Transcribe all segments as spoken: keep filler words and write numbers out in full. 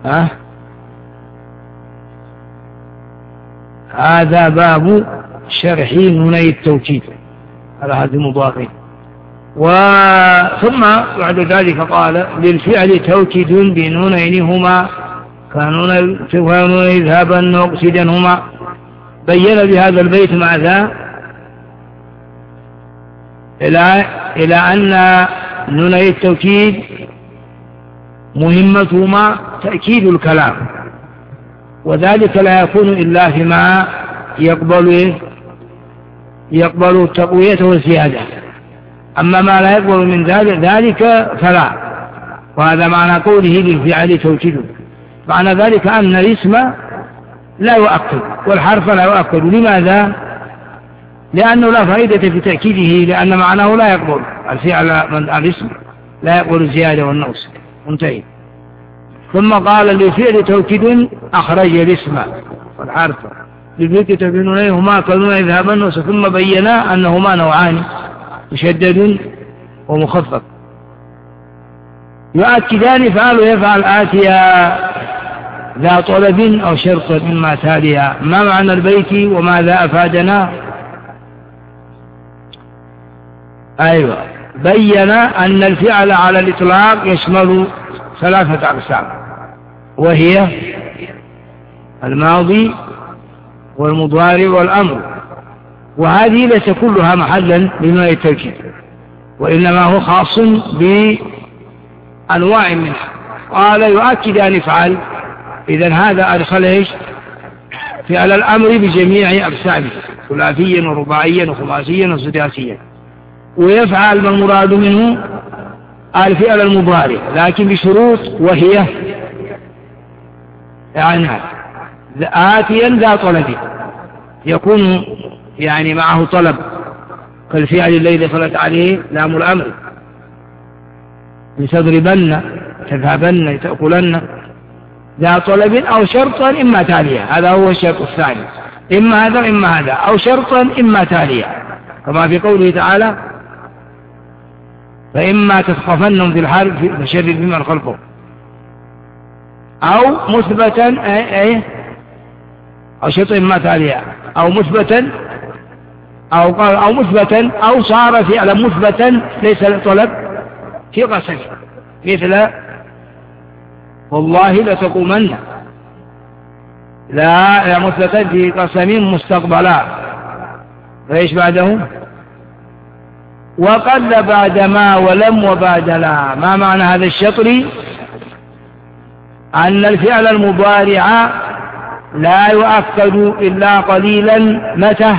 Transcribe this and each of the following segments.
ها هذا باب شرح نوني التوكيد على هذه المضافين. وثم بعد ذلك قال للفعل توكيد بنونين هما كانون إذهابا مقصدا هما. بين بهذا البيت مع ذا إلى إلى أن نوني التوكيد مهمتهما تأكيد الكلام، وذلك لا يكون إلا فيما يقبل يقبل التقوية والزيادة، أما ما لا يقبل من ذلك فلا. وهذا معنى قوله للفعل توكيد، معنى ذلك أن الاسم لا يؤكد والحرف لا يؤكد. لماذا؟ لأنه لا فائدة في تأكيده، لأن معناه لا يقبل الفعل من الاسم لا يقبل الزيادة والنقص. منتهي. ثم قال للفعل توكيد أخرج الاسم والحرف للفعل تبينونهما كانون إذهابا. ثم بينا أنهما نوعان مشدد ومخفف يؤكدان فعل يفعل آتيا ذا طلب أو شرط مما تاليها. ما معنى البيت وماذا أفادنا؟ أيوة، بين أن الفعل على الإطلاق يشمل ثلاثة أقسام، وهي الماضي والمضارع والأمر، وهذه ليس كلها محلا لنوع التوكيد، وإنما هو خاص بأنواع منها. قال يؤكد أن يفعل، إذن هذا أدخل إيش؟ فعل الأمر بجميع أقسامه، ثلاثيا ورباعيا وخماسيا وسداسيا. ويفعل ما المراد منه الفعل المضارع، لكن بشروط، وهي يعني آتيا ذا طلب، يكون يعني معه طلب كالفعل الذي دخلت عليه لام الأمر، لتضربن تذهبن تأكلن، ذا طلب أو شرطا إما تاليا. هذا هو الشرط الثاني، إما هذا إما هذا، أو شرطا إما تاليا، كما في قوله تعالى فإما تثقفنهم في الحرب فشرد بمن خلفهم، أو مثبتا أي أي أو شرط إما تاليا، أو مثبتا أو قال أو مثبتا أو صار فعلا مثبتا ليس للطلب في قسم، مثل والله لتقومن، لا لا مثبتا في قسم مستقبلا. فإيش بعده؟ وقد بعد ما ولم وبعد لا. ما معنى هذا الشطر؟ أن الفعل المضارع لا يؤكد إلا قليلا. متى؟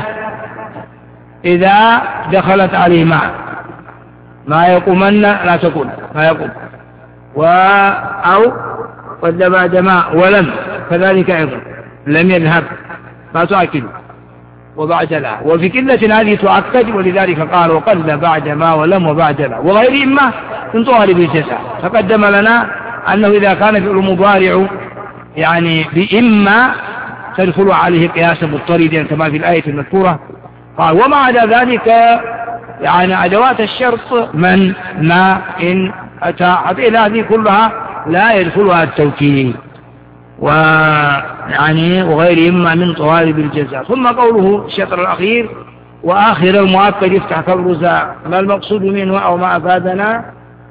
إذا دخلت عليه مع ما يقومن لا تقول ما يقوم، و أو قد بعد ما ولم كذلك أيضا لم يذهب ما تؤكد، وبعد لا. وفي كلة هذه تؤكد، ولذلك قال وقد بعد ما ولم وبعد لا. وغير إما من طوالب الجزاء. تقدم لنا أنه إذا كان في المضارع يعني بإما تدخل عليه قياسا مضطردا كما في الآية المذكورة. قال وما عدا ذلك يعني أدوات الشرط من ما إن أتى، حتى إلى هذه كلها لا يدخلها التوكيد، ويعني وغير إما من طوالب الجزاء. ثم قوله الشطر الأخير وآخر المؤكد يفتح كالرزاء. ما المقصود منه أو ما أفادنا؟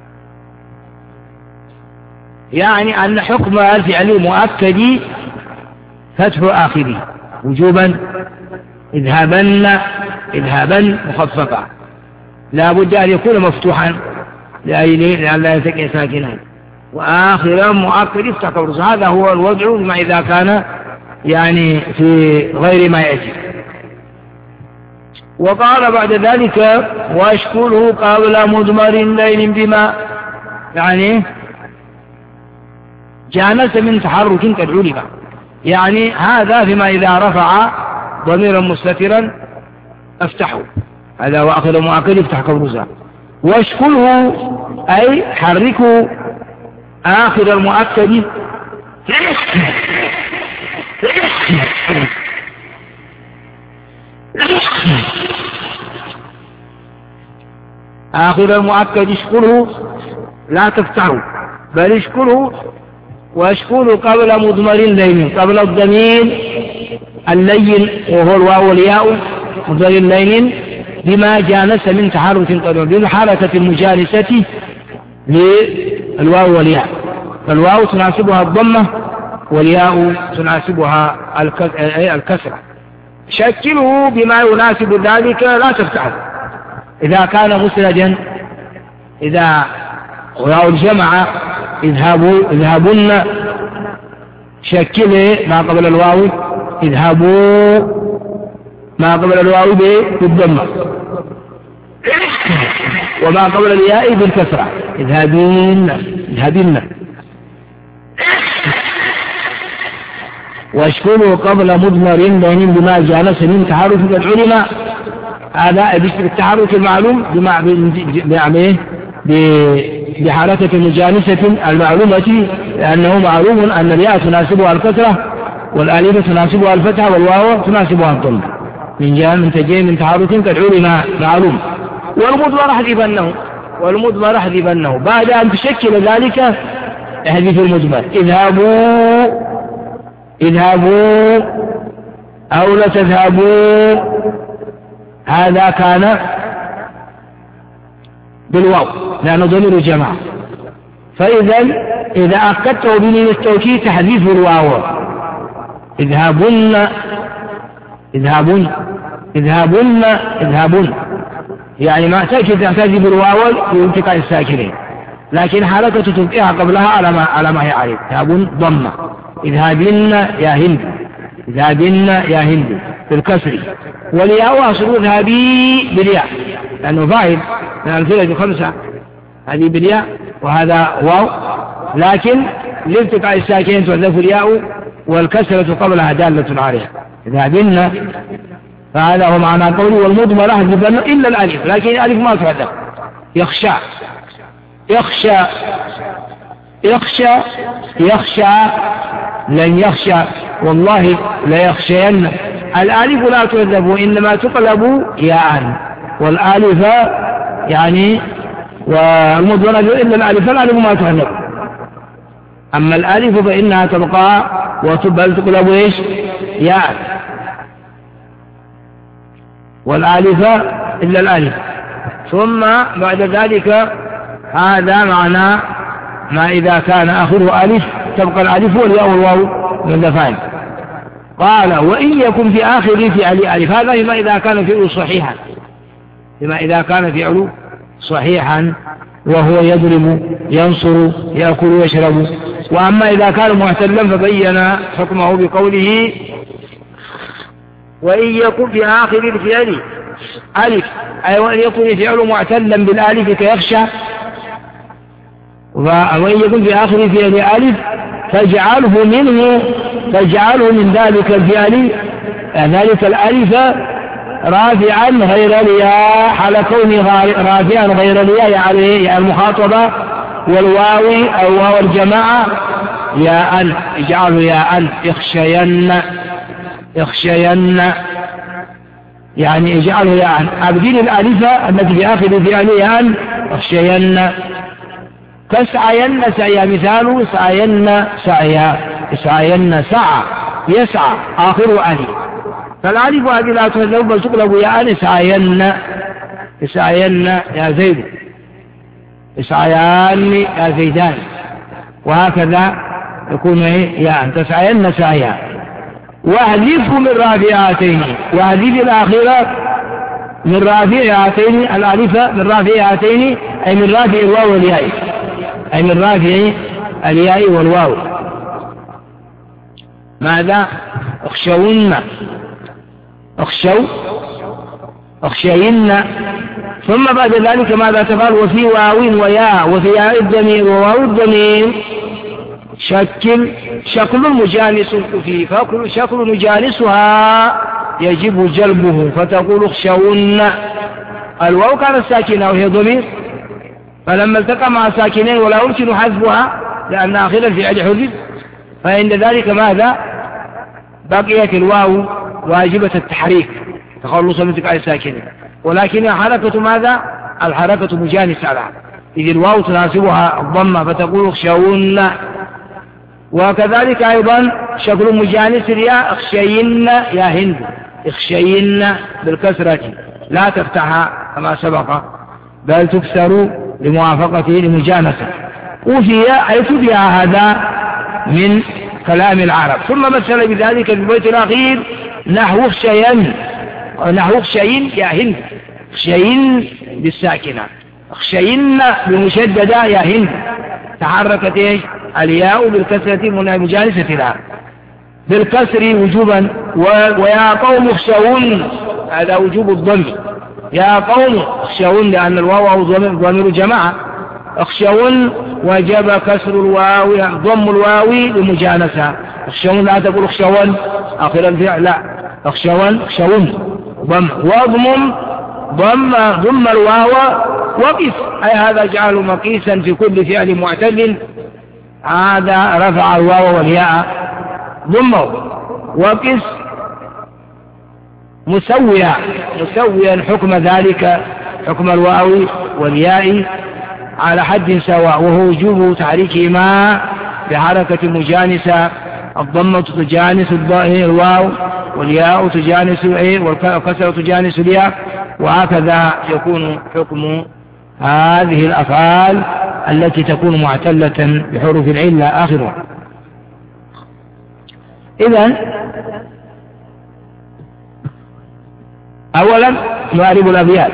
يعني أن حكم الفعل المؤكد فتح آخره وجوبا اذهبن اذهبا مخففا، لا بد أن يكون مفتوحا لأن لا يتقي ساكنان. وآخر مؤكد يفتح كالرزاء، هذا هو الوضع ما إذا كان يعني في غير ما يأتي. وقال بعد ذلك واشكله قبل مضمر ليل بما، يعني جانس من تحرك قد علم، يعني هذا فيما إذا رفع ضميرا مستترا افتحه، هذا هو آخر مؤكد يفتح كالرزاق. واشكله أي حركه آخر المؤكد آخر المؤكد اشكله لا تفتحه، بل اشكله ويشكل قبل مضمر لين قبل الضمير اللين وهو الواو والياء مضمر لين بما جانس من تحرك قدر بالحركة المجانسة للواو والياء، فالواو تناسبها الضمة والياء تناسبها الكسرة. شكله بما يناسب ذلك لا تفتعل. إذا كان مسندا إذا واو الجمع اذهبوا اذهبن شكله ما قبل الواو اذهبوا ما قبل الواو بالضمة وما قبل الياء بالكسرة اذهبين اذهبين. واشكله قبل مضمر لين بما جانس من تحرك العلماء، هذا بالتحرك المعلوم بمعنى بحركة مجانسة المعلومة، لأنه معلوم أن الياء تناسبها الكسرة والالف تناسبها الفتحة والواو تناسبها الضمة من جاء من تجي من تحرك كالعلماء معلوم. والمضمر احذفنه والمضمر احذفنه بعد أن تشكل ذلك احذف المضمر. اذهبوا اذهبوا أو لا تذهبوا، هذا كان بالواو لأنه ضمير الجماعة، فإذا إذا أكدته بنين التوكيد تحذيف الواو اذهبن اذهبن اذهبن اذهبن، يعني ما تأكد تحذيف الواو لانتقاء الساكنين، لكن حركة تبقيها قبلها على ما على ما هي عليه. اذهبن ضمة اذهبن يا هند اذهبن يا هند بالكسر، والياء أصل اذهبي بالياء لأنه فاعل من الأمثلة الخمسة هذه بالياء وهذا واو، لكن لالتقاء الساكنين تحذف الياء والكسرة قبلها دالة عليها اذهبن، فهذا هو معنى قوله والمضمر احذف إلا الألف، لكن الألف ما تحذف. يخشى يخشى يخشى يخشى لن يخشى والله لا يخشين، الألف لا تحذف وإنما تقلب ياء، والألف يعني والمضمر إلا الألف الألف ما تحذف، أما الألف فإنها تبقى وتبل تقلب إيش ياء، والألف إلا الألف. ثم بعد ذلك هذا معنى ما إذا كان آخره ألف تبقى الألف والياء والواو من دفعين. قال وإن يكن في آخره فعل ألف، هذا بما إذا كان فعل صحيحا بما إذا كان فعل صحيحا وهو يضرب ينصر يأكل ويشرب. وأما إذا كان معتلا فبين حكمه بقوله وإن يكن في آخر الفعل ألف، أي وإن يكن الفعل معتلا بالألف كيخشى، وإن يكن في آخر الفعل ألف فاجعله منه فاجعله من ذلك الفعل ذلك الألف رافعا غير الياء حال كونه رافعا غير الياء يعني المخاطبة، والواو أو واو الجماعة ياء اجعله ياء يخشين يخشين يعني اجعله ياء أبدل الألف التي في آخر الفعل ياء يخشين. تسعين سعيا مثال سعين سعيا سعين سعى يسعى آخر ألف، فالألف هذه لا تهذب بل تقلب ياء سعين سعين يا زيد سعيان يا زيدان، وهكذا يكون ياء تسعين سعيا. واحذفه من رافعاتين، واحذف الآخرة من رافعاتين الألف من رافعاتين أي من رافع الواو والياء أي من رافع الياء والواو. ماذا اخشون اخشوا اخشين. ثم بعد ذلك ماذا تفعل وفي واو وياء وفي ياء الضمير وواو الضمير شكل شكل مجانس فيه، فكل شكل مجانسها يجب جلبه فتقول اخشون. الواو كانت ساكنة وهي ضمير، فلما التقى مع ساكنين ولا يمكن حذفها لأن آخر الفعل حذف، فعند ذلك ماذا بقيت الواو واجبة التحريك تخلصا من التقاء الساكنين، ولكن حركة ماذا الحركة مجانسة لها، إذ الواو تناسبها الضمة فتقول اخشون وكذلك أيضا شكل مجانس الياء اخشين يا هند، اخشين بالكسرة لا تفتحها كما سبق بل تكسر لموافقته لمجانسة. وفي أي تبع هذا من كلام العرب. ثم مثل بذلك في البيت الأخير نحو اخشين، نحو اخشين يا هند، اخشين بالساكنة، اخشين بمشددة يا هند، تحركت ايش الياء بالكسرة من مجانسة لها بالكسر وجوبا. ويا قوم اخشون هذا وجوب الضم، يا قوم اخشون لأن الواو ضمير جماعة، اخشون وجب كسر الواو ضم الواو لمجانسة. اخشون لا تقول اخشون آخر الفعل، لا اخشون اخشون ضم، واضمم ضم ضم الواو وقف، أي هذا جعله مقيسا في كل فعل معتل، هذا رفع الواو والياء ضمه، وقس مسويا مسويا حكم ذلك حكم الواو والياء على حد سواء، وهو وجوب تحريكهما بحركة مجانسة، الضمة تجانس الواو والياء تجانس ايه والكسرة تجانس الياء، وهكذا يكون حكم هذه الأفعال التي تكون معتلة بحروف العلة آخرها. إذن أولا نعرب الأبيات.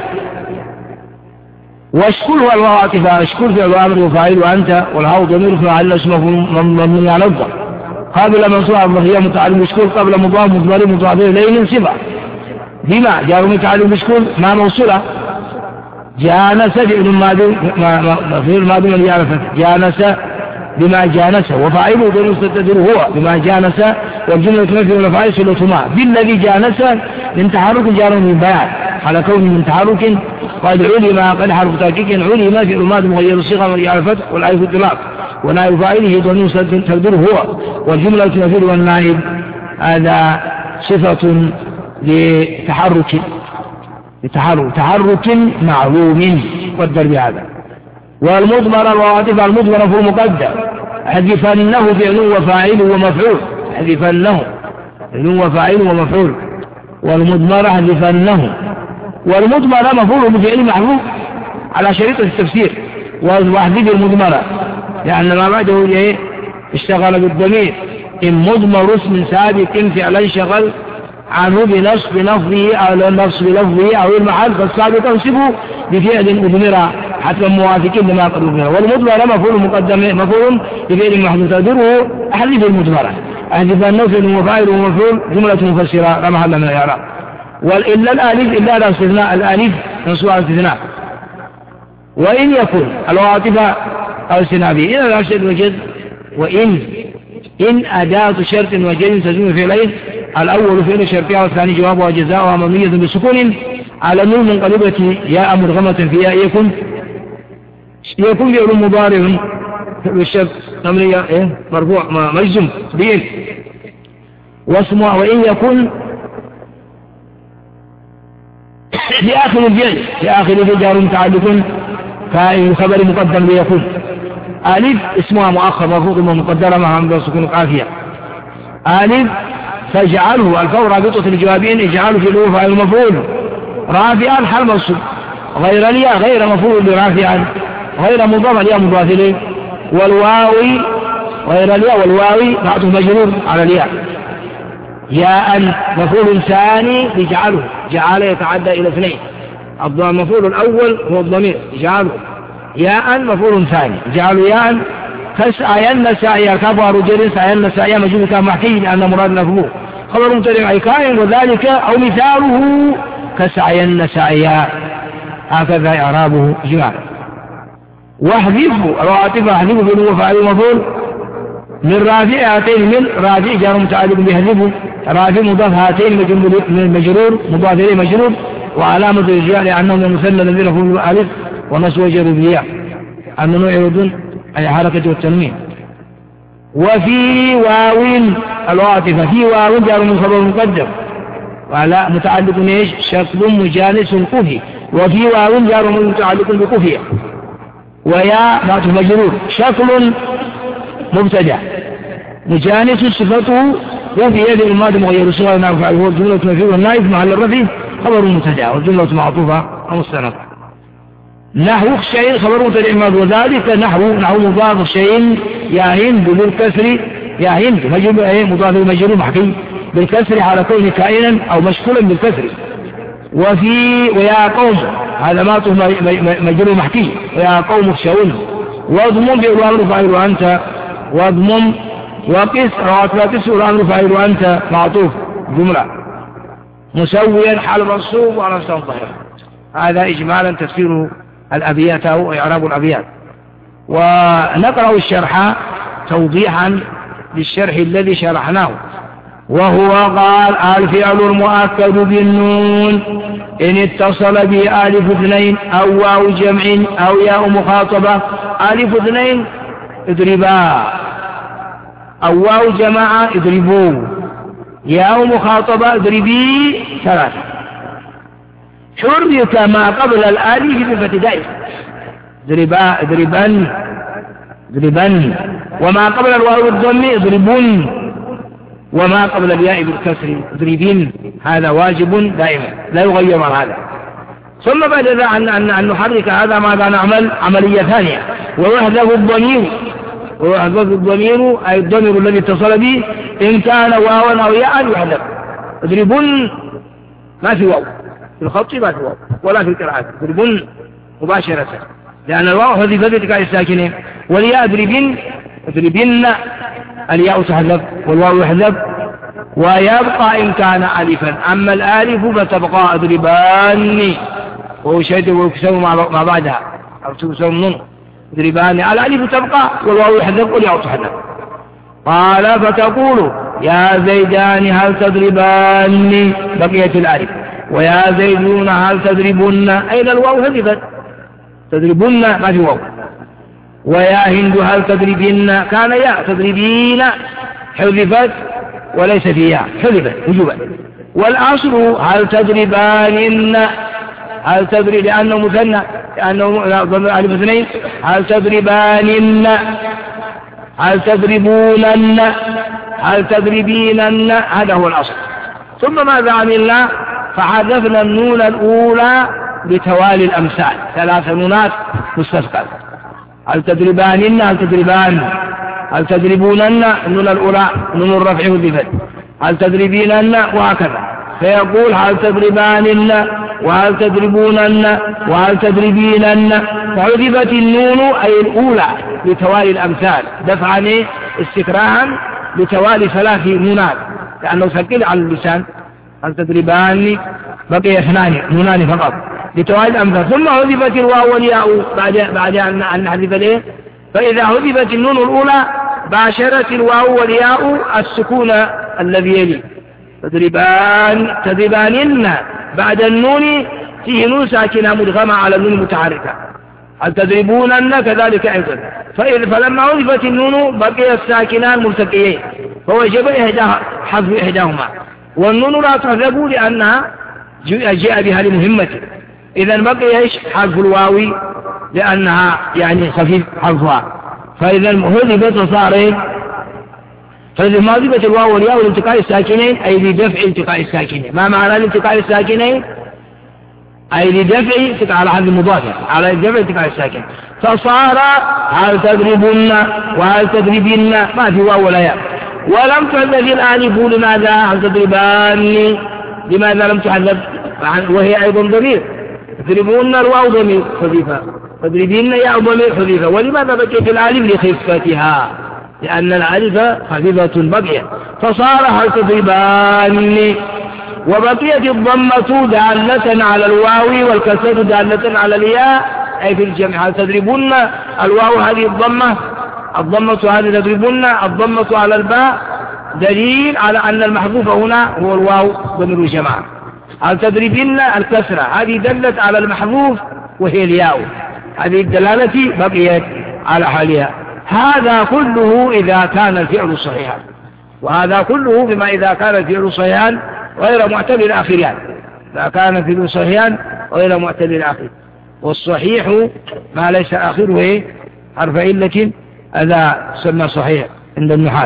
واشكر هو الواو عاطفة، اشكر فعل أمر وفاعل وأنت، والهاء ضمير فاعل اسمه مبني على الضم، قابل منصوب الظهير متعلم بشكر قبل مضاف مضمر مضاف إليه صفة بما جار متعلم بشكر ما موصولة. جانس فعل ماضي فعل ماضي من يعرف جانس بما جانس، وفاعله ضمير مستتر هو بما جانس، والجملة تمثل الفاعل صلة ما بالذي جانس من تحرك جار من بيان على كون من تحرك قد علم قد حرف تحقيق علم فعل ماضي مغير الصيغة من يعرف والألف اطلاق، ونائب فاعله ضمير مستتر هو، والجملة تمثل والنائب هذا صفة لتحرك لتحرك تحرك معلوم قدر بهذا. والمضمر الواطف المضمر في المقدر حذفنه فعل وفاعل ومفعول، حذفنه فعل وفاعل ومفعول، والمضمر حذفنه، والمضمر مفعول بفعل محذوف على شريطة التفسير، واحذف المضمر لأن ما بعده ايه اشتغل بالضمير، إن مضمر اسم ثابت فعلا شغل عنه بنصب لفظه أو نصب لفظه أو المحل فالثابت تنصبه بفعل أضمر حتى موافقين لما قد أضمر. والمضمر مفعول مقدم مفعول بفعل محذوف تقديره أحذف المضمر، أحذف النفل وفاعل ومفعول جملة مفسرة لا محل من الإعراب. وإلا الآلف إلا لا استثناء، الآلف منصوب على استثناء. وإن يكن العاطفة أو استثناء إذا لا شرط وجد، وإن إن أداة شرط وجد تزيد فعلين، الأول فعل شرطها والثاني جوابها وجزاؤها مبنية بسكون على النون منقلبة ياء مرغمة في ياء يكن يكن فعل مضارع بالشرط نمرية إيه مرفوع مجزم بإن واسمها. وإن يكن في آخر الفعل في آخر الفعل جار متعلق فاعل خبر مقدم ليكن، ألف اسمها مؤخر مرفوع مقدرة مع حمد سكون قافية، ألف فاجعله الفور رابطة الجوابين اجعله في الأول فاعل مفعول رافعا حال منصوب غير الياء غير مفعول برافعا غير مضاف الياء مضاف إليه، والواو غير الياء والواو بعض مجرور على الياء، ياء مفعول ثاني يجعله جعل يتعدى إلى اثنين، المفعول الأول هو الضمير يجعله، ياء مفعول ثاني جعله ياء كسعين سعيا كبار رجل سعين سعيا مجهول كان محكي لأن مراد مفهوم خبر مبتدئ أي كائن، وذلك أو مثاله كسعين سعيا هكذا إعرابه جماعة. واحذفه العاطفة احذفه بنو فاعل مفعول من رافع هاتين من رافع جار متعلق بيحذفه رافع مضاف هاتين مجرور مضاف إليه مجرور، وعلامة الرجاء لأنهم المثنى الذين لهم الألف ونصب وجر الرياء أنه يردون أي حركة والتنوين. وفي واو العاطفة في واو جار من خبر مقدم وعلى متعلق ايش شكل مجانس كفي، وفي واو جار متعلق بكفية، ويا معطوف مجرور شكل مبتدع مجانس صفته وفي يد الماضي مغير صغير نعم فعله هو الجملة مفعول والنائب محل الرفع خبر مبتدأ والجملة معطوفة أو مستند. نحو خشين خبر مبتدأ ماض وذلك نحو نحو مضاف خشين يا هند بالكسر يا هند مجرور ايه مضاف مجرور محكي بالكسر على كونه كائنا أو مشكولا بالكسر. وفي ويا قوم هذا ماطف مجرور محكي ويا قوم خشون واضمم بأمر فاعل أنت واضمم وقس روات لا تسأل أمر فاعل أنت معطوف جملة مسويا حال منصوب وعلى مستوى ظاهرة. هذا إجمالا تفسير الأبيات أو إعراب الأبيات. ونقرأ الشرح توضيحا للشرح الذي شرحناه وهو قال الفعل المؤكد بالنون إن اتصل به ألف اثنين أو واو جمع أو ياء مخاطبة. ألف اثنين اضربا أو واو جماعة اضربوا ياء مخاطبة اضربي ثلاثة. حرك ما قبل الآلف بفتدائه اضربا اضربن اضربن وما قبل الواو الضم اضربن وما قبل الياء بالكسر اضربين. هذا واجب دائما لا يغير هذا. ثم بعد ذلك أن, أن, أن نحرك هذا ماذا نعمل عملية ثانية ويحذف الضمير ويحذف الضمير أي الضمير الذي اتصل به إن كان واوا أو ياء يحذف. اضربن ما في واو في الخط ما في واو ولا في القراءات اضربن مباشرة لأن الواو حذفت بتكاء الساكنين والياء اضربن اضربن الياء تحذف والواو يحذف ويبقى إن كان ألفا. أما الآلف فتبقى اضربان وهو شيء ويكسر مع بعدها أو تكسر من اضربان. الألف تبقى والواو يحذف والياء تحذف. قال فتقول يا زيدان هل تضربان بقية الآلف ويا زيدون هل تضربن أين الواو حذفت تضربن ما في واو. ويا هند هل تضربين كان يا تضربين حذفت وليس فيها حذفت وجوبا. والأصل هل تضربان هل تضرب لأنه مثنى لأنه ضمير ألف اثنين هل تضربان هل تضربونن هل تضربينن هذا هو الأصل. ثم ماذا عملنا فحذفنا النون الأولى بتوالي الأمثال ثلاث نونات مستثقل. هل تضربانن هل تضربان هل تضربونن النون الأولى نون الرفع حذفت هل تضربينن وهكذا. فيقول هل تضربانن وهل تضربونن وهل تضربينن فحذفت النون أي الأولى بتوالي الأمثال دفعا استكراها بتوالي ثلاث نونات لأنه ثقيل على اللسان. هل تضربان بقي اثنان نونان فقط بتوالي الأمثال. ثم حذفت الواو والياء بعد بعد أن نحذف الايه فإذا حذفت النون الأولى باشرت الواو والياء السكون الذي يلي تضربان تضربانن بعد النون فيه نون ساكنة مدغمة على النون المتحركة. هل تضربونن كذلك أيضا. فإذا فلما حذفت النون بقي الساكنان ملتقيين فوجب إحداها حذف إحداهما والنون لا تحذف لأنها جاء بها لمهمته. إذا بقي إيش حذف الواو لأنها يعني خفيف حذفها. فإذا حذفت وصار إيه فإذا ما حذفت الواو والياء لالتقاء الساكنين أي لدفع التقاء الساكنين. ما معنى الالتقاء الساكنين أي لدفع على حذف مضافة على دفع التقاء الساكن. فصار هل تضربن وهل تضربن ما في واو ولا ياء ولم تحذف الآلف. لماذا هل تضربان لماذا لم تحذف وهي أيضا ضمير تضربون الواو ضمير حذيفة تضربين ياء ضمير حذيفة. ولماذا بقيت الآلف لخفتها لأن الألف خفيفة بقية. فصار هل تضربان وبقيت الضمة دالة على الواو والكسرة دالة على الياء أي في الجمع. هل تضربون الواو هذه الضمة الضمة هذه تضربون الضمة على الباء دليل على أن المحذوف هنا هو الواو ضمير الجماعة. هل تضربين الكسرة هذه دلت على المحذوف وهي الياء هذه الدلالة بقيت على حالها. هذا كله إذا كان الفعل صحيحا وهذا كله بما إذا كان الفعل صحيحا غير معتل الآخرين. إذا كان الفعل صحيحا غير معتل الآخر. والصحيح ما ليس آخره حرف علة هذا سمى صحيح عند النحاة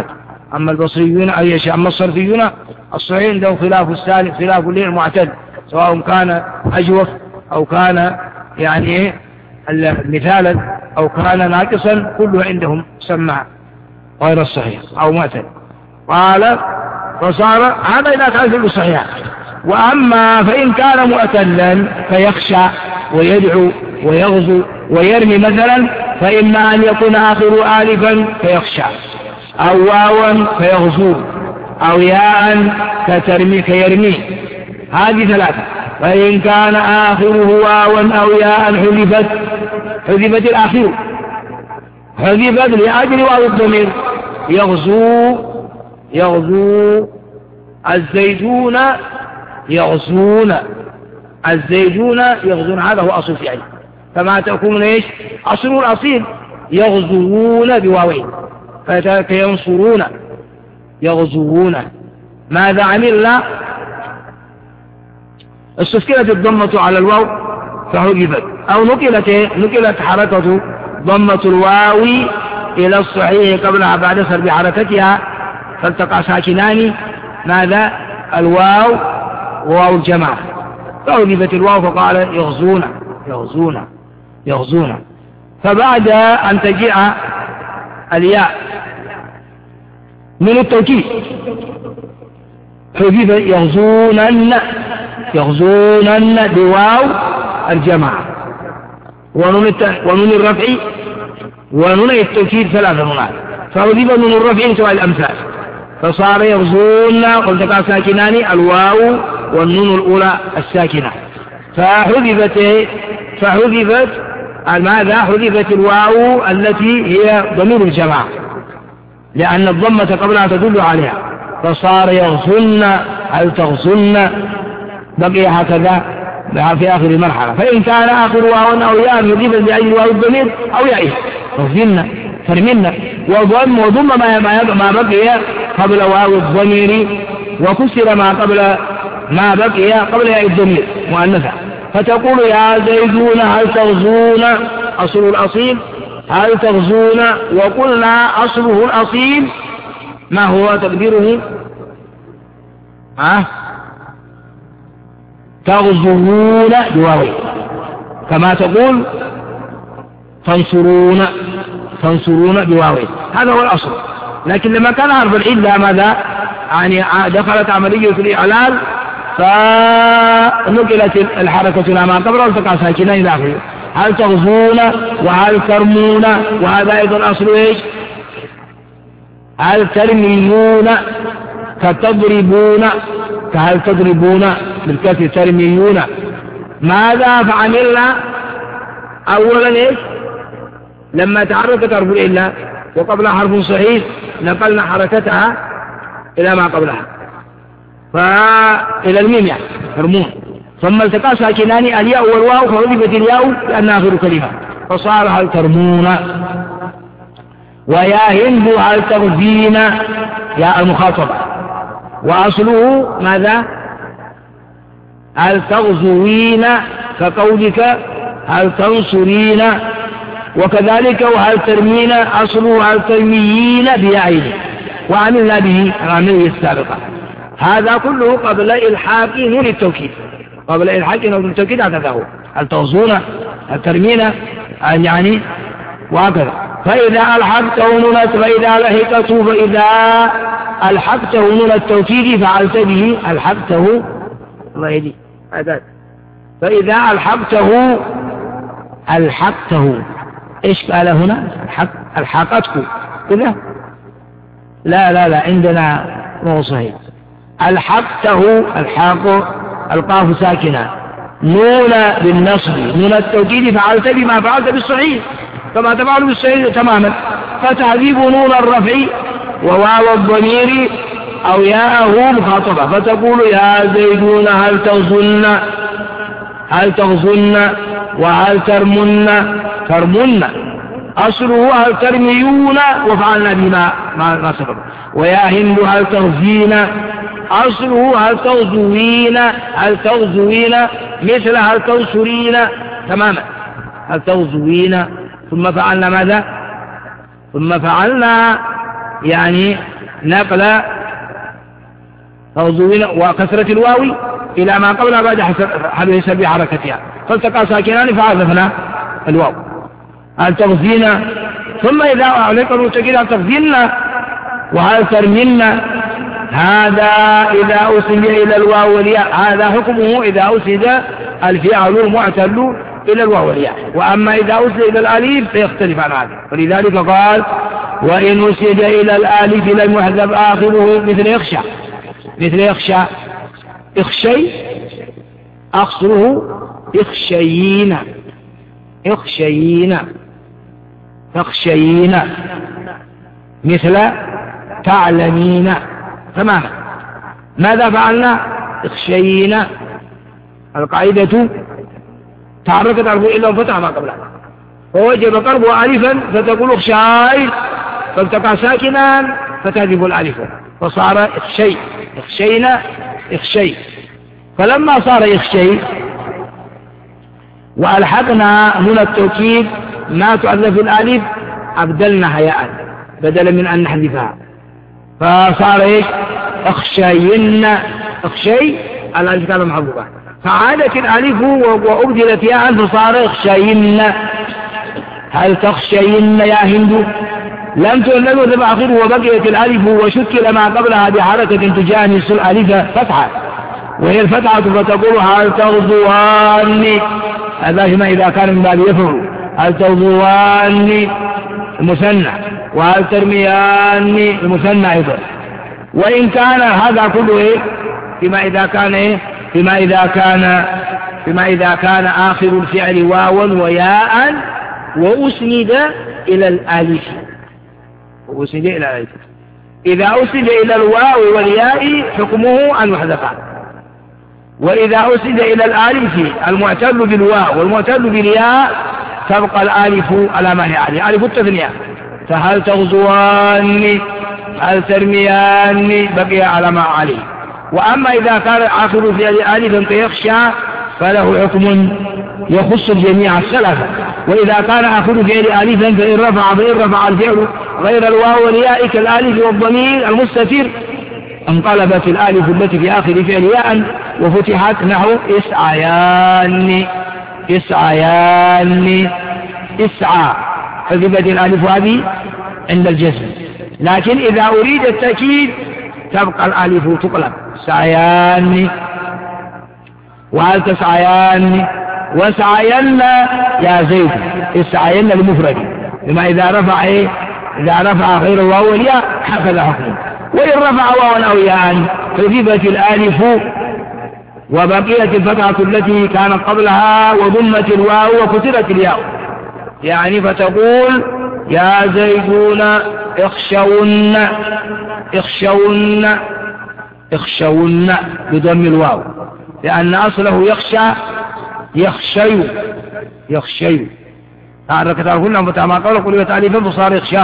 أما البصريون أما الصرفيون الصحيح عندهم خلاف السالف خلاف المعتد، سواء كان أجوف أو كان يعني مثالا أو كان ناقصا، كله عندهم سمع غير الصحيح أو معتد. قال فصار هذا إذا كان في الصحيح. وأما فإن كان معتلا فيخشى ويدعو ويغزو ويرمي مثلا، فإما أن يكون آخر آلفا فيخشى، أو واوا فيغزو، أو ياء كترمي كيرمي، هذه ثلاثة. فإن كان آخره واوا أو ياء حذفت حذفت الآخر حذفت لأجل واو الضمير. يغزو يغزو الزيتون يغزون الزيتون يغزون، هذا هو أصل فعل، فما تكون إيش أصل الأصيل يغزوون بواوين، فينصرون يغزوون. ماذا عملنا؟ استسكنت الضمة على الواو فحذفت، أو نقلت نقلت حركة ضمة الواو إلى الصحيح قبلها بعد سرب حركتها، فالتقى ساكنان ماذا؟ الواو وواو الجماعة، فحذفت الواو فقال يغزون يغزون يغزون. فبعد أن تجيء الياء من التوكيد حذف يغزونن يغزونن بواو الجماعة ونون الرفع ونون التوكيد ثلاثة نونات، فحذف نون الرفع سواء الأمثال، فصار يغزون قلت ساكنان الواو والنون الأولى الساكنة، فحذفت فحذفت ماذا؟ حذفت الواو التي هي ضمير الجماعة لأن الضمة قبلها تدل عليها، فصار يغزن هل تغزن، بقي هكذا في آخر المرحلة. فإن كان آخر واو أو ياء يضيف لأجل واو الضمير أو يائه تغزن ترمن، وضم وضم ما ما بقي قبل واو الضمير، وكسر ما قبل ما بقي قبل ياء الضمير مؤنثا، فتقول يا زيدون هل تغزون أصل الأصيل هل تغزون، وقلنا أصله الأصيل ما هو تقديره؟ ها تغزون بواوي، كما تقول تنصرون تنصرون بواوي، هذا هو الأصل. لكن لما كان حرف العلة ماذا؟ يعني دخلت عملية الإعلال فنقلت الحركة إلى ما قبل والتقى ساكنين إلى آخره. هل تغزون وهل ترمون، وهذا أيضا أصل إيش؟ هل ترميون كتضربون كهل تضربون بالكسر ترميون. ماذا فعملنا؟ أولا إيش؟ لما تحركت حرف العلة وقبلها حرف صحيح نقلنا حركتها إلى ما قبلها فإلى الميم يعني ترمون، ثم التقى ساكنان الياء والواو فحذفت الياء لأن آخر كلمة فصار هل ترمون. ويا هند هل تغزين يا المخاطبة، وأصله ماذا؟ هل تغزوين كقولك هل تنصرين، وكذلك وهل ترمين أصله هل ترميين بيعين، وعملنا به العملية السابقة. هذا كله قبل إلحاق نون التوكيد قبل إلحاق نون التوكيد هكذا هو هل تغزون هل ترمين يعني وهكذا. فإذا ألحقته نون فإذا لحقته فإذا ألحقته نون التوكيد فعلت به ألحقته الله يدي هذا. فإذا ألحقته ألحقته إيش قال هنا؟ الحق ألحقتك كذا؟ لا لا لا عندنا مو صحيح. ألحقته الحاق القاف ساكنة نون بالنصب نون التوكيد فعلت بما فعلت بالصحيح كما تفعل بالصحيح تماما. فتحذيف نون الرفع وواو الضمير أو ياءه مخاطبة، فتقول يا زيدون هل تغزن هل تغزن وهل ترمن ترمن، أصله هل ترميون وفعلنا بما ما سبب. ويا هند هل تغزين أصله هل تغزوين هل تغزوين مثل هل تنصرين تماما هل تغزوين. ثم فعلنا ماذا؟ ثم فعلنا يعني نقل تغزوين وكسرة الواو إلى ما قبلها بعد حذف بحركتها، فالتقى ساكنان فعزفنا الواو. هل تغزين، ثم إذا أعلقوا تجد هل تغزين وهل ترمين، هذا إذا أسند إلى الواو والياء، هذا حكمه إذا أسند الفعل المعتل إلى الواو والياء. وأما إذا أسند إلى الألف فيختلف عن هذا، ولذلك قال وإن أسند إلى الألف لم يحذف آخره مثل يخشى، مثل يخشى اخشي أقصره اخشيين، اخشيين تخشيين، مثل تعلمين تماما. ماذا فعلنا؟ اخشيين القاعدة تحركت عرفه إلا وفتح ما قبلها، فوجب قلبه ألفا فتقول اخشاي، فالتقى ساكنا فتهذب الألف فصار اخشي، اخشينا اخشي. فلما صار اخشي وألحقنا هنا التوكيد ما تؤذف الألف أبدلنا هياء بدلا من أن نحذفها، فصار ايش؟ اخشين، اخشي الألف كان محذوفا، فعادت الألف وأبدلت ياء فصار اخشين. هل تخشين يا هند لم تؤلف وذب آخره وبقيت الألف وشكل ما قبلها بحركة تجانس الألف فتحة، وهي الفتحة فتقول هل تغضواني، هذا فيما إذا كان من باب يفعل، هل تغضواني المثنى، وهل ترمياني المثنى أيضا. وإن كان هذا كله إيه؟ فيما إذا كان إيه؟ فيما إذا كان فيما إذا كان آخر الفعل واوا وياء وأسند إلى الألف، وأسند إلى الألف. إذا أسند إلى الواو والياء حكمه أن يحذفان، وإذا أسند إلى الألف المعتل بالواو والمعتل بالياء تبقى الألف على ما هي عليه، ألف التثنية، فهل تغزواني هل ترمياني بقي على ما عليه. وأما إذا كان آخر فعل ألفا كيخشى فله حكم يخص الجميع الثلاثة. وإذا كان آخر فعل ألفا فإن رفع فإن رفع الفعل غير الواو والياء كالألف والضمير المستتر انقلبت الألف التي في آخر فعل ياء وفتحت نحو اسعيان، اسعيان اسعى، فذبت الألف هذه عند الجزم. لكن إذا أريد التأكيد تبقى الألف تقلب سعيان، وهل تسعيان وسعين يا زيد، اسعين للمفرد، بما إذا رفع إيه؟ إذا رفع غير الواو والياء هكذا حكمه. وإن رفع واو أو ياء فذبت الألف وبقيت الفتحة التي كانت قبلها وضمت الواو وكسرت الياء، يعني فتقول يا زيدون اخشون، اخشون اخشون بضم الواو، لأن أصله يخشى يخشي يخشي، حركت عرفنا متى ما قال قلبت ألفا فصار يخشى.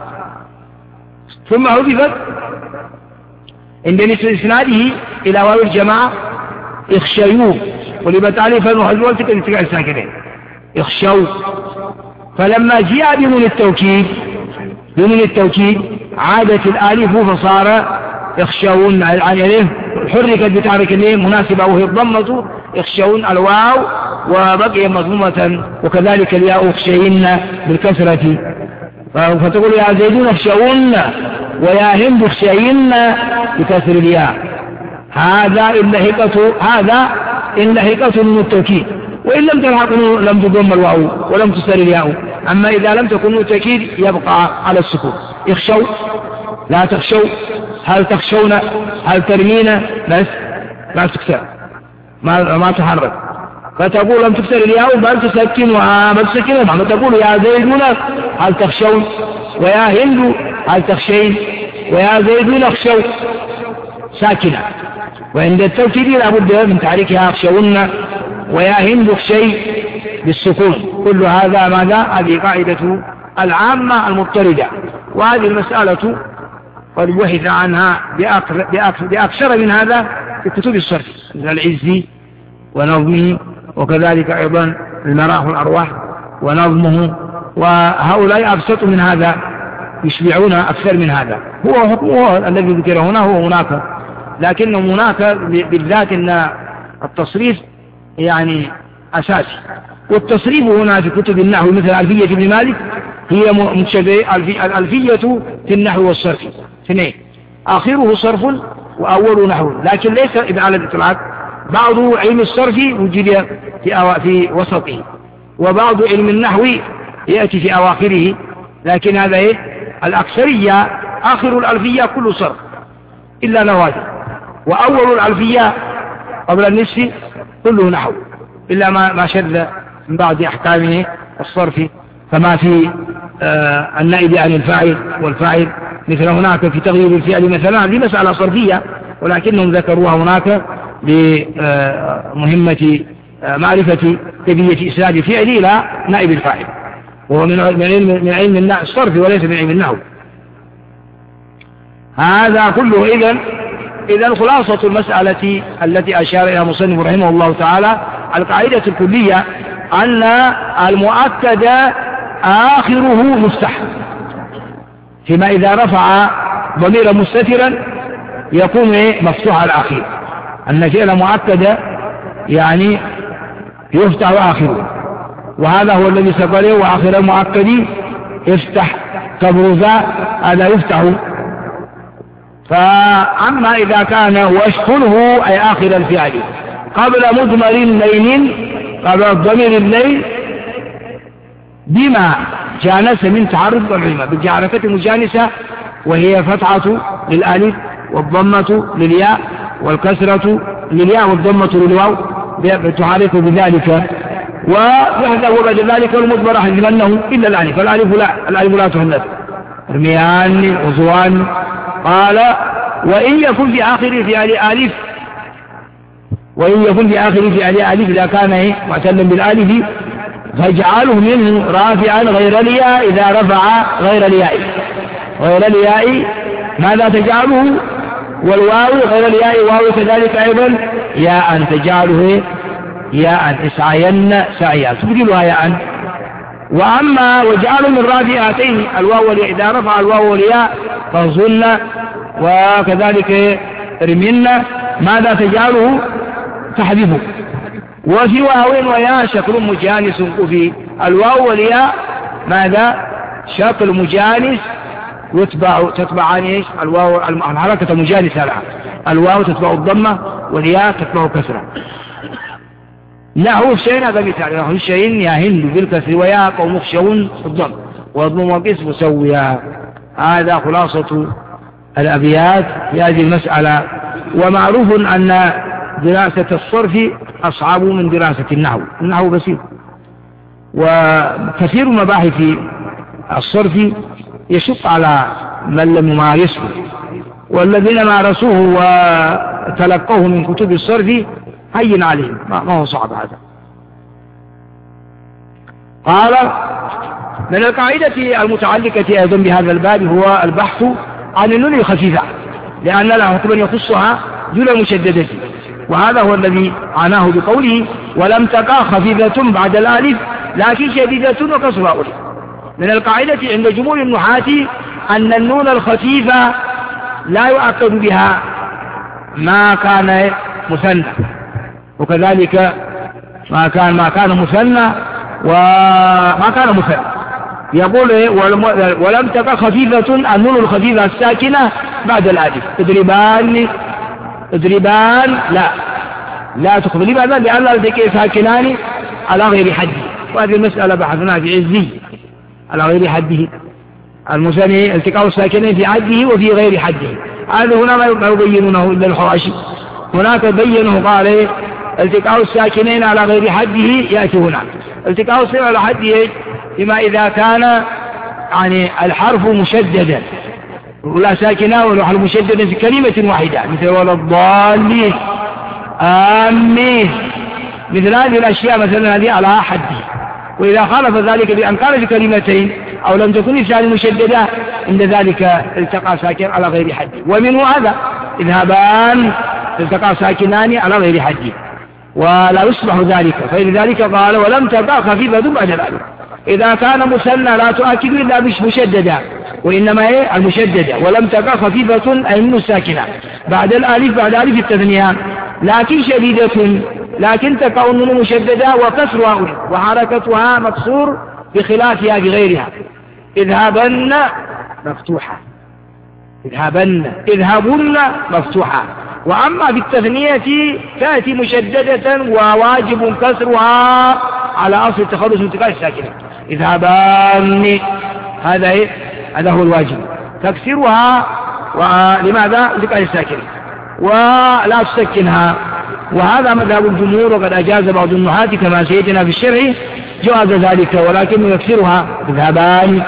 ثم حذفت عند إسناده إلى واو الجماعة اخشيوا، قلبت ألفا وحذفوا التقى الساكنين اخشوا. فلما جاء بنون التوكيد بنون التوكيد عادت الألف فصار يخشون، عن ألف حركت بتحرك الميم مناسبة وهي الضمة يخشون الواو وبقي مضمومة، وكذلك الياء يخشين بالكسرة، فتقول يا زيدون اخشون ويا هند اخشين بكسر الياء. هذا إن لحقته هذا إن لحقته من التوكيد، وإن لم تلحقه لم تضم الواو ولم تسر الياء. أما إذا لم تكن التوكيد يبقى على السكون. اخشوا لا تخشوا، هل تخشون هل ترمين، بس لا تكسر ما, ما تحرك، فتقول لم تكسر الياء بل تسكنها بل تسكنها، فتقول يا زيدون هل تخشون ويا هند هل تخشين ويا زيدون اخشوا ساكنة. وعند التوكيد لابد من تحريكها اخشون ويا هند اخشي بالسكون. كل هذا ماذا؟ هذه قاعدة العامة المضطردة، وهذه المسألة قد بحث عنها بأكثر من هذا في كتب الصرف مثل العزي ونظمه، وكذلك أيضا المراح الأرواح ونظمه، وهؤلاء أبسط من هذا يشبعون أكثر من هذا. هو حكمه الذي ذكر هنا هو هناك، لكن هناك بالذات أن التصريف يعني أساسي. والتصريف هنا في كتب النحو مثل ألفية ابن مالك هي متشابهة. الألفية في النحو والصرف اثنين، آخره صرف وأول نحو، لكن ليس على الإطلاق. بعض علم الصرف وجد في, في وسطه، وبعض علم النحو يأتي في أواخره، لكن هذا إيه؟ الأكثرية آخر الألفية كل صرف إلا نوادر، وأول الألفية قبل النصف كله نحو إلا ما ما شذ من بعض أحكامه الصرف، كما في آه النائب عن الفاعل والفاعل، مثل هناك في تغيير الفعل مثلا، هذه مسألة صرفية ولكنهم ذكروها هناك بمهمة آه معرفة كيفية إسناد الفعل إلى نائب الفاعل، وهو من علم من علم الصرف وليس من علم النحو. هذا كله إذن إذن خلاصة المسألة التي أشار إلى مصنف رحمه الله تعالى القاعدة الكلية أن المؤكد آخره مفتح، فيما إذا رفع ضميرا مستترا يكون مفتوح الأخير، أن فعل مؤكد يعني يفتح آخره، وهذا هو الذي سبقه. وآخر المؤكد يفتح كبرز، هذا يفتح. فأما إذا كان واشكله أي آخر الفعل قبل مضمر الليل، قبل الضمير الليل بما جانس من تعرض والعلم، بالحركة مجانسة وهي فتحة للألف والضمة للياء والكسرة للياء والضمة للواو تحرك بذلك، ويحذف بعد ذلك والمضمر حذفنه إلا الألف، فالألف لا الألف لا تحذف. رميان وزوان. قال وإن يكن في آخر فعل ألف، وإن يكن في آخر فعل ألف إذا كان معتلا بالألف فاجعله منه رافعا غير الياء إذا رفع غير الياء. غير الياء ماذا تجعله؟ والواو غير الياء واو كذلك أيضا ياء تجعله ياء اسعين سعيا تبدلها ياء. وأما وجعله من رافعتين الواو والياء إذا رفع الواو والياء فظن وكذلك رمين ماذا تجعله؟ تحذفه. وفي واو وياء شكل مجانس في الواو والياء ماذا؟ شكل مجانس يتبع تتبعان ايش؟ الواو الحركة مجانسة لها، الواو تتبع الضمة والياء تتبع كسرة. نحو الشيء هذا مثال، نحو الشيء يا هند بالكسر ويا قوم مخشون الضم والضم وقس مسويا. هذا خلاصة الأبيات في هذه المسألة. ومعروف أن دراسة الصرف أصعب من دراسة النحو، النحو بسيط، وكثير مباحث الصرف يشق على من لم يمارسه، والذين مارسوه وتلقوه من كتب الصرف هين عليهم، ما هو صعب هذا. قال من القاعدة المتعلقة أيضا بهذا الباب هو البحث عن النون الخفيفة، لأن لها حكما يخصها دون مشددة، وهذا هو الذي عناه بقوله ولم تقع خفيفة بعد الألف لكن شديدة وكسرها ألف. من القاعدة عند جمهور النحاة أن النون الخفيفة لا يؤكد بها ما كان مثنى، وكذلك ما كان ما كان مثنى وما كان مثنى. يقول ولم تقع خفيفة النون الخفيفة الساكنة بعد الألف. اضربان اضربان لا لا تقبل. لماذا؟ لأن التقي ساكنان على غير حده، وهذه المسألة بحثناها في عزي على غير حده. المثنى التقاء الساكنين في حده وفي غير حده، هذا هنا ما يبينونه إلا الحواشي. هناك بينه قال التقاء الساكنين على غير حده يأتي هنا. التقاء الساكنين على حده بما إذا كان يعني الحرف مشددا ولا ساكنة والحرف مشددا في كلمة واحدة، مثل ولا الضالين آمين، مثل هذه الأشياء مثلا هذه على حده. وإذا خالف ذلك بأن كان في كلمتين أو لم تكن الثاني مشددة عند ذلك التقى ساكن على غير حده. ومنه هذا اذهبان التقى ساكنان على غير حده ولا يصبح ذلك، فلذلك قال ولم تقع خفيفة بعد الألف. إذا كان مثنى لا تؤكد إلا مش مشددة، وإنما هي المشددة. ولم تقع خفيفة أي من ساكنة بعد الألف بعد ألف التثنية، لكن شديدة، لكن تقع النون مشددة وكسرها وحركتها مكسور بخلافها بغيرها. اذهبن مفتوحة، اذهبن، اذهبن مفتوحة. وأما في التثنية تأتي مشددة وواجب كسرها على أصل التخلص من التقاء الساكنة. اذهبان هذا إيه؟ هذا هو الواجب، تكسرها ولماذا؟ لتقاء الساكنة ولا تسكنها. وهذا مذهب الجمهور، وقد أجاز بعض النحاة كما سيأتينا في الشرع جواز ذلك، ولكن يكسرها اذهبان.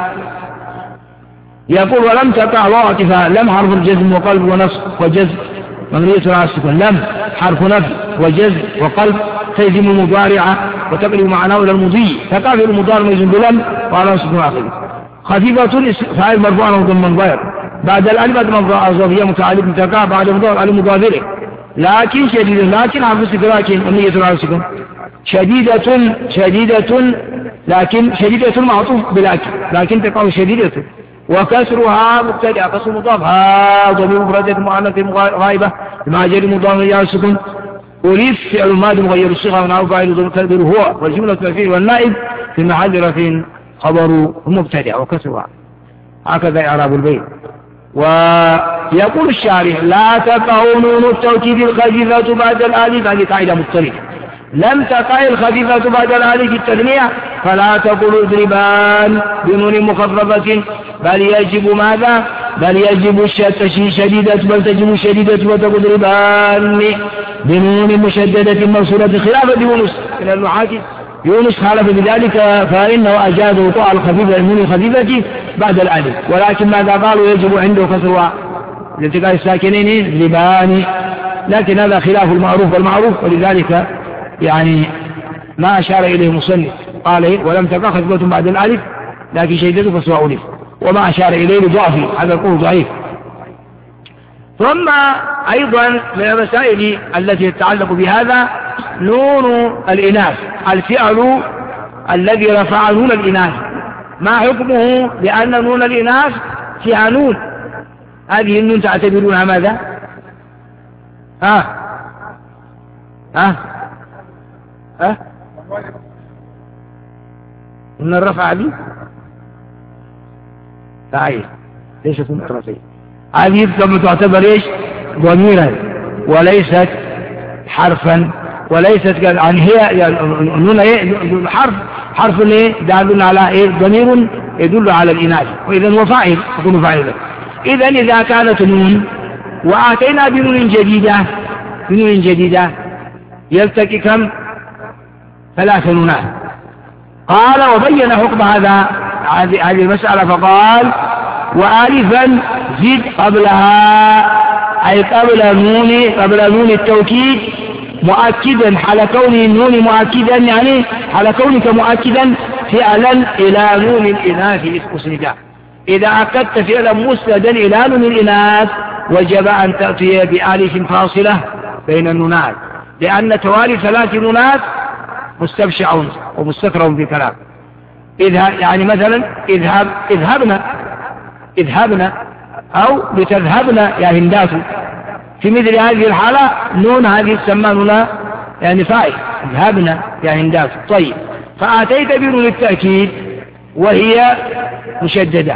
يقول ولم تقع واعطفا، لم حرف الجزم وقلب ونصب وجزم مبنية على السكون، لم حرف نفي وجزم وقلب تلزم المضارعة وتقلب معناه إلى المضي، تقع في المضارع مجزوم بلم وعلى السكون آخره. خفيفة فاعل مرفوع وضم ضمير بعد الألف الظرفية متعلق تقع بعد مضارع المضارع، لكن شديدة، لكن حرف استدراك مبنية على السكون. شديدة شديدة لكن شديدة معطوف بلكن، لكن تقع شديدة. وكسرها مبتدأ كسر مضاف، ها ضمير مفردة مؤنث غائبة مع جر مضاف على السكون. ألف فعل ماضي مغير الصيغة من عرف فاعل ضمير هو، والجملة الفعل والنائب في محل رفع خبر مبتدأ وكسرها. هكذا إعراب البيت. ويقول الشارح لا تقع نون التوكيد الخفيفة بعد الآلف، هذه قاعدة مضطردة. لم تقع الخفيفة بعد الآلف التثنية فلا تقول اضربان بنون مخففة، بل يجب ماذا؟ بل يجب الشديدة، بل تجب الشديدة وتقول اضربان بنون مشددة موصولة خلافة يونس من النحاة. يونس خالف بذلك فإنه أجاز وقوع الخفيفة النون الخفيفة بعد الآلف، ولكن ماذا قالوا؟ يجب عنده كسرها لالتقاء الساكنين اضربان، لكن هذا خلاف المعروف والمعروف، ولذلك يعني ما أشار إليه مصنف، قال إيه؟ ولم تقع خفيفة بعد الألف لكن شديدة فسوى ألف، وما أشار إليه لضعفه، هذا القول ضعيف. ثم أيضا من المسائل التي تتعلق بهذا نون الإناث، الفعل الذي رفع نون الإناث ما حكمه؟ لأن نون الإناث فيها نون، هذه النون تعتبرونها ماذا؟ ها ها ها من الرفع هذه تعيش ليست من الرفع، هذه تعتبر ايش؟ ضميرا وليست حرفا، وليست يعني هي يعني نون ايه؟ حرف حرف ايه؟ دال على ايه؟ ضمير يدل على الاناث، واذا هو فاعل يكون فاعلا. اذا اذا كانت نون واتينا بنون جديده بنون جديده يلتقي كم؟ ثلاث نونات. قال وبين حكم هذا هذه المسألة فقال وآلفا زد قبلها، أي قبل نون قبل نون التوكيد مؤكدا حال كون النون مؤكدا، يعني حال كونك مؤكدا فعلا إلى نون الإناث مسندا. إذا أكدت فعلا مسندا إلى نون الإناث وجب أن تأتي بآلف فاصلة بين النونات، لأن توالي ثلاث نونات مستبشع ومستكره في كلام. اذهب يعني مثلا اذهب اذهبنا اذهبنا أو لتذهبنا يا هندات، في مثل هذه الحالة نون هذه تسمى نون يعني فاعل، اذهبنا يا هندات. طيب فآتيت بنون التأكيد وهي مشددة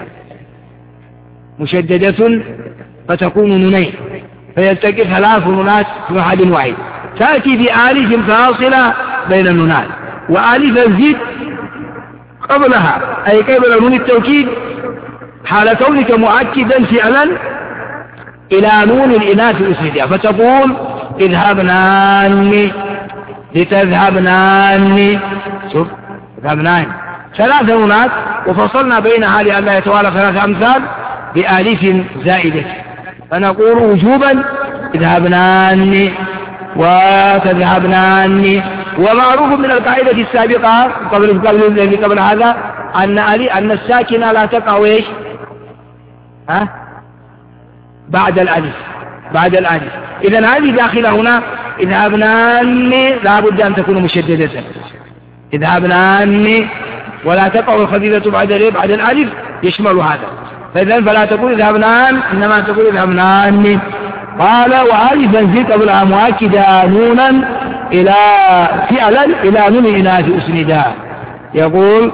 مشددة فتكون نونين، فيلتقي ثلاث نونات في أحد واحد، تأتي بآلف فاصلة بين النونات، وآلف الزد قبلها أي قبل نون التوكيد حال كونك مؤكدا فعلا إلى نون الإناث أسندها، فتقول اذهبنان لتذهبنان، شوف اذهبنان ثلاث نونات وفصلنا بينها لأن يتوالى ثلاث أمثال بآلف زائدة، فنقول وجوبا اذهبنان وتذهبنان. ومعروف من القاعدة السابقة قبل قبل قبل هذا أن أن الساكنة لا تقع إيش؟ ها؟ بعد الألف بعد الألف. إذن هذه داخلة هنا اذهبنان لا بد أن تكون مشددة، اذهبنان ولا تقع الخفيفة بعد بعد الألف، يشمل هذا. فإذن فلا تقول اذهبنان، إنما تقول اذهبنان. قال وألفا في قبلها مؤكدا نونا إلى فعلا إلى نون إناث أسندا. يقول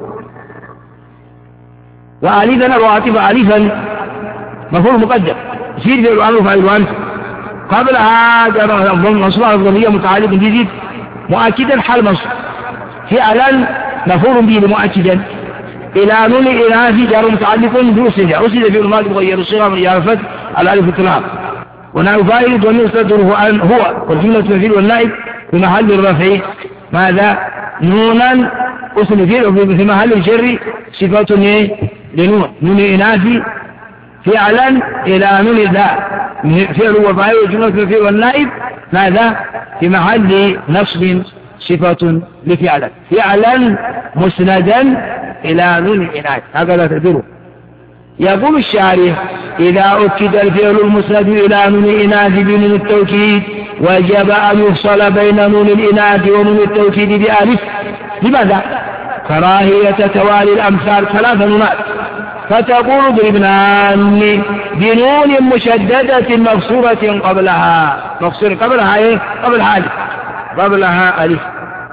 وألفا الواطفة ألفا مفعول مقدم يصير في الأمر فعل وأنت قبلها مصدر الضمير متعلق بجديد مؤكدا حال مصدر فعلا مفعول به مؤكدا إلى نون إناث جار متعلق بأسندا. أسندا في الماضي مغير الصيغة من إجابة الألف اطلاق ونحو فاعل ضمير صدره أن هو والجملة المفعول والنائب في محل الرفع ماذا نونا اسم فعل في محل الجر صفات لنون نون إناث فعلا إلى نون ذا فعل وفاعل والجملة المفعول والنائب ماذا في محل نصب صفة لفعلا فعلا مسندا إلى نون إناث هكذا تقدره. يقول الشارح إذا أكد الفعل المسند إلى نون الإناث بنون التوكيد وجب أن يفصل بين نون الإناث ونون التوكيد بألف. لماذا؟ كراهية توالي الأمثال ثلاث نونات فتقول اضربنان بنون مشددة مفصولة قبلها مفصولة قبلها إيه؟ قبلها ألف قبلها ألف.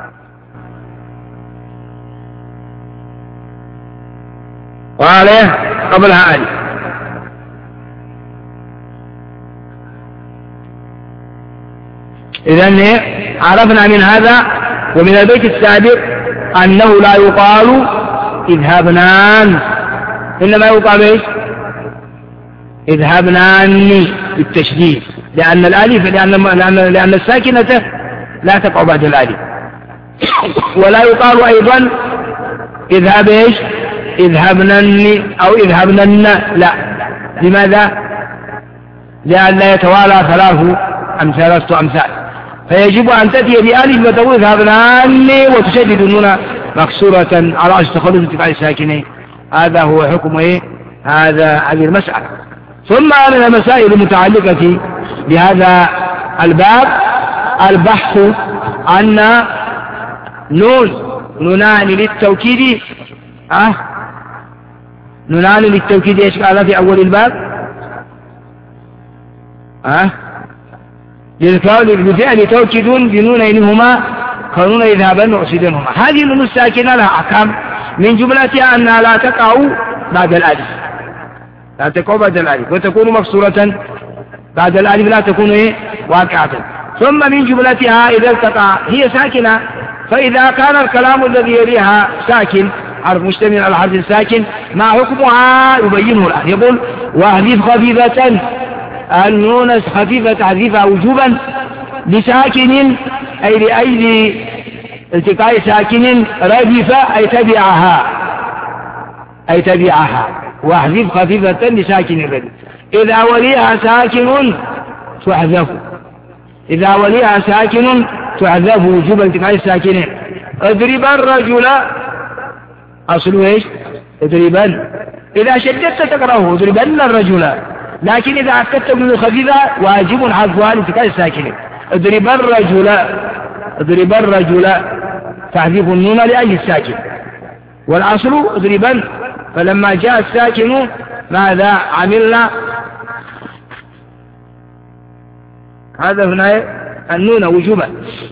قال قبلها ألف. إذن عرفنا من هذا ومن البيت السابق أنه لا يقال اذهبنان إنما يقال إيش؟ اذهبنان بالتشديد لأن الألف لأن, لأن, لأن الساكنة لا تقع بعد الألف. ولا يقال أيضا اذهب إيش؟ اذهبنن أو اذهبنن لا. لماذا؟ لأن لا يتوالى ثلاث أمثال ثلاثة أمثال فيجب أن تأتي بألف وتقول اذهبنن وتشدد النون مكسورة على أجل تخلص ارتفاع الساكنين. هذا هو حكم إيه؟ هذا هذه المسألة. ثم من المسائل المتعلقة بهذا الباب البحث عن نون نونان للتوكيد أه نونان للتوكيد ايش قال في اول الباب ها للفعل بفعل توكيد بنونينهما كنون اذهابا واحسدنهما. هذه النون الساكنه لها احكام من جملتها انها لا تقع بعد الالف لا تقع بعد الالف وتكون مفصولة بعد الالف لا تكون ايه واقعة. ثم من جملتها اذا التقى هي ساكنه فاذا كان الكلام الذي يليها ساكن حرف مشتمل على حرف ساكن ما حكمها يبينه له. يقول واحذف خفيفة النون خفيفة تحذيفها وجوبا لساكن أي لأجل التقاء ساكن ردف أي تبعها أي تبعها واحذف خفيفة لساكن ردف. إذا وليها ساكن تحذف إذا وليها ساكن تحذف وجوبا التقاء الساكنين. اضرب الرجل أصله إيش؟ اضربن. إذا شددت تقرأه اضربن الرجل لكن إذا أكدت من الخفيفة واجب حذفها لالتقاء الساكنين. اضرب الرجل اضرب الرجل تحذيف النون لأجل الساكن والأصل اضربن. فلما جاء الساكن ماذا عملنا؟ هذا هنا النون وجوبا.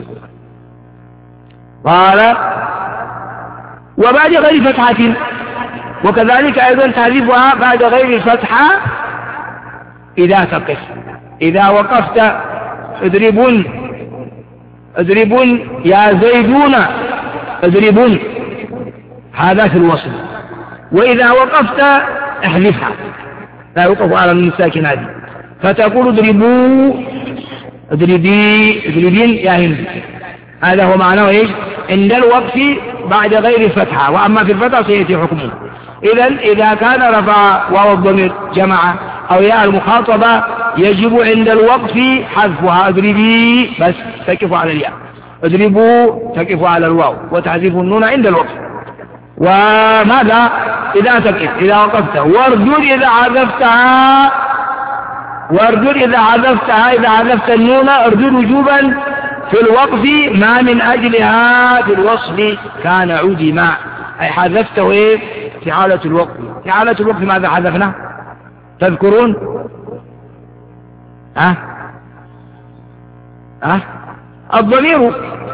قال وبعد غير فتحة وكذلك أيضا تحذيفها بعد غير فتحة إذا تقف. إذا وقفت اضربون اضربون يا زيدون اضربون هذا في الوصل. وإذا وقفت احذفها لا يوقف على الساكن هذه فتقول اضربوا اضربي اضربين يا هند. هذا هو معناه ايش؟ عند الوقف بعد غير فتحة وأما في الفتحة سيأتي حكمه. إذا إذا كان رفع واو الضمير جمع أو ياء المخاطبة يجب عند الوقف حذفها اضربي بس تقف على الياء اضربوا تقف على الواو وتحذف النون عند الوقف. وماذا إذا تقف إذا وقفت واردد إذا حذفتها واردد إذا حذفتها إذا حذفت النون اردد وجوبا في الوقف ما من أجلها في الوصل كان عدما أي حذفته إيه في حالة الوقف. في حالة الوقف ماذا حذفنا تذكرون؟ ها ها الضمير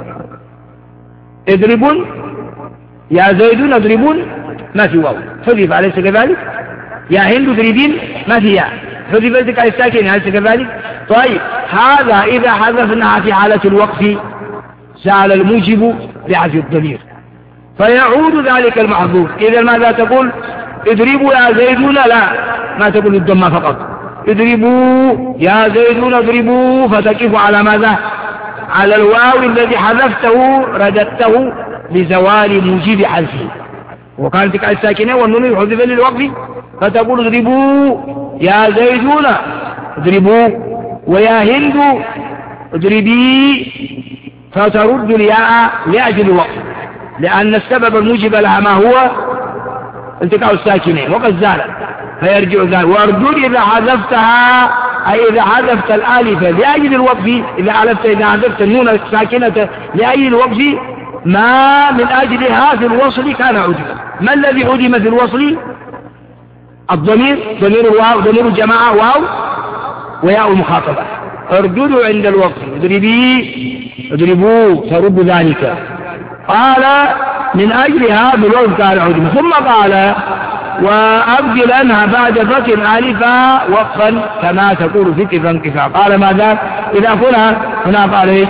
اضربون يا زيدون اضربون ما في واو حذف أليس كذلك؟ يا هند اضربين ما في ياء حذف التقاء الساكن أليس كذلك؟ طيب هذا إذا حذفناها في حالة الوقف سأل الموجب لحذف الضمير فيعود ذلك المحذوف. إذا ماذا تقول؟ اضربوا يا زيدون لا ما تقول الضمة فقط اضربوا يا زيدون اضربوا فتقف على ماذا؟ على الواو الذي حذفته رددته لزوال موجب حذفه وكانت تقع الساكنة والنون يحذف للوقف فتقول اضربوا يا زيدون اضربوا ويا هند اضربي فترد الياء لأجل الوقف لأن السبب الموجب لها ما هو التقاء الساكنين وقد زالت فيرجع ذلك. واردود إذا حذفتها أي إذا حذفت الآلف لأجل الوقف إذا حذفت إذا حذفت النون الساكنة لأجل الوقف ما من أجلها في الوصل كان عدما. ما الذي عدم في الوصل؟ الضمير ضمير الواو ضمير الجماعة واو وياء المخاطبة ارددوا عند الوقف اضربي اضربوا ترد ذلك. قال من أجلها بالوقف كان عدما. ثم قال وأبدل أنها بعد فتح ألفا وقفا كما تقول في كفا كفا. قال ماذا؟ إذا كنا هنا قال إيه؟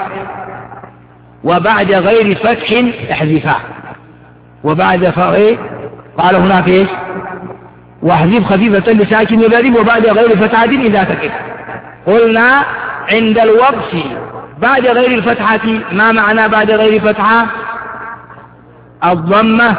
وبعد غير فتح احذفا وبعد فايه قال هنا في ايش؟ واحذف خفيفة لساكن يضرب وبعد غير فتحة إذا تكف. قلنا عند الوقف بعد غير الفتحة ما معنى بعد غير فتحة؟ الضمة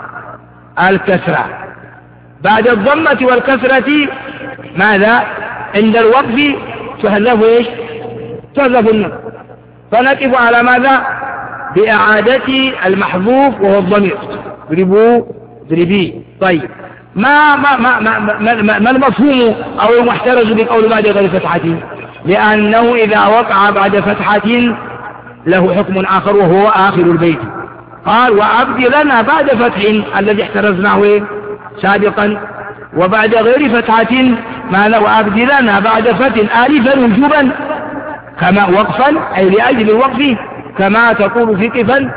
الكسرة. بعد الضمة والكسرة ماذا؟ عند الوقف تحذف ايش؟ تحذف النون فنقف على ماذا؟ بإعادة المحذوف وهو الضمير اضربوا اضربي. طيب ما ما ما ما, ما, ما, ما المفهوم أو المحترز بقول بعد غير فتحة؟ لأنه إذا وقع بعد فتحة له حكم آخر وهو آخر البيت. قال وأبدلنا بعد فتح الذي احترزناه سابقا وبعد غير فتحة ما وأبدلنا بعد فتح آلفا وجوبا كما وقفا أي لأجل الوقف كما تقول في قفا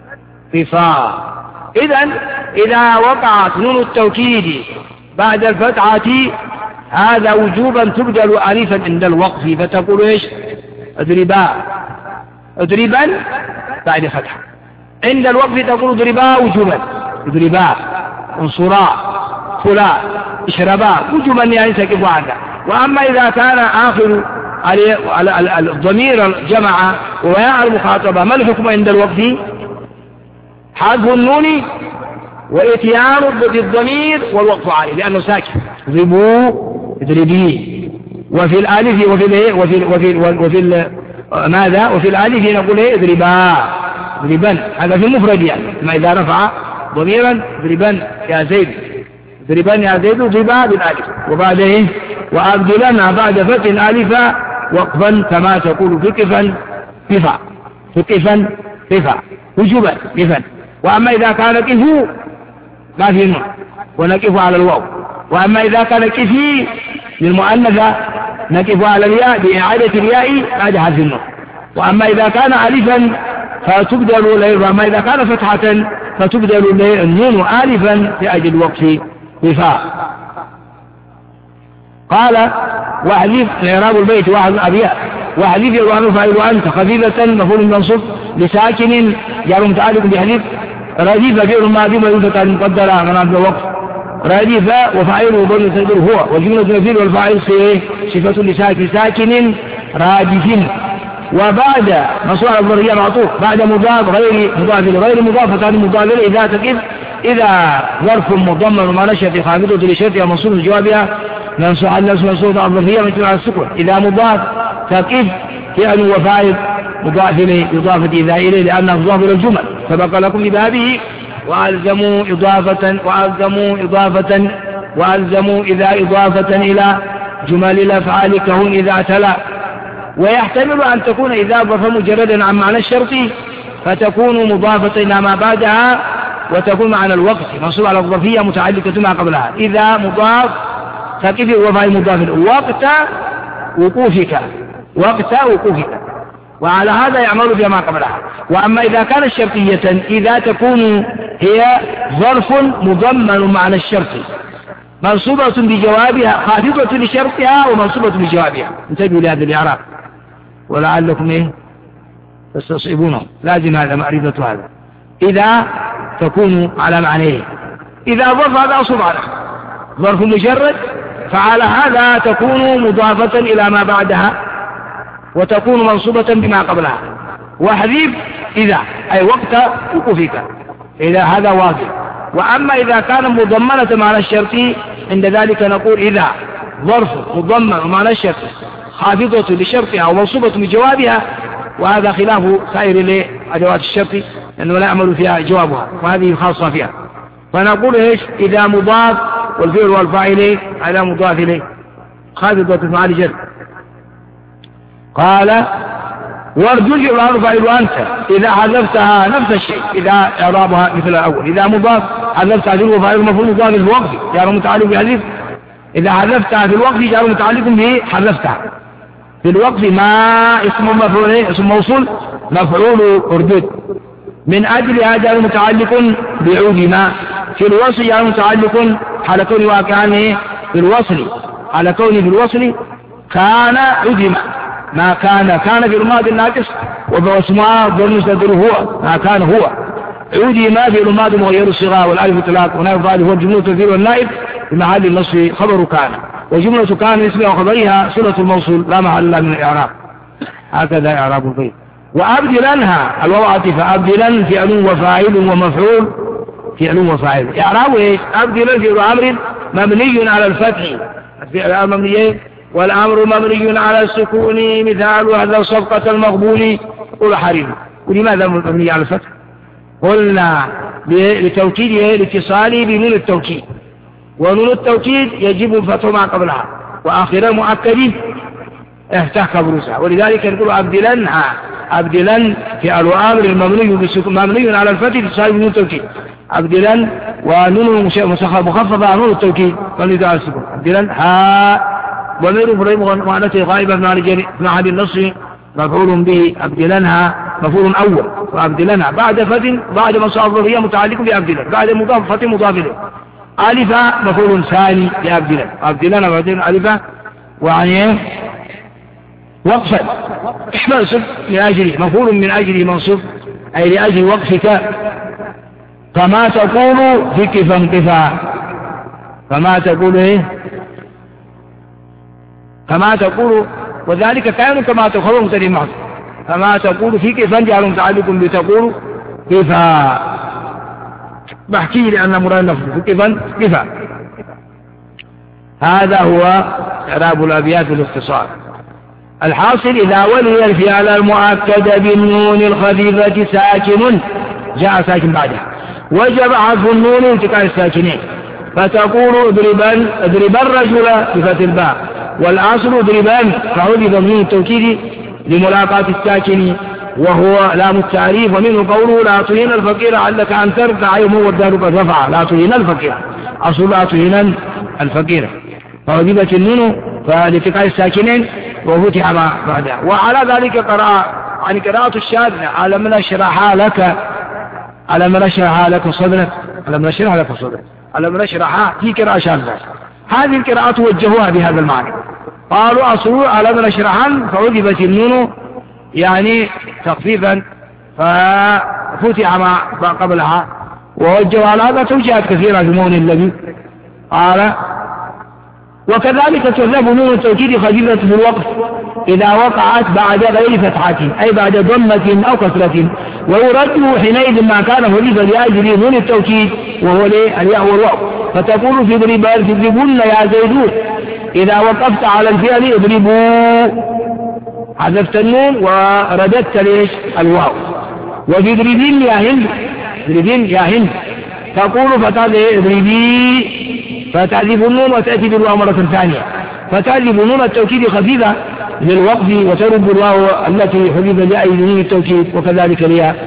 قفا. إذن إذا وقعت نون التوكيد بعد الفتحة هذا وجوبا تبدل ألفا عند الوقف فتقول إيش؟ اضربا اضربا بعد فتحة عند الوقف تقول اضربا وجوبا اضربا انصرا فلا اشربا وجوبا يعني تقف عنها. وأما إذا كان آخر الضمير الجمع وياء المخاطبة ما الحكم عند الوقف؟ حذف النون وإتيان بالضمير والوقف عليه لأنه ساكن اضربوا اضربيه. وفي الآلف وفي الايه وفي وفي وفي ماذا؟ وفي الآلف نقول ايه؟ اضربا اضربا هذا في المفرد يعني ما إذا رفع ضميرا اضربا يا زيد اضربا يا زيد اضربا بالآلف وبعد ايه؟ وأبدلنا بعد فتح ألفا وقفا كما تقول في قفا قفا في قفا قفا وجوبا قفا. وأما إذا كان قفو ما في نون ونقف على الواو. وأما إذا كان قفي للمؤنثة نقف على الياء بإعادة الياء بعد حذف النون. وأما إذا كان ألفا فتبدل له. وأما إذا كان فتحة فتبدل النون ألفا لأجل وقف قفا. قال واحذف إعراب البيت واحد أبياء واحذف يضعن فاعل أنت خفيفة مفعول منصوب لساكن جار متعلق بحذف رديف فعل ماضي ويفتح مقدرة من عبد الوقف رديف وفاعله ضمير تقدير هو والجملة الفعل والفاعل صفة لساكن ساكن رادف. وبعد مصروع الضرية معطوف بعد مضاف غير مضاف غير مضاف ثاني مضاف إذا تقف إذا ظرف مضمن وما نشأ في خافضة لشرطها منصوب جوابها منصوب على الناس منصوب الظرفية مثل على السكون. إذا مضاف تقف فعل وفاعل مضاف إليه إضافة إذا إليه لأنه مضاف إلى الجمل سبق لكم ببابه وألزموا إضافة وألزموا إضافة وألزموا إذا إضافة إلى جمل الأفعال كهون إذا تلا. ويحتمل أن تكون إضافة مجردا عن معنى الشرط فتكون مضافة إلى ما بعدها وتكون معنى الوقت منصوب على الظرفية متعلقة ما قبلها. إذا مضاف فكيف وفاء مضاف وقت وقوفك وقت وقوفك، وعلى هذا يعمل بما قبلها. وأما إذا كانت شرطية إذا تكون هي ظرف مضمن معنى الشرط منصوبة بجوابها خافضة لشرطها ومنصوبة بجوابها. انتبهوا لهذا الإعراب ولعلكم إيه تستصعبونه، لازم هذا معرفة هذا. إذا تكون على معنيه، إذا ظرف هذا أصل على ظرف مجرد، فعلى هذا تكون مضافة إلى ما بعدها وتكون منصوبة بما قبلها. واحذف إذا أي وقت وقوفك، إذا هذا واضح. وأما إذا كان مضمنة معنى الشرط عند ذلك نقول إذا ظرف مضمن معنى الشرط خافضة لشرطها ومنصوبة بجوابها، وهذا خلاف سائر لأدوات الشرط لأنه لا يعمل فيها جوابها، وهذه خاصة فيها. فنقول إيش إذا مضاف والفعل والفاعل على مضاف إليه خافضة مع الجر. قال وارجع الأمر فاعل أنت إذا حذفتها نفس الشيء، إذا إعرابها مثل الأول. إذا مضاف حذفتها في الوفاء المفعول مضاف في الوقت جار متعلق بحذف، إذا حذفتها في الوقت جار متعلق بحذفتها في الوقت ما اسم مفعول اسم موصول مفعول أردد من أجل جار متعلق بعود ما في الوصل جار متعلق على كون واقعان في الوصل على كون في الوصل كان عدم ما كان كان في الماضي الناقص وباسمها بالمستدر هو ما كان هو عودي ما في الماضي مغير الصيغه والالف اطلاق ونائب فاعل هو الجمله التكثير والنائب في محل النصب خبر كان وجمله كان اسمها وخبرها صله الموصول لا محل لها من الاعراب. هكذا اعراب البيت. وابدلنها الواو عاطفه ابدلن فعل وفاعل ومفعول فعل وفاعل. اعرابه ايش؟ ابدلن فعل امر مبني على الفتح الفعل مبني والأمر مبني على السكون مثال هذا صفقة المقبول قل حريم. ولماذا مبني على الفتح؟ قلنا لتوكيد الاتصال بنون التوكيد، ونون التوكيد يجب الفتح ما قبلها وآخر مؤكد افتح بروسها، ولذلك نقول أبدلنها أبدلن في الأمر المبني بالسكون مبني على الفتح اتصال بنون التوكيد أبدلن ونون مخففة نون التوكيد مبني على السكون أبدلن ها ومير فريم معناته غائبة في محل النص مفعول به أبدلنها مفعول أول وأبدلنها بعد فتن بعد منصوب الظرفية متعلق بأبدلن بعد مضاف فتن مضاف إليه ألفا مفعول ثاني لأبدلن أبدلنها بعدين ألفا وعني وقفا منصوب لأجله مفعول من أجله منصوب أي لأجل وقفك كما تقول في كفا انقفا كما تقول إيه كما تقول وذلك كان كما تقول متدين معه كما تقول في كيف جعل متعلق بتقول كيف بحكي لأن مراد نفسه في كيف كيف. هذا هو إعراب الأبيات بالاختصار. الحاصل إذا ولي الفعل المؤكد بالنون الخفيفة ساكن جاء ساكن بعدها وجب حذف النون انتقال الساكنين فتقول اضربن اضربن الرجل بفتح الباء والأصل اضربان فعذب من التوكيد لملاقاة الساكن وهو لام التعريف ومنه قوله لا تهين الفقير علك أن ترفع يوم والدار قد رفع لا تهين الفقير أصل لا تهين الفقير فعذبت النون فلاتقاء الساكنين وفتح ما بعدها. وعلى ذلك قرأ عن قراءة الشاذة على من أشرح لك على من أشرح لك صدرك على من أشرح لك صدرك على من أشرح في قراءة شاذة. هذه القراءات وجهوها بهذا المعنى قالوا أصلوا على من أشرحا فعذبت النون يعني تخفيفا ففتح ما قبلها ووجهوا على هذا توجيهات كثيرة في المون الذي قال وكذلك تذهب نون التوكيد خفيفة في الوقف إذا وقعت بعد غير فتحة أي بعد ضمة أو كسرة ويرد حينئذ ما كان خفيفا لأجل نون التوكيد وهو الياء والواو فتقول في ضربان تضربون يا زيدون إذا وقفت على الفعل اضربوا حذفت النون ورددت ليش الواو وفي ضربين يا هند ضربين يا هند تقول فتعذب اضربي فتعذب النون وتأتي بالواو مرة ثانية فتعذب نون التوكيد خفيفة للوقف وترد الواو التي حذف لأي نون التوكيد وكذلك ليها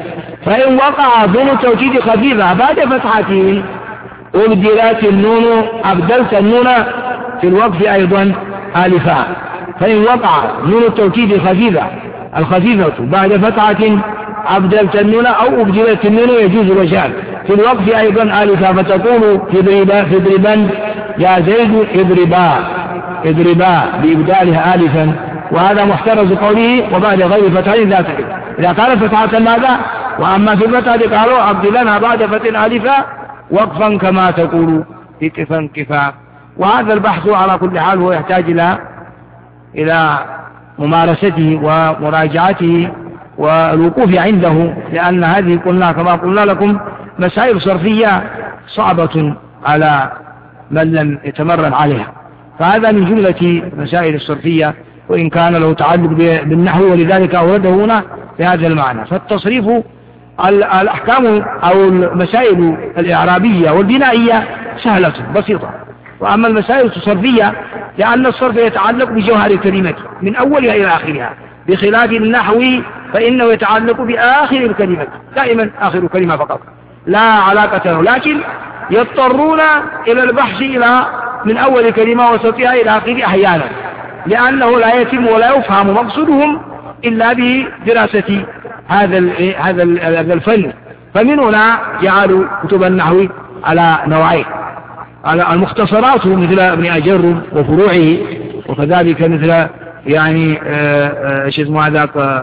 فإن وقع دون التوكيد خفيفة بعد فتحة أبدلت النون أبدلت النون في الوقف أيضا ألفا. فإن وقع نون التوكيد خفيفة الخفيفة بعد فتحة أبدلت النون أو أبدلت النون يجوز وجهان في الوقف أيضا ألفا، فتقول اضربا يا زيد اضربا اضربا بإبدالها ألفا، وهذا محترز قوله وبعد غير فتحة ذات إذا كانت فتحة ماذا؟ وأما في الفتحة قالوا أبدلنها بعد فتح ألفا وقفا كما تقول في كفا كفا. وهذا البحث على كل حال هو يحتاج إلى إلى ممارسته ومراجعته والوقوف عنده، لأن هذه قلنا كما قلنا لكم مسائل صرفية صعبة على من لم يتمرن عليها، فهذا من جملة مسائل الصرفية وإن كان له تعلق بالنحو، ولذلك أورده هنا بهذا المعنى. فالتصريف الأحكام أو المسائل الإعرابية والبنائية سهلة بسيطة، وأما المسائل الصرفية لأن الصرف يتعلق بجوهر الكلمة من أولها إلى آخرها، بخلاف النحو فإنه يتعلق بآخر الكلمة دائما آخر الكلمة فقط لا علاقة له، لكن يضطرون إلى البحث إلى من أول كلمة وسطها إلى آخر أحيانا، لأنه لا يتم ولا يفهم مقصودهم إلا بدراسة هذا هذا الفن. فمن هنا جعلوا كتب النحو على نوعين، على المختصرات مثل ابن أجر وفروعه، وكذلك مثل يعني ايش اسمه هذاك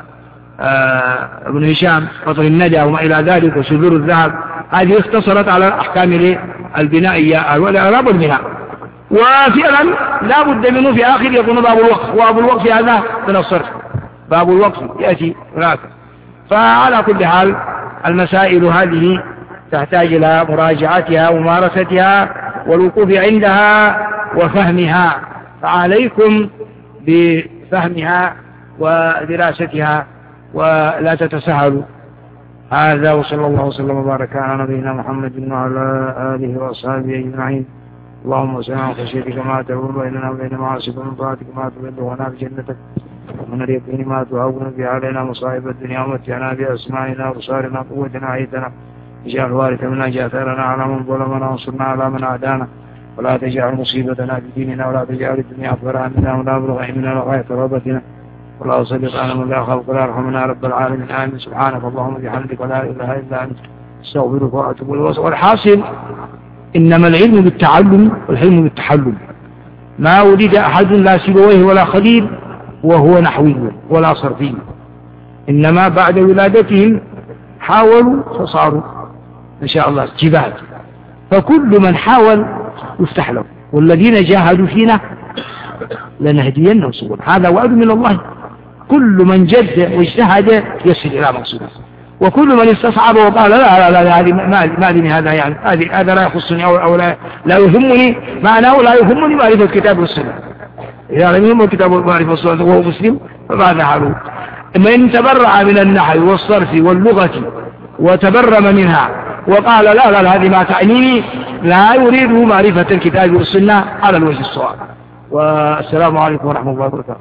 ابن هشام قطر الندى وما إلى ذلك وسدور الذهب، هذه اختصرت على الأحكام البنائية والإعراب والبناء. وفعلا لا بد منه في آخر يكون باب الوقف، وباب الوقف هذا من الصرف، باب الوقف يأتي هناك. فعلى كل حال المسائل هذه تحتاج إلى مراجعتها وممارستها والوقوف عندها وفهمها، فعليكم بفهمها ودراستها ولا تتساهلوا. هذا وصلى الله وسلم وبارك على نبينا محمد وعلى آله وأصحابه أجمعين. اللهم صل على خشيتك ما تهون بيننا وبين معاصيك ومن طاعتك ما تبلغنا بجنتك ومن اليقين ما تهون به علينا مصائب الدنيا ومتعنا بأسماعنا وأبصارنا قوتنا عيتنا اجعل الوارث منا جاثرنا على من ظلمنا وانصرنا على من عادانا ولا تجعل مصيبتنا في ديننا ولا تجعل الدنيا أكبر همنا ولا مبلغ علمنا ولا غاية رغبتنا ولا تسلط على من لا خلق ولا يرحمنا رب العالمين. آمين. سبحانك اللهم وبحمدك ولا إله إلا أنت استغفرك وأتوب إليك. والحاصل إنما العلم بالتعلم والحلم بالتحلم، ما ولد أحد لا سيبويه ولا خليل وهو نحوي ولا صرفي، إنما بعد ولادتهم حاولوا فصاروا إن شاء الله جبال. فكل من حاول يفتح له، والذين جاهدوا فينا لنهدينهم سبل، هذا وعد من الله. كل من جد واجتهد يصل إلى مقصوده، وكل من استصعب وقال لا لا لا, لا هذه ما ديني هذا يعني هذه هذا لا يخصني أو, أو لا, لا يهمني، معناه لا يهمني معرفة الكتاب والسنة. إذا لم يهمه الكتاب والمعرفة والسنة وهو مسلم فماذا حاله؟ من تبرع من النحو والصرف واللغة وتبرم منها وقال لا لا, لا هذه ما تعنيني، لا يريد معرفة الكتاب والسنة على الوجه الصواب. والسلام عليكم ورحمة الله وبركاته.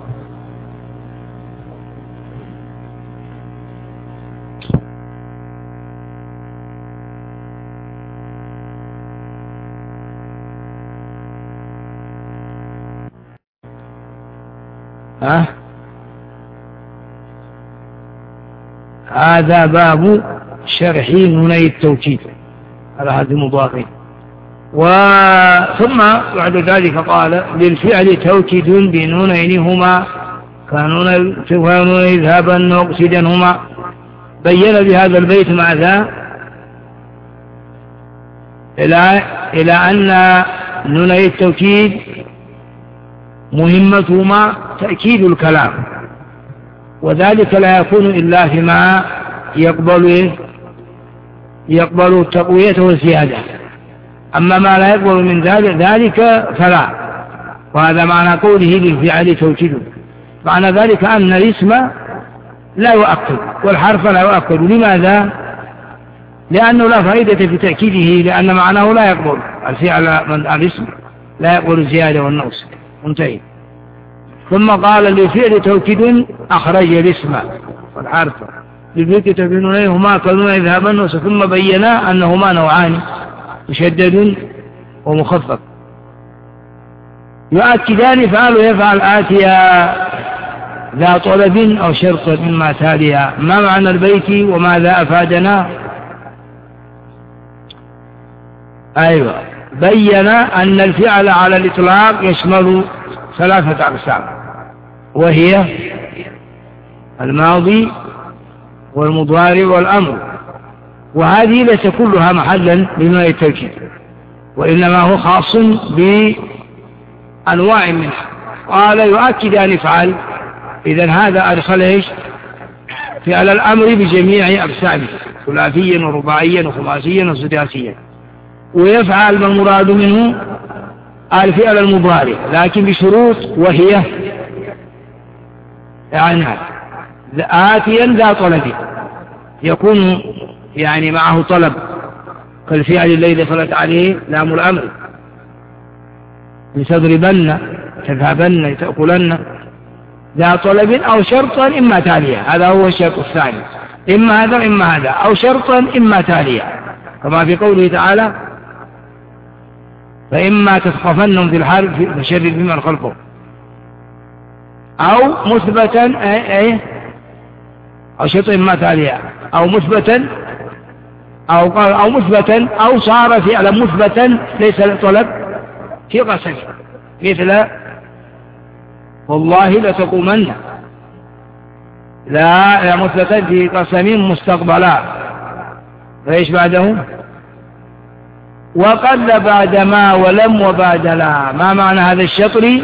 ها؟ هذا باب شرح نوني التوكيد على هذه المضافين. وثم بعد ذلك قال للفعل توكيد بنونينهما كانون اذهابا واقصدنهما. بين بهذا البيت ماذا؟ إلى إلى أن نوني التوكيد مهمتهما تأكيد الكلام، وذلك لا يكون إلا فيما يقبل يقبل التقوية والزيادة، أما ما لا يقبل من ذلك فلا. وهذا معنى قوله للفعل توكيد، معنى ذلك أن الاسم لا يؤكد والحرف لا يؤكد. لماذا؟ لأنه لا فائدة في تأكيده، لأن معناه لا يقبل الفعل من الاسم لا يقبل الزيادة والنقص. منتهي. ثم قال للفعل توكيد أخرج الاسم والحرف للذكر تبين هما كلمة يذهبن ثم بينا أنهما نوعان مشدد ومخفف. يؤكدان فعل يفعل آتيا ذا طلب أو شرط مما تاليا. ما معنى البيت وماذا أفادنا؟ أيوة، بين أن الفعل على الإطلاق يشمل ثلاثة أقسام، وهي الماضي والمضارع والأمر، وهذه ليس كلها محلا لنوع التوكيد، وإنما هو خاص بأنواع منها. قال يؤكد أن يفعل، إذن هذا أدخل إيش؟ فعل الأمر بجميع أقسامه، ثلاثيا ورباعيا وخماسيا وسداسيا. ويفعل ما المراد منه الفعل المضارع لكن بشروط، وهي يعني آتيا ذا طلب، يكون يعني معه طلب كالفعل الذي دخلت عليه لام الأمر، لتضربن تذهبن تأكلن، ذا طلب أو شرطا إما تاليا، هذا هو الشرط الثاني، إما هذا إما هذا، أو شرطا إما تاليا، كما في قوله تعالى فإما تثقفنهم في الحرب فشرد بمن خلفهم، أو مثبتا أي أي أو شرطا إما تاليا، أو مثبتا أو قال أو مثبتا أو صار فعلا مثبتا ليس طلب في قسم، مثل والله لتقومن، لا لا مثبتا في قسم مستقبلا. فإيش بعده؟ وقل بعد ما ولم وبعد لا. ما معنى هذا الشطر؟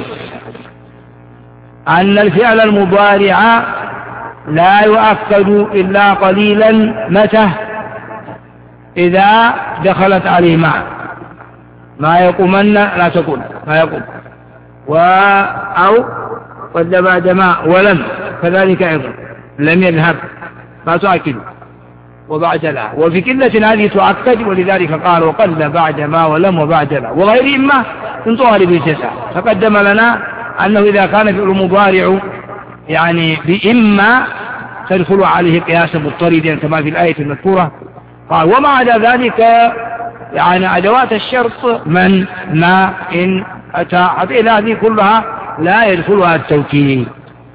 أن الفعل المضارع لا يؤكد إلا قليلا، متى؟ إذا دخلت عليه مع ما يقومن لا تقول ما يقوم، و أو قد بعد ما ولم كذلك أيضا لم يذهب ما تؤكد، وبعد لا، وفي كلة هذه تؤكد، ولذلك قال وقل بعد ما ولم وبعد لا، وغير إما من طوالب الجزاء. تقدم لنا أنه إذا كان فعل مضارع يعني بإما تدخل عليه قياسا مضطردا كما في الآية المذكورة. قال وما عدا ذلك يعني أدوات الشرط من ما إن أتى، حتى هذه كلها لا يدخلها التوكيد،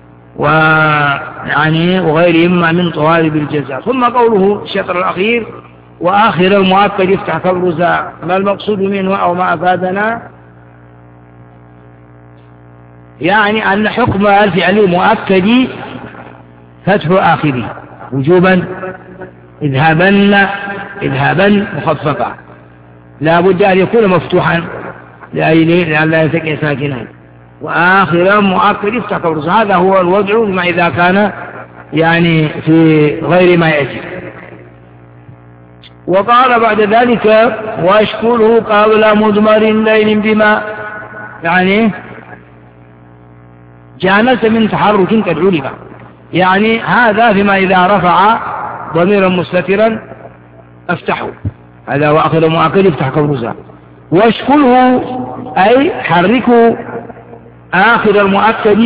ويعني وغير إما من طوالب الجزاء. ثم قوله الشطر الأخير وآخر المؤكد يفتح كالرزاء، ما المقصود منه أو ما أفادنا؟ يعني أن حكم الفعل المؤكد فتح آخره وجوبا، اذهبن اذهبن مخففا، لا بد أن يكون مفتوحا لأن لا يتقي ساكنا. وآخر مؤكد يفتح كالرزاء، هذا هو الوضع ما إذا كان يعني في غير ما يأتي. وقال بعد ذلك واشكله قبل مضمر لين بما، يعني جانس من تحرك قد علم، يعني هذا فيما إذا رفع ضميرا مستترا افتحه، هذا وآخر مؤكد يفتح كالرزاق. واشكله أي حركه آخر المؤكد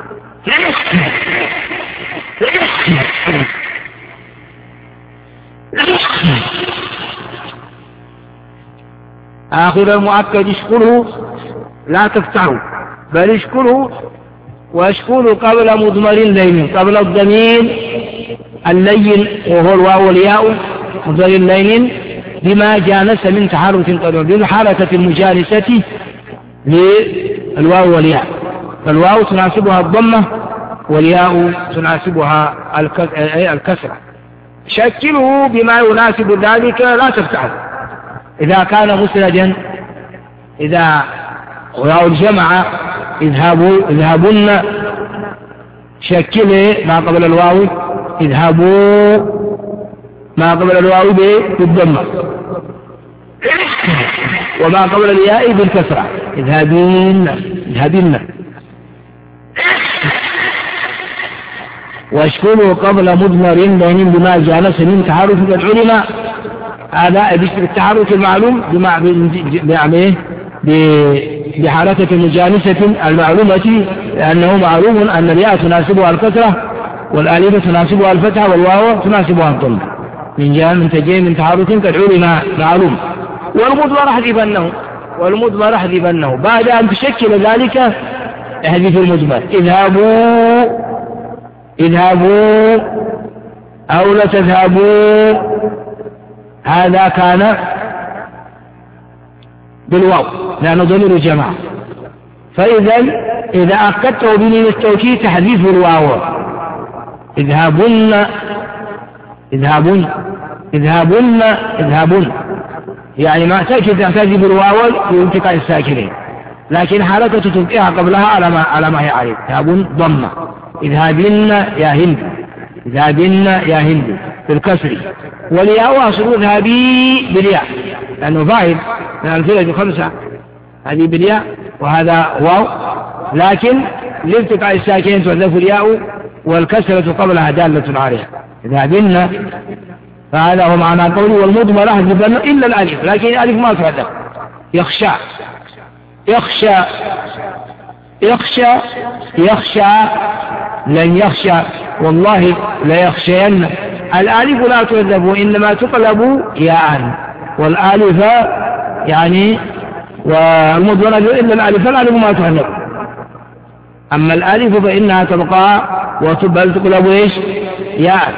آخر المؤكد اشكله لا تفتحه بل اشكله، واشكله قبل مضمر لين، قبل الضمير اللين وهو الواو والياء، مضمر لين بما جانس من تحرك قدر، بحركة المجانسة للواو والياء، فالواو تناسبها الضمة والياء تناسبها الكسرة. شكله بما يناسب ذلك لا تفتحه إذا كان مسندا، إذا واو الجمع اذهبوا اذهبن، شكله ما قبل الواو اذهبوا ما قبل الواو بالضمة، وما قبل الياء بالكسرة اذهبين اذهبين. واشكله قبل مضمر لين بما جانس من تحرك قد علم، هذا بالتحرك المعلوم بحركة مجانسة المعلومة، لأنه معلوم أن الياء تناسبها الكسرة والآلفة تناسبها الفتحة والواو تناسبها الضم من جهة من تجين من تحرك كالعلم معلوم. والمضمر احذفنه والمضمر احذفنه بعد أن تشكل ذلك احذف المضمر. اذهبوا اذهبوا أو لتذهبوا هذا كان بالواو لأنه ضمير جماعة. فإذا إذا أكدته بنين التوكيد تحذيف الواو. اذهبن اذهبن اذهبن اذهبن يعني ما تأكد تحذيف الواو بانتقاء الساكنين، لكن حركة تبقيها قبلها على ما على ما هي عليه. اذهبن ضمة. اذهبن يا هند اذهبن يا هند بالكسر. والياء أصل اذهبي بالياء لأنه فاعل من الأمثلة خمسة هذه بالياء وهذا واو، لكن لالتقاء الساكنين تحذف الياء والكسرة قبلها دالة عليها. اذهبن فهذا هو معنى قوله والمضمر احذفنه إلا الألف، لكن الألف ما تحذف. يخشى يخشى يخشى يخشى لن يخشى والله لا يخشين. الآلف لا تحذف وإنما تقلب ياء، والآلف يعني والمضمر إلا الألف الألف ما تحذف. أما الألف فإنها تبقى وتبل تقلب إيش ياء،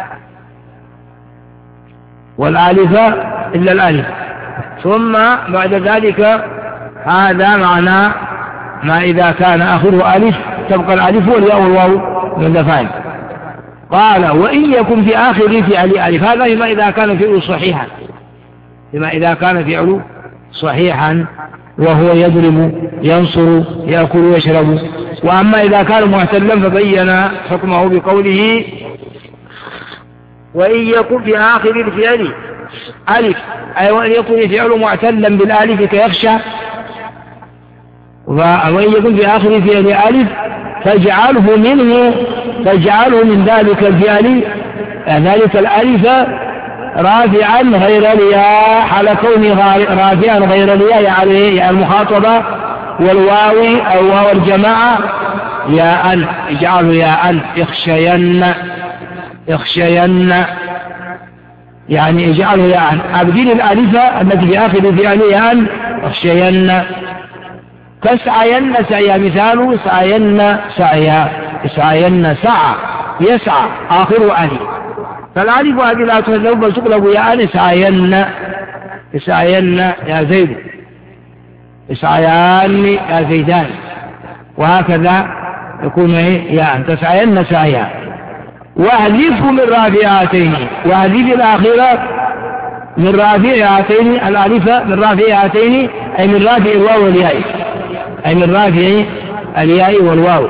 والآلف إلا الألف. ثم بعد ذلك هذا معنى ما إذا كان آخره ألف تبقى الألف والياء والواو من دفعين. قال وإن يكن في آخره فعل ألف، هذا فيما إذا كان فعل صحيحا فيما إذا كان فعل صحيحا وهو يضرب ينصر يأكل ويشرب. وأما إذا كان معتلا فبين حكمه بقوله وإن يكن في آخر الفعل ألف، أي وإن يكن الفعل معتلا بالألف كيخشى. وإن يكن في آخر الفعل ألف فاجعله منه فاجعله من ذلك الفعل ذلك الألف رافعا غير الياء حال كونه رافعا غير الياء عليه المخاطبة والواو أو واو الجماعة ياء اجعله ياء. اخشين اخشين يعني اجعله ياء أبدل الألفة التي في آخر الفعل ياء. اخشين تسعين سعيا مثال سعين سعيا سعين سعى يسعى آخر ألف، فالألف هذه لا تحذف بل تقلب ياء. سعين سعين يا زيد سعيان يا زيدان، وهكذا يكون ياء تسعين سعيا. واحذفه من رافعتين، واحذف الآخرة من رافعتين الألف من رافعتين أي من رافع الواو والياء أي من رافع الياء والواو.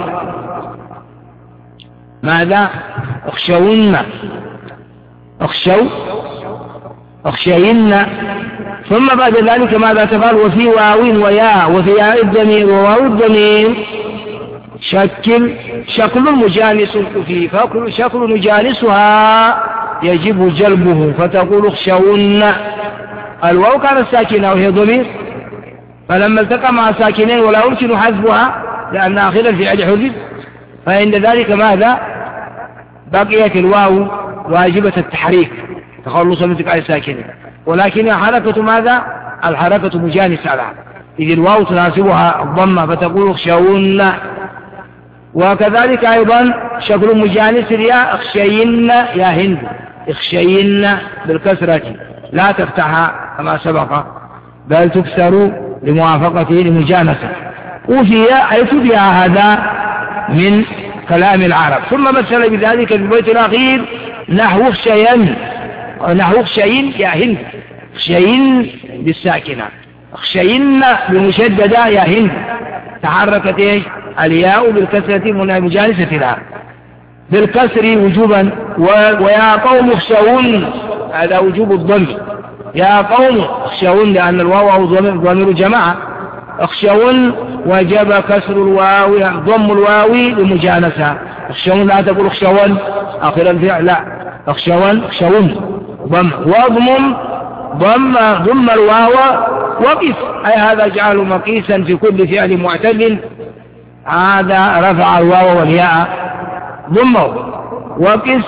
ماذا اخشون اخشوا اخشين. ثم بعد ذلك ماذا تفعل وفي واو وياء وفي ياء الضمير وواو الضمير شكل شكل مجانس فيه شكل مجانسها يجب جلبه فتقول اخشون. الواو كانت ساكنة وهي ضمير، فلما التقى مع ساكنين ولا يمكن حذفها لأن آخر الفعل حذف، فعند ذلك ماذا بقيت الواو واجبة التحريك تخلصا من التقاء الساكنين، ولكن حركة ماذا الحركة مجانسة لها إذ الواو تناسبها الضمة فتقول اخشون. وكذلك أيضا شكل مجانس الياء اخشين يا هند اخشين بالكسرة لا تفتحها كما سبق بل تكسر لموافقته لمجانسة. وفي أي تبع هذا من كلام العرب. ثم مثل بذلك في البيت الأخير نحو اخشين نحو اخشين يا هند اخشين بالساكنة اخشين بمشددة يا هند تحركت ايش الياء بالكسرة من مجانسة لها بالكسر وجوبا. ويا قوم اخشون هذا وجوب الضم يا قوم اخشون لأن الواو ضمير جماعة اخشون وجب كسر الواو ضم الواو لمجانسة. اخشون لا تقول اخشون آخر الفعل لا اخشون اخشون ضم واضمم ضم ضم الواو وقف أي هذا جعله مقيسا في كل فعل معتل هذا رفع الواو والياء ضمه وقس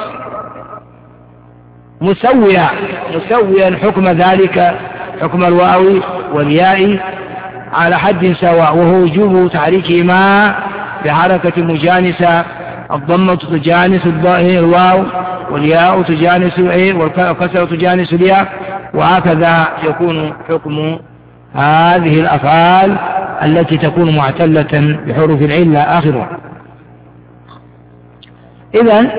مسويا مسويا حكم ذلك حكم الواو والياء على حد سواء، وهو وجوب تحريكهما بحركة مجانسة، الضمة تجانس الواو والياء تجانس والكسرة تجانس الياء، وهكذا يكون حكم هذه الأفعال التي تكون معتلة بحروف العلة آخرها. إذن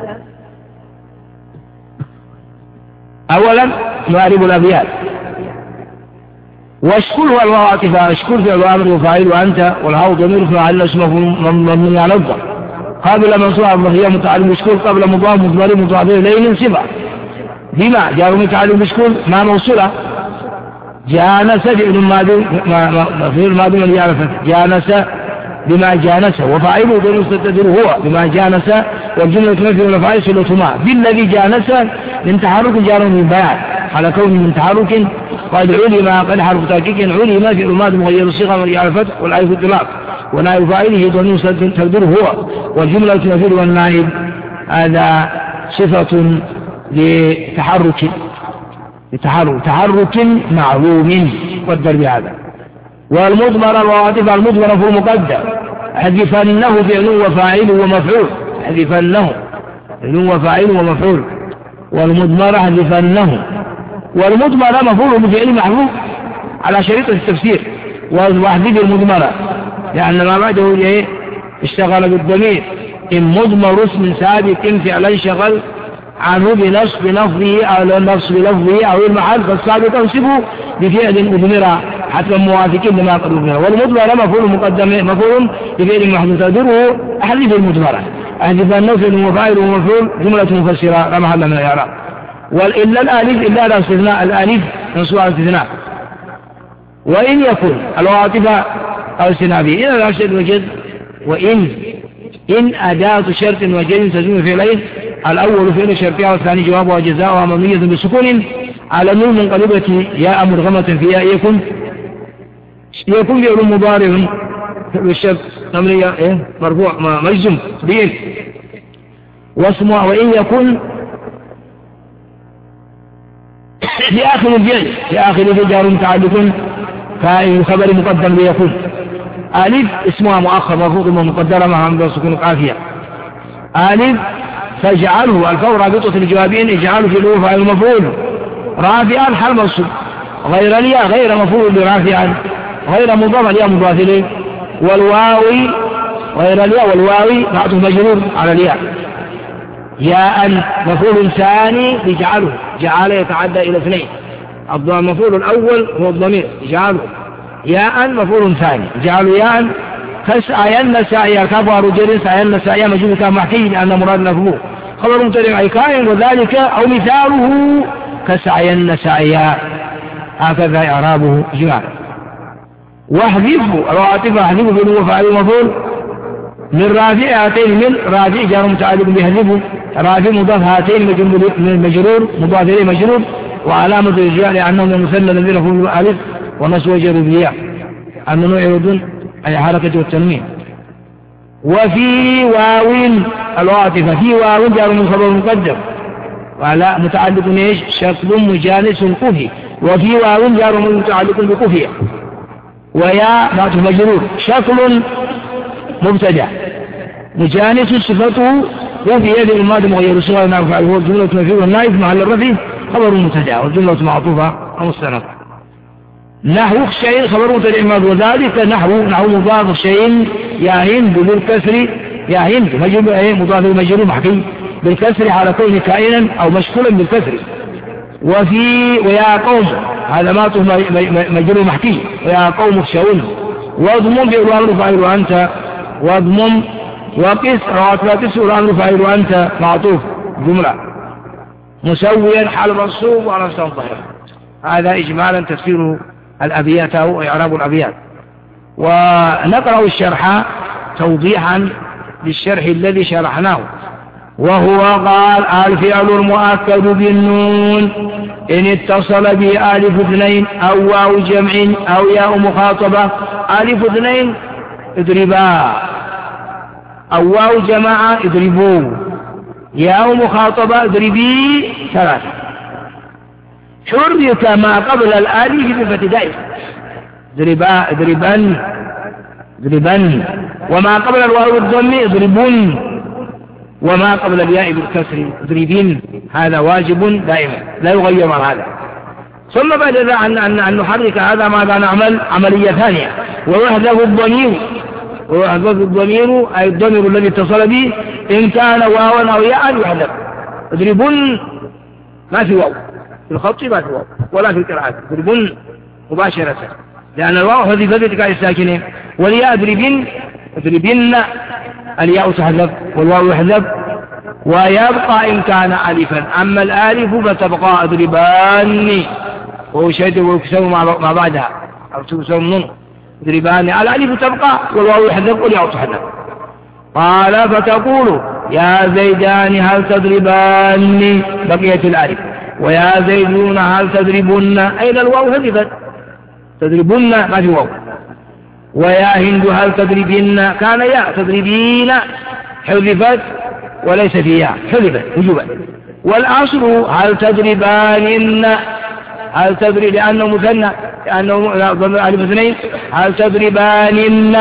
أولا نعرب الأبيات. واشكل هو الواو عاطفة، اشكل فعل أمر وفاعل أنت، والهاء ضمير فعل اسمه مبني على الضم، قابل منصوب الظهير متعلم بشكل قبل مضاف مضمر مضاف إليه صفة، بما جار متعلم بشكل ما موصولة، جانس فعل ماضي فعل ماضي من يعرف جانس بما جانس، وفاعله ضمير مستتر هو بما جانس، والجملة تنفي والفاعل صلة ما بالذي جانس من تحرك جار من بيان على كون من تحرك قد علم قد حرف تحقيق علم في الماضي مغير الصيغة من الفتح والالف اطلاق، ونائب فاعله ضمير تقديره هو، والجملة تنفي والنائب هذا صفة لتحرك لتحرك تحرك معلوم قدر بهذا. والمضمر الواطف المضمر في المقدر حذفنه فعل وفاعل ومفعول، حذفنه فعل وفاعل ومفعول، والمضمر حذفنه، والمضمر مفعول بفعل محذوف على شريطة التفسير، وحذف المضمر لأن ما بعده ايه اشتغل بالضمير، إن مضمر اسم سابق فعلا شغل عنه بنصب لفظه أو نصب لفظه أو المحل فالسابق انصبه بفعل أضمر حتى موافقين لما قد أضمر، والمضمر مفعول مقدم مفعول بفعل محذوف تقديره أحذف المضمر، أحذف النفع وفاعل ومفعول جملة مفسرة لا محل من الإعراب. والإلا الآلف إلا الاستثناء الآلف منصوب على الاستثناء، وإن يكن الواطفة أو استثناء إذا لا شرط وجد، وإن إن أداة شرط وجد تزيد فعلين، الأول فعل شرطها والثاني جوابها جزاؤها مبنية بسكون على نون منقلبة ياء مرغمة في ياء يكن يكن فعل مضارع بالشرط نمرية إيه مرفوع مجزم بإن، واسمها وإن يكن في آخر الفعل في آخر الفعل جار متعلق فاعل خبر مقدم ليكن، ألف اسمها مؤخر مرفوع ومقدرة مع عمد سكون قافية، ألف فاجعله الفور رابطة الجوابين اجعله في الأول فاعل مفعول رافعا حال منصوب، غير الياء غير مفعول برافعا غير مضاف الياء مضاف إليه، والواو غير الياء والواو بعضه مجرور على الياء، ياء مفعول ثاني يجعله جعل يتعدى إلى اثنين، المفعول الأول هو الضمير جعله، ياء مفعول ثاني جعله ياء فسعين سعيا كبار جرين سعين سعيا مجهول كان محكي لأن مراد لفظه خبر مبتدئ عكاين، وذلك أو مثاله كسعين سعيا هكذا إعرابه جماعة. واحذفه الواطف احذفه بالهو فاعل مفعول من رافع هاتين من رافع جار متعلق بيحذفه رافع مضاف هاتين مجرور مضاف إليه مجرور، وعلامة الرجال لأنه من المثنى الذين فهم الألف ونصب وجر بالياء أنه يعودون أي حركة والتنوين. وفي واو الواطفة في واو جار من خبر مقدم وعلى متعلق ايش شكل مجانس كفي، وفي واو جار متعلق بكفية، ويا معطوف مجرور شكل مبتدع مجانس صفته وفي يد الماضي مغير صغير نعرف عليه الجملة مفعول والنائب محل الرفع خبر مبتدع والجملة معطوفة أو مستند. نحو شيء خبر مبتدع ماضي، وذلك نحو نحو مضاف شيء يا هند بالكسر يا هند مجرور ايه مضاف المجرور محكي بالكسر على كونه كائنا او مشكولا بالكسر. وفي ويا قوم هذا معطوف مجرور محكي ويا قوم اخشون، واضمم بالامر فاعل انت واضمم وقس رواتب تسع الامر فاعل انت معطوف جمله مسويا حال منصوب وعلى الظاهر. هذا اجمالا تفسير الابيات او اعراب الابيات. ونقرأ الشرح توضيحا للشرح الذي شرحناه، وهو قال الفعل المؤكد بالنون إن اتصل به ألف اثنين أو واو جمع أو ياء مخاطبة، ألف اثنين اضربا أو واو جماعة اضربوا ياء مخاطبة اضربي ثلاثة. حرك ما قبل الآلف بفتح دائما، اضربا اضربن اضربن، وما قبل الواو بالضم اضربن، وما قبل الياء بالكسر اضربن، هذا واجب دائما لا يغير من هذا. ثم بعد ذلك أن, أن, أن نحرك هذا ماذا نعمل؟ عملية ثانية، ويحذف الضمير، ويحذف الضمير أي الضمير الذي اتصل به إن كان واوا أو ياء يحذف. اضربن ما في واو في الخط، ما في واو ولا في القراءات، اضربن مباشرة لأن الواو حذفت باتقاء الساكنين، والياء اضربن اضربن الياء تحذف والواو يحذف، ويبقى إن كان ألفا. أما الآلف فتبقى اضربان وهو شيء ويكسر ما بعدها أو تكسر النون، اضربان الألف تبقى والواو يحذف والياء تحذف. قال فتقول يا زيدان هل تضربان بقية الألف، ويا زيدون هل تضربن أين الواو حذفت تضربن ما في واو، ويا هند هل تضربين كان ياء تضربين حذفت وليس فيها حذفت وجوبا. والأصل هل تضربان هل تضرب لأنه مثنى لأنه ألف اثنين، هل تضربان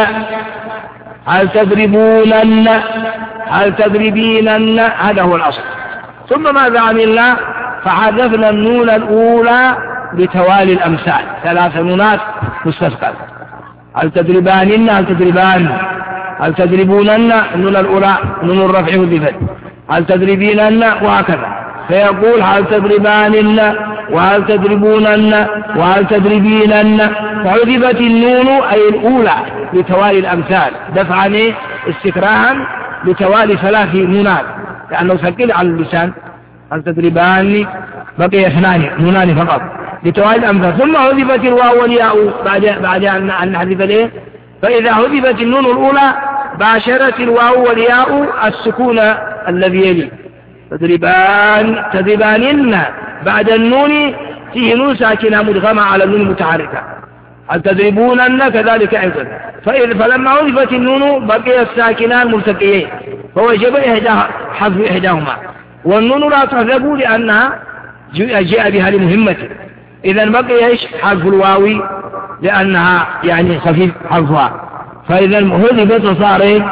هل تضربونن هل تضربينن، هذا هو الأصل. ثم ماذا عملنا؟ فحذفنا النون الأولى بتوالي الأمثال، ثلاث نونات مستثقل، هل تضربانن هل تضربان هل تضربونن النون الأولى نون الرفع حذفت، هل تضربينن وهكذا، فيقول هل تضربانن وهل تضربونن وهل تضربينن، فحذفت النون أي الأولى بتوالي الأمثال دفعا استكراها بتوالي ثلاث نونات لأنه ثقيل على اللسان، هل تضربان بقي اثنان نونان فقط بتوالي الأمثال. ثم حذفت الواو والياء بعد بعد أن نحذف الايه، فإذا حذفت النون الأولى باشرت الواو والياء السكون الذي يلي، تضربان تضربانن بعد النون فيه نون ساكنة مدغمة على النون المتحركة، هل تضربونن كذلك أيضا، فإذا فلما حذفت النون بقي الساكنان ملتقيين فوجب حذف إحداهما، والنون لا تحذف لأنها جاء بها لمهمته، إذا بقي ايش؟ حذف الواو لأنها يعني خفيف حذفها، فإذا حذفت وصار ايه؟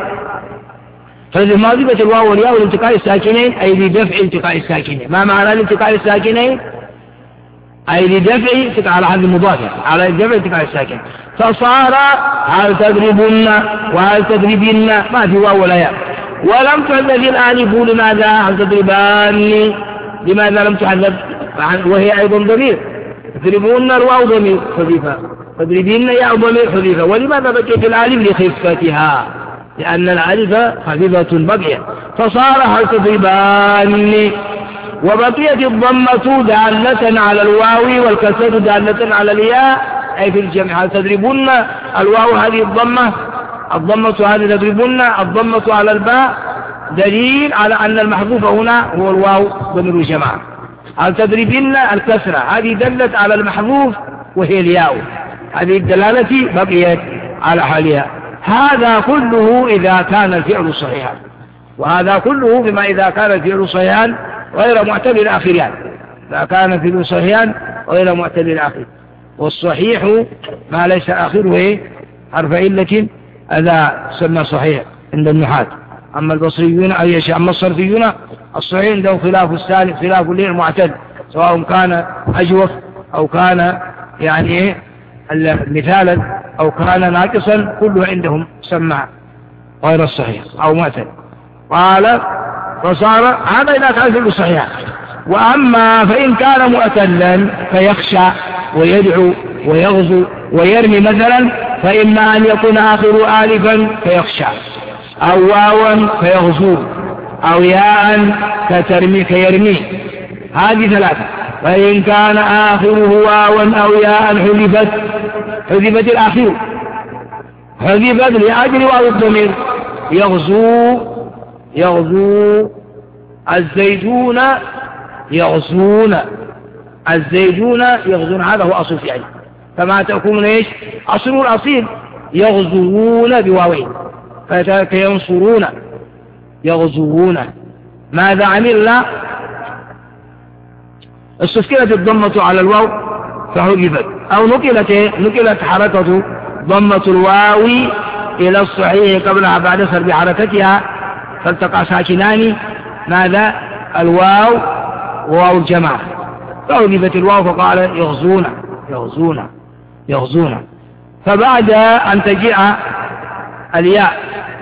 فإذا حذفت الواو والياء لالتقاء الساكنين أي لدفع التقاء الساكنين. ما معنى الالتقاء الساكنين؟ أي لدفع على حذف المضاف على دفع التقاء الساكن، فصار هل تضربن وهل تضربن ما في واو ولا ياء، ولم تحذف الآلف لماذا؟ هل تضربان لماذا لم تحذف وهي أيضا ضمير، تضربون الواو ضمير حذيفة، تضربين ياء ضمير حذيفة، ولماذا بقيت الآلف؟ لخفتها لأن الألف خفيفة بقيت، فصار هل تضربان، وبقيت الضمة دالة على الواو والكسرة دالة على الياء أي في الجمع، هل تضربن الواو هذه الضمة الضمة هذه تضربن الضمة على الباء دليل على أن المحذوف هنا هو الواو ضمير الجماعة، هل تضربن الكسرة هذه دلت على المحذوف وهي الياء، هذه الدلالة بقيت على حالها. هذا كله إذا كان الفعل صحيحا، وهذا كله بما إذا كان الفعل صحيحا غير معتل الآخرين، إذا كان الفعل صحيحا غير معتل الآخر، والصحيح ما ليس آخره إيه؟ حرف علة هذا سمى صحيح عند النحاة. أما البصريون أي شيء، أما الصرفيون الصحيح عندهم خلاف السالم خلاف الليل المعتد، سواء كان أجوف أو كان يعني مثالا أو كان ناقصا، كله عندهم سمى غير الصحيح أو معتد. قال فصار هذا إذا كان في الصحيح. وأما فإن كان معتلا فيخشى ويدعو ويغزو ويرمي مثلا، فإما أن يكون آخر آلفا فيخشى أو واوا فيغزو أو ياء كترمي كيرمي، هذه ثلاثة. فإن كان آخره واوا أو ياء حذفت حذفت الآخر حذفت لأجل واو الضمير، يغزو يغزو الزيتون يغزون الزيتون يغزون، هذا هو أصل فعل، فما تكون ايش؟ أصل الأصيل يغزوون بواوين، فينصرون يغزوون ماذا عملنا؟ استسكنت الضمة على الواو فحذفت، أو نقلت نقلت حركة ضمة الواو إلى الصحيح قبلها بعد سلب حركتها فالتقى ساكنان ماذا؟ الواو وواو الجماعة، فحذفت الواو فقال يغزون يغزون يغزون. فبعد أن تجيء الياء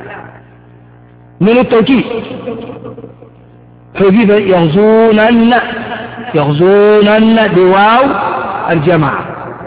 من التوكيد حذف يغزونن يغزونن بواو الجماعة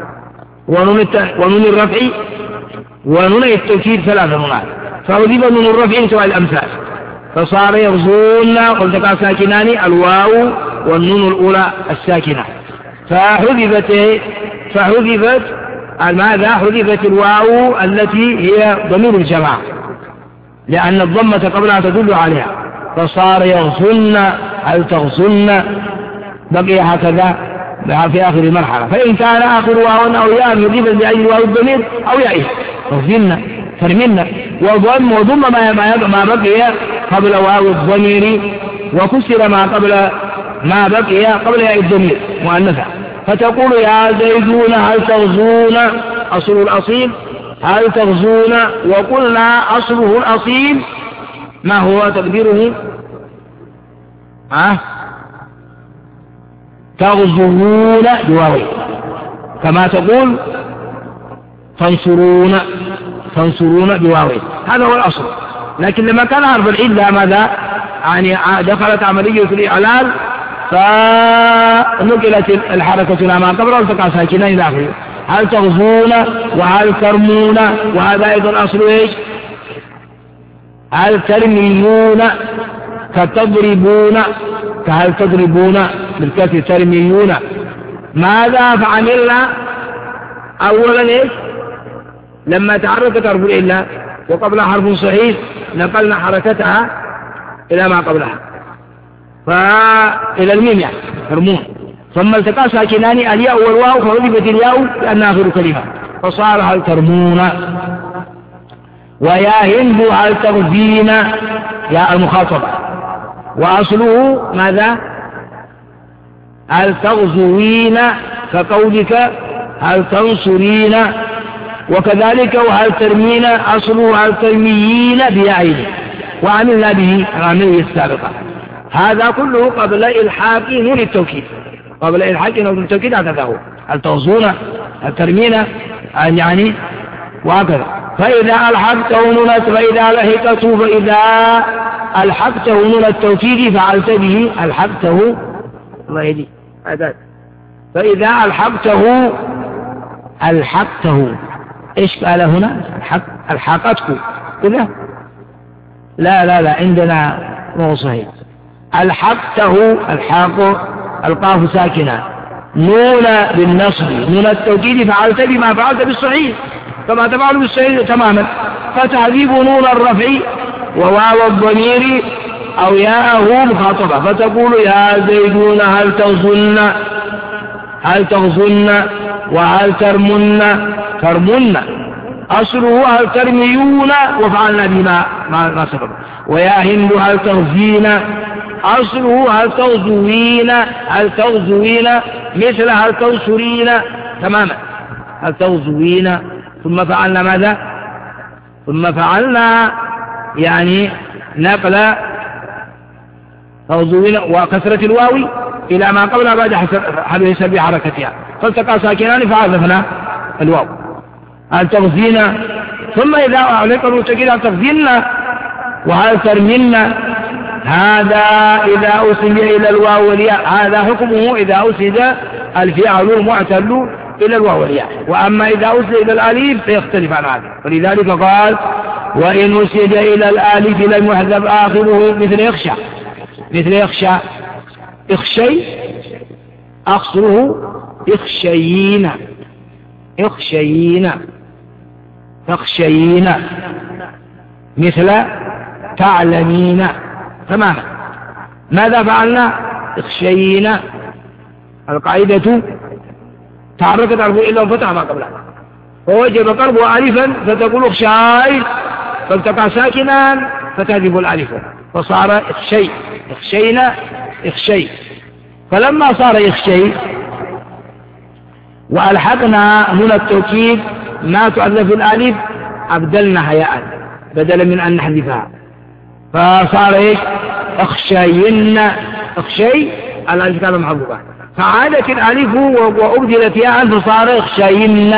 ونون الرفع ونون التوكيد ثلاثة نونات، فحذف نون الرفع سواء الأمثال فصار يغزون والتقى ساكنان الواو والنون الأولى الساكنة، فحذفت فحذفت ماذا؟ حذفت الواو التي هي ضمير الجماعة لأن الضمة قبلها تدل عليها، فصار يغزن هل تغزن، بقي هكذا في آخر المرحلة. فإن كان آخر واو أو ياء حذفت بأي واو الضمير أو يائه تغزن ترمين، وضم وضم ما ما بقي قبل واو الضمير وكسر ما قبل ما بقي قبل ياء الضمير مؤنثا، فتقول يا زيدون هل تغزون أصل الأصيل هل تغزون، وقلنا أصله الأصيل ما هو تقديره؟ ها تغزون بواوي كما تقول تنصرون تنصرون بواوي، هذا هو الأصل. لكن لما كان حرف العلة ماذا؟ يعني دخلت عملية الإعلال فنقلت الحركة إلى ما قبل والتقى ساكنين إلى آخره، هل تغزون وهل ترمون، وهذا أيضا أصل إيش؟ هل ترميون كتضربون كهل تضربون بالكسر ترميون. ماذا فعملنا؟ أولا إيش؟ لما تحركت حرف العلة وقبلها حرف صحيح نقلنا حركتها إلى ما قبلها فإلى الميم يعني ترمون، ثم التقى ساكنان الياء والواو فحذفت الياء لأنها آخر كلمة فصار هل ترمون. ويا هند هل تغزين يا المخاطبة، وأصله ماذا؟ هل تغزوين كقولك هل تنصرين، وكذلك وهل ترمين أصله هل ترميين بيعين وعملنا به العملية السابقة. هذا كله قبل إلحاق نون التوكيد قبل إلحاق نون التوكيد هكذا هو هل تغزون هل ترمين يعني وهكذا. فإذا ألحقته نون فإذا لحقته فإذا ألحقته نون التوكيد فعلت به ألحقته الله يدي أداد. فإذا ألحقته ألحقته إيش قال هنا؟ الحق ألحقته كذا؟ لا لا لا عندنا مو صحيح. ألحقته الحاق القاف ساكنة نون بالنصب نون التوكيد فعلت بما فعلت بالصحيح كما تفعل بالصحيح تماما، فتحذيب نون الرفع وواو الضمير أو ياءه مخاطبة فتقول يا زيدون هل تغزن هل تغزن وهل ترمن ترمن أصله هل ترميون وفعلنا بما ما, ما سبب. ويا هند هل تغزين أصله هل تغزوين هل تغزوين مثل هل تنصرين تماما هل تغزوين. ثم فعلنا ماذا؟ ثم فعلنا يعني نقل تغزوين وكسرة الواو إلى ما قبلها بعد حسب حركتها فالتقى ساكنان فعرفنا الواو هل تغزين. ثم إذا أعلق المتكين هل تغزين وهل ترمين هذا إذا أسند إلى الواو والياء هذا حكمه إذا أسند الفعل المعتل إلى الواو والياء، وأما إذا أسند إلى الأليف فيختلف عن هذا. ولذلك قال وإن أسند إلى الأليف لم يحذف آخره مثل يخشى مثل يخشى اخشي أقصره اخشيين اخشيين تخشيين مثل تعلمين تماما. ماذا فعلنا؟ اخشيين القاعدة تعرفت عرفوا إلا وفتح ما قبلها فوجب قربها ألفا فتقول اخشاي فالتقى ساكنا فتهذب الألف فصار اخشي يخشين يخشي. فلما صار يخشي وألحقنا هنا التوكيد ما تؤذف الألف أبدلنا هياء بدلا من أن نحذفها، فصار إيش؟ اخشين اخشي الألف كان محذوفة، فعادت الألف وأبدلت ياء فصار اخشين.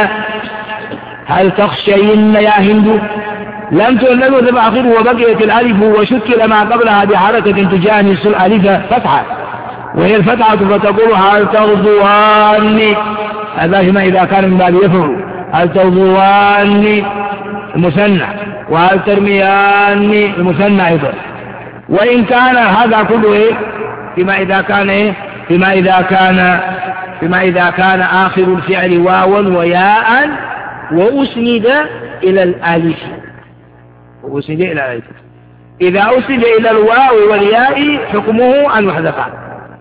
هل تخشين يا هند؟ لم تؤلف آخره وبقيت الألف وشكل ما قبلها بحركة تجانس الألف فتحة، وهي الفتحة فتقول هل تغضواني، هذا هنا إذا كان من باب يفعل، هل تغضواني المثنى، وهل ترمياني المثنى أيضا. وإن كان هذا كله إيه؟ فيما إذا كان إيه؟ فيما إذا كان فيما إذا كان آخر الفعل واوا وياء وأسند إلى الألف، وأسند إلى الألف. إذا أسند إلى الواو والياء حكمه المحذفان،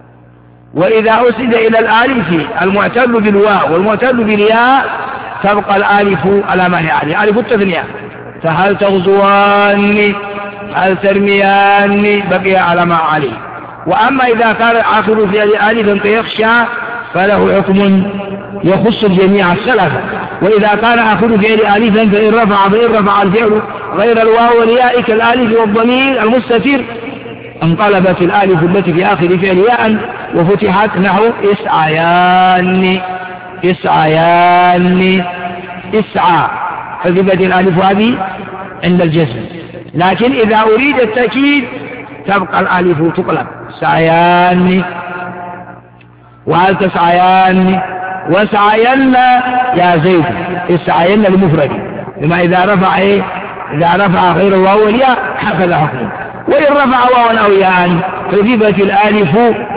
وإذا أسند إلى الألف المعتل بالواو والمعتل بالياء تبقى الألف على ما هي عليه، ألف التثنية، فهل تغزواني هل ترمياني بقي على ما عليه. وأما إذا كان آخر فعل ألفا كيخشى فله حكم يخص الجميع الثلاثة. وإذا كان آخر فعل ألفا فإن رفع فإن رفع الفعل غير الواو والياء كالألف والضمير المستتر انقلبت الألف التي في آخر فعل ياء وفتحت نحو اسعيان اسعيان اسعى، حذفت الألف هذه عند الجزم. لكن إذا أريد التأكيد تبقى الألف تقلب سعيان، وهل تسعيان وسعين يا زيد، اسعين المفرد بما إذا رفع إيه؟ إذا رفع غير الواو والياء حفظ حكمه. وإن رفع واو أو ياء حذفت الألف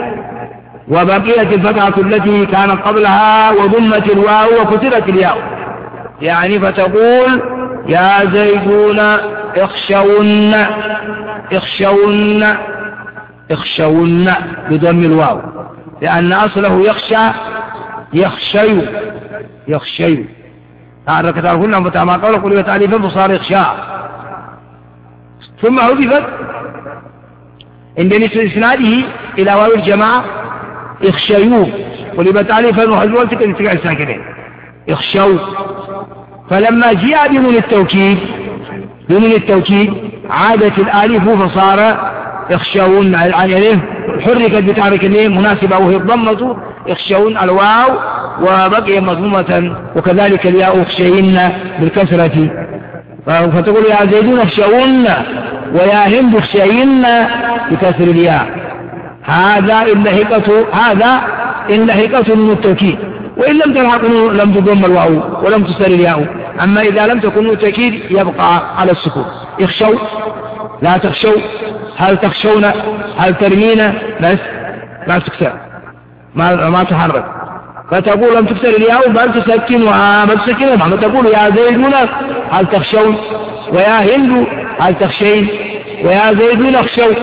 وبقيت الفتحة التي كانت قبلها وضمت الواو وكسرت الياء، يعني فتقول يا زيدون اخشون اخشون اخشون بضم الواو، لأن أصله يخشى يخشي يخشي تعرفت تعرفون متى ما قال قلبت ألفا فصار يخشى. ثم حذفت عند نسبة إسناده إلى واو الجماعة اخشيوا، قلبت ألفا وحذفت تلك الساكنين اخشوا. فلما جاء بنون التوكيد بنون التوكيد عادت الألف فصار يخشون، يعني حركت بتحرك مناسبة وهي الضمة يخشون الواو وبقي مضمومة، وكذلك الياء يخشين بالكسرة، فتقول يا زيدون اخشون ويا هند اخشين بكسر الياء. هذا إن لحقته هذا إن لحقته من التوكيد، وإن لم تلحقه لم تضم الواو ولم تسر الياء. أما إذا لم تكن التوكيد يبقى على السكون. اخشوا لا تخشوا، هل تخشون هل ترمين، بس ما تكسر ما, ما تحرك، فتقول لم تكسر الياء بل تسكنها بل تسكنها، فتقول يا زيدون هل تخشون ويا هند هل تخشين ويا زيدون اخشوا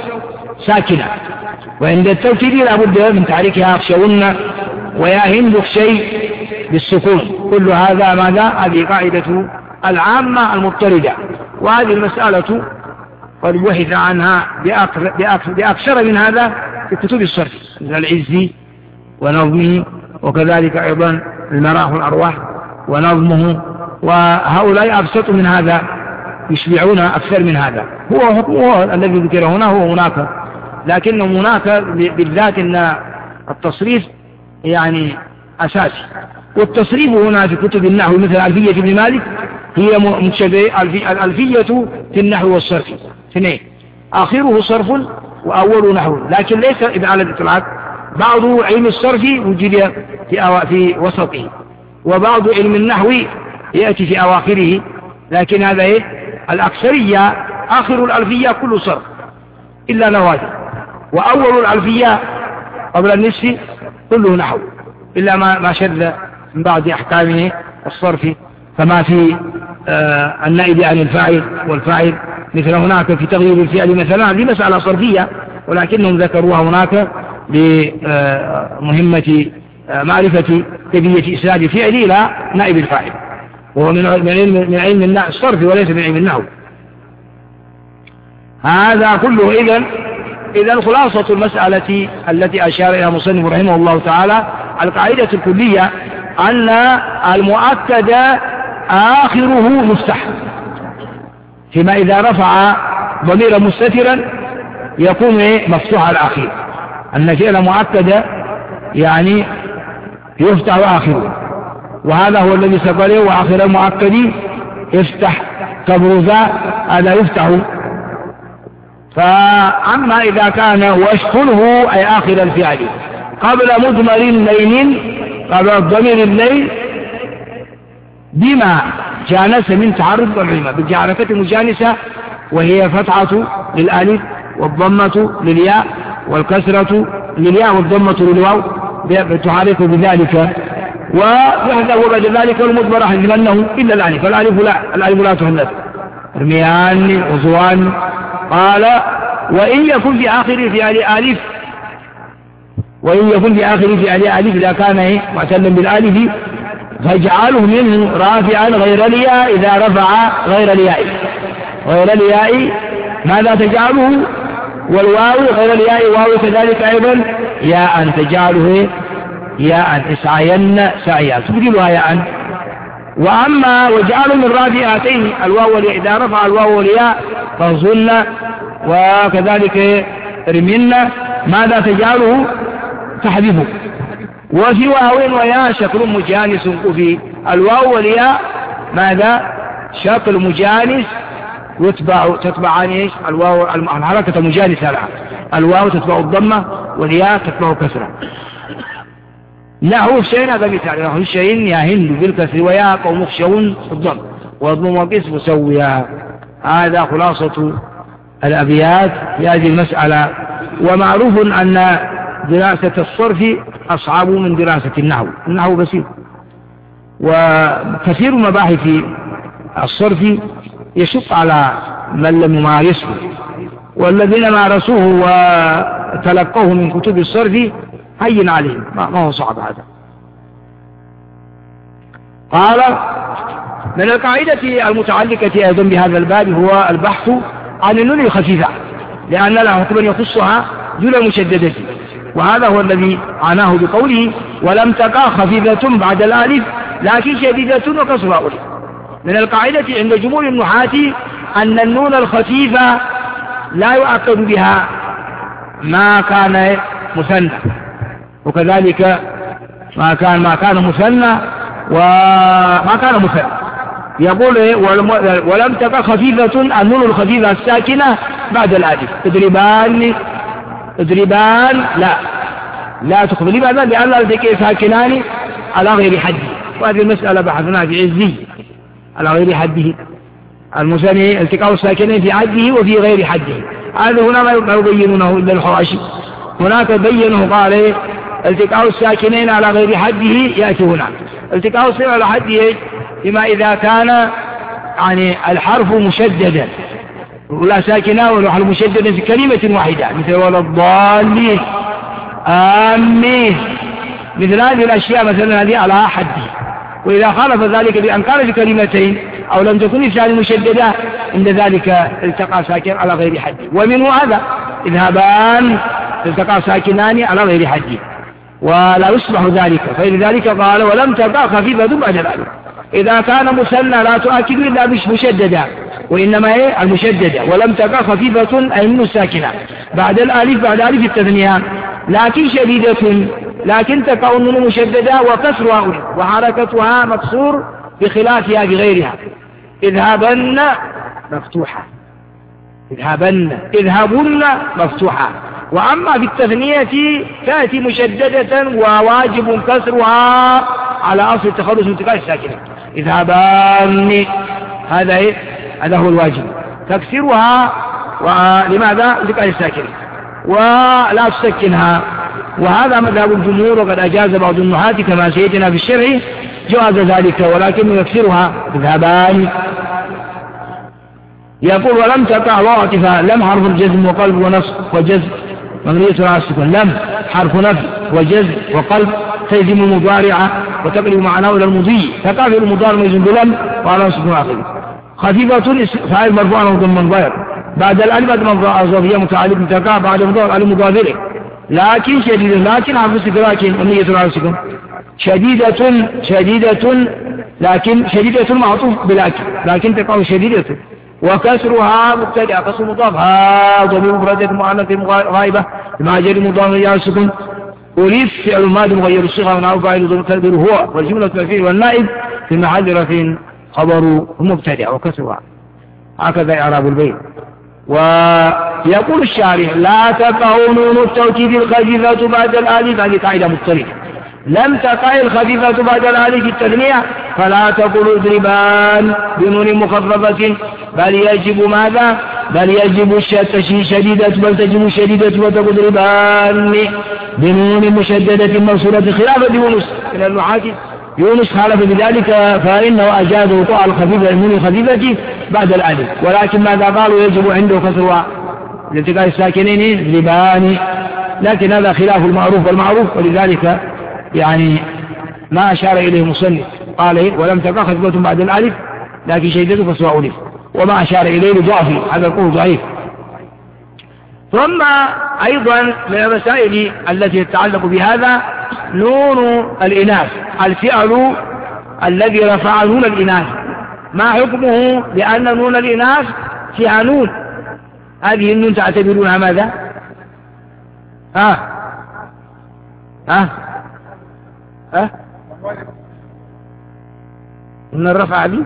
ساكنة. وعند التوكيد لابد من تحريكها اخشون ويا هند اخشي بالسكون. كل هذا ماذا؟ هذه قاعدة العامة المضطردة، وهذه المسألة قد بحث عنها بأكثر, بأكثر, بأكثر من هذا في كتب الصرف مثل العزي ونظمه، وكذلك أيضا المراح الأرواح ونظمه، وهؤلاء أبسط من هذا يشبعون أكثر من هذا. هو حكمه الذي ذكر هنا هو هناك، لكن هناك بالذات أن التصريف يعني أساسي. والتصريف هنا في كتب النحو مثل ألفية ابن مالك هي متشبه الألفية في النحو والصرف اثنين، آخره صرف وأول نحو، لكن ليس على الإطلاق. بعض علم الصرف وجد في, في وسطه، وبعض علم النحو يأتي في أواخره، لكن هذا إيه؟ الأكثرية آخر الألفية كل صرف إلا نوادر، وأول الألفية قبل النصف كله نحو إلا ما ما شذ من بعض أحكامه الصرف، فما في آه النائب عن الفاعل والفاعل، مثل هناك في تغيير الفعل مثلا، هذه مسألة صرفية ولكنهم ذكروها هناك بمهمة آه معرفة كيفية إسناد الفعل إلى نائب الفاعل، وهو من علم من علم الصرف وليس من علم النحو. هذا كله إذن إذن خلاصة المسألة التي أشار إلى مصنف رحمه الله تعالى القاعدة الكلية أن المؤكد آخره يفتح، فيما إذا رفع ضميرا مستترا يكون مفتوح الأخير، أن فعل مؤكد يعني يفتح آخره، وهذا هو الذي سبقه. وآخر المؤكد يفتح كبرزاء هذا يفتح. فأما إذا كان واشكله أي آخر الفعل قبل مضمر الليل قبل الضمير الليل بما جانس من تعرض والعلم بالجعركة المجانسة، وهي فتحة للألف والضمة للياء والكسرة للياء والضمة للواو تعرف بذلك، ويحذف بعد ذلك المضمر حذفنه إلا الألف، فالألف لا الألف لا تحذف. رميان عزوان قال وإن يكن في آخر فعل ألف وإن يكن في آخر فعل ألف إذا كان معتلا بالألف فاجعله منه رافعا غير الياء إذا رفع غير الياء غير الياء ماذا تجعله؟ والواو غير الياء واو كذلك أيضا ياء تجعله ياء اسعين سعيا تبدلها ياء. وأما وجعله من رافعتين الواو والياء إذا رفع الواو والياء فظن وكذلك رمينا ماذا تجعله؟ تحذفه. وفي واو وياء شكل مجانس في الواو والياء ماذا؟ شكل مجانس يتبع تتبعان ايش؟ الواو الحركة مجانسة لها، الواو تتبع الضمة والياء تتبع كسرة. نحو الشيء هذا مثال، نحو الشيء يهند بالكسر وياء قوم مخشون الضم والضم والقسم مسويا. هذا خلاصة الأبيات في هذه المسألة. ومعروف أن دراسة الصرف أصعب من دراسة النحو، النحو بسيط، وكثير مباحث الصرف يشق على من لم يمارسه، والذين مارسوه وتلقوه من كتب الصرف هين عليهم، ما هو صعب هذا. قال من القاعدة المتعلقة أيضا بهذا الباب هو البحث عن النون الخفيفة، لأن لها حكما يخصها دون المشددة، وهذا هو الذي عناه بقوله ولم تقع خفيفة بعد الألف لكن شديدة وكسرها أولي. من القاعدة عند جمهور النحاة أن النون الخفيفة لا يؤكد بها ما كان مثنى، وكذلك ما كان ما كان مثنى وما كان مثنى. يقول ولم تقع خفيفة النون الخفيفة الساكنة بعد الألف تدريبان تدريبان لا لا تقبل. لماذا؟ لأن التقي ساكنان على غير حده، وهذه المسألة بحثناها في عزي على غير حده، المثنى التقاء الساكنين في حده وفي غير حده. هذا هنا ما يبينونه إلا الحواشي، هناك بينه قال التقاء الساكنين على غير حده يأتي هنا. التقاء الساكنين على حده بما إذا كان يعني الحرف مشددا ولا ساكنة والحرف مشددا في كلمة واحدة، مثل ولا الضالين آمين، مثل هذه الأشياء مثلا هذه على حده. وإذا خالف ذلك بأن كان في كلمتين أو لم تكن الثاني مشددة عند ذلك التقى ساكن على غير حده. ومنه هذا اذهبان التقى ساكنان على غير حده ولا يصبح ذلك، فلذلك قال ولم تقع خفيفة بعد الألف. إذا كان مثنى لا تؤكد إلا مش مشددة، وإنما هي المشددة. ولم تقع خفيفة أي من الساكنة بعد الألف بعد ألف التثنية لكن شديدة، لكن تقع النون مشددة وكسرها وحركتها مكسور بخلافها بغيرها. اذهبن مفتوحة، اذهبن اذهبن مفتوحة. وأما في التثنية تأتي مشددة وواجب كسرها على أصل التخلص من التقاء الساكنة. اذهبان هذا هذا هو الواجب، تكسرها ولماذا؟ لتقاء الساكنة ولا تسكنها. وهذا مذهب الجمهور، وقد أجاز بعض النحاة كما سيدنا في الشرع جواز ذلك، ولكن يكسرها اذهبان. يقول ولم تقع واعطفا لم حرف الجزم وقلب ونصب وجزم مبنية على السكون، لم حرف نفي وجزم وقلب تجزم المضارعة وتقلب معناه إلى المضي، تقع في المضارع يجزم بلم وعلى نصب آخر. خفيفة فاعل مرفوع وضم ظاهر بعد الألف الظرفية متعلق تقع بعد مضاف على مضافره لكن شديدة لكن حفظ لكن والنية على السكون شديدة شديدة لكن شديدة معطوف بلكن لكن تقع شديدة وكسرها مبتدأ كسر مضاف ها ضمير مفردة مؤنث غائبة مع جر مضاف على السكون ألف فعل ماضي مغير الصيغة ونحو فاعل ضمير تقدير هو والجملة الفعل والنائب في محل رفع خبر مبتدأ وكسرها هكذا إعراب البيت. ويقول الشارح لا تقع نون التوكيد الخفيفة بعد الآلف هذه قاعدة مضطردة لم تقع الخفيفة بعد الآلف التثنية فلا تقول اضربان بنون مخففة بل يجب ماذا بل يجب شديدة بل تجب شديدة وتقول اضربان بنون مشددة موصولة خلافة يونس من المحاكي يونس خالف بذلك فإنه أجاد وقوع الخفيفة النون الخفيفة بعد الألف ولكن ماذا قالوا يجب عنده كسرها لالتقاء الساكنين ضربان لكن هذا خلاف المعروف والمعروف ولذلك يعني ما أشار إليه مصنف قال ولم تقع خفيفة بعد الألف لكن شديدة فسواء ألف وما أشار إليه لضعفه هذا القول ضعيف. ثم أيضا من المسائل التي تتعلق بهذا نون الإناث الفعل الذي رفع نون الإناث ما حكمه لأن نون الإناث فيها نون هذه النون تعتبرونها ماذا ها ها ها إن الرفع هذه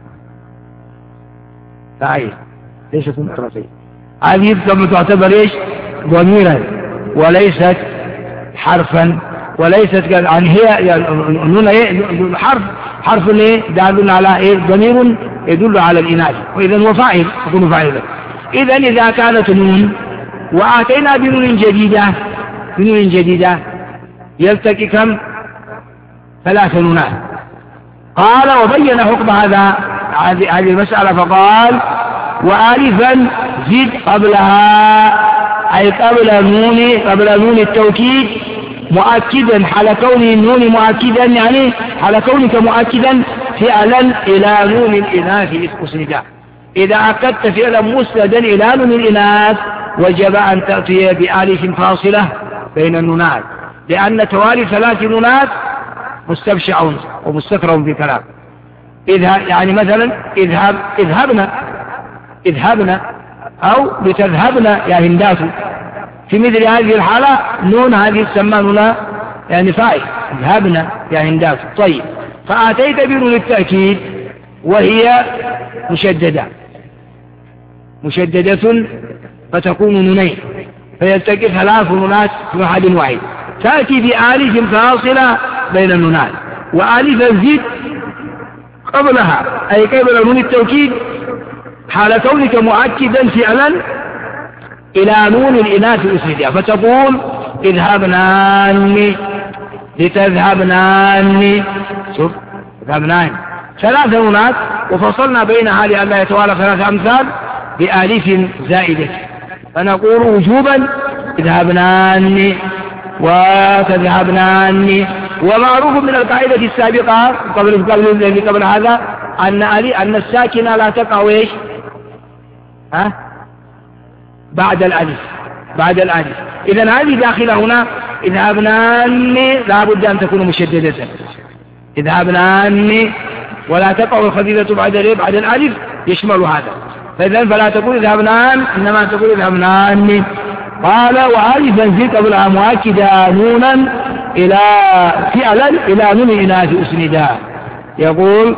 صحيح ليش تكون الرفع هذه تعتبر ايش ضميرا وليست حرفا وليست يعني هي النون ايه حرف حرف ايه دال على ايه ضمير يدل على الاناث واذا هو فاعل يكون فاعلا. اذا اذا كانت نون واتينا بنون جديده بنون جديده يلتقي كم ثلاث نونات قال وبين حكم هذا هذه المسألة فقال وآلفا زد قبلها أي قبل نون قبل نون التوكيد مؤكدا حال كون النون مؤكدا يعني حال كونك مؤكدا فعلا إلى نون الإناث أسندا إذا أكدت فعلا مسندا إلى نون الإناث وجب أن تأتي بآلف فاصلة بين النونات لأن توالي ثلاث نونات مستبشع ومستكره في كلام اذهب يعني مثلا اذهب اذهبنا اذهبنا او لتذهبنا يا هندات في مثل هذه الحالة نون هذه تسمى يعني فاعل اذهبنا يا هندات. طيب فآتيت بنون التأكيد وهي مشددة مشددة فتكون نونين فيلتقي ثلاث نونات في أحد واحد تأتي بآلف فاصلة بين النونات وآلف الزد قبلها أي قبل نون التوكيد حال كونك مؤكدا فعلا إلى نون الإناث أسندها فتقول اذهبنان لتذهبنان شوف اذهبنان ثلاث نونات وفصلنا بينها لئلا يتوالى ثلاث أمثال بآلف زائدة فنقول وجوبا اذهبنان وتذهبنان. ومعروف من القاعدة السابقة قبل قبل قبل هذا أن أن الساكنة لا تقع إيش ها بعد الألف بعد الألف إذا هذه داخلة هنا اذهبنان لا بد أن تكون مشددة اذهبنان ولا تقع الخفيفة بعد بعد الألف يشمل هذا فإذا فلا تقول اذهبنان إنما تقول اذهبنان. قال وآلفا زد قبلها مؤكدا نونا إلى فعلا إلى نون الإناث أسندا يقول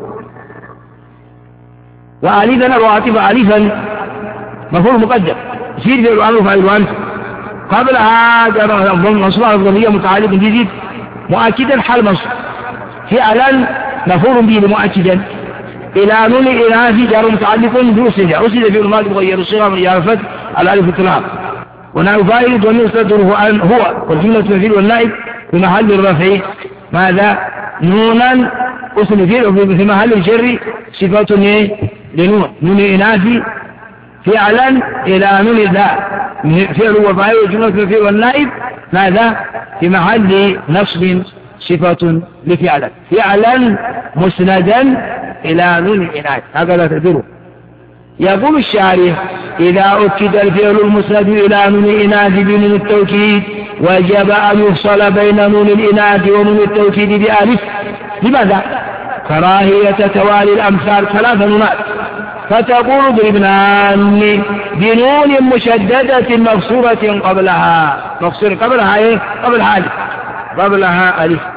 وآلفا الوعاطف آلفا مفعول مقدم زيد في الوعاطف فاعل قبلها مصدر الضمير متعلق بزيد مؤكدا حال منصوب فعلا مفعول به مؤكدا إلى نون الإناث جار متعلق بأسندا أسندا في الماضي مغير الصيغة من إعرافة الألف الطلاق ونحو فاعل ضمير صدره هو والجملة الفعل والنائب في محل الرفع ماذا نونا اسم فعل في محل الجر صفة لنون نون الإناث فعلا إلى نون الذاء فعل وفاعل والجملة الفعل والنائب ماذا في محل نصب صفة لفعلا فعلا مسندا إلى نون الإناث هكذا تقدره يقول الشارح إذا أكد الفعل المسند إلى نون الإناث بنون التوكيد وجب أن يفصل بين نون الإناث ونون التوكيد بألف. لماذا؟ كراهية توالي الأمثال ثلاث نونات، فتقول اضربنان بنون مشددة مكسورة قبلها، مكسورة قبلها إيه؟ قبلها ألف، قبلها ألف.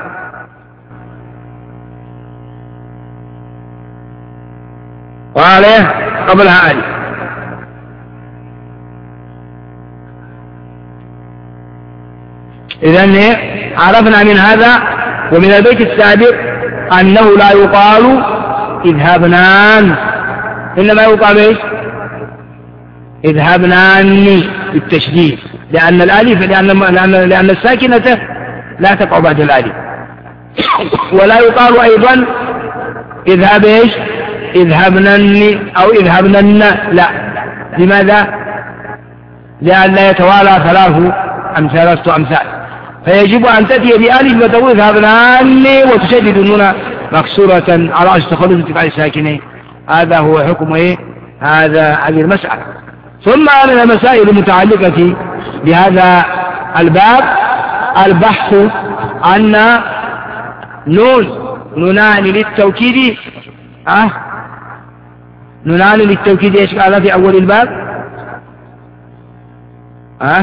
قال قبلها ألف. إذن عرفنا من هذا ومن البيت السابق أنه لا يقال اذهبنان، إنما يقال إيش؟ اذهبنان بالتشديد، لأن الألف لأن لأن لأن الساكنة لا تقع بعد الألف. ولا يقال أيضا اذهب إيش؟ اذهبنن أو اذهبنن، لا. لماذا؟ لأن لا يتوالى ثلاث أمثال ثلاثة أمثال، فيجب أن تأتي بألف وتقول اذهبنان وتشدد النون مكسورة على أساس تخلص ارتفاع الساكنين. هذا هو حكم إيه؟ هذا هذه المسألة. ثم من المسائل المتعلقة بهذا الباب البحث عن نون نونان للتوكيد، أه؟ نونان للتوكيد ايش قال في أول الباب؟ أه؟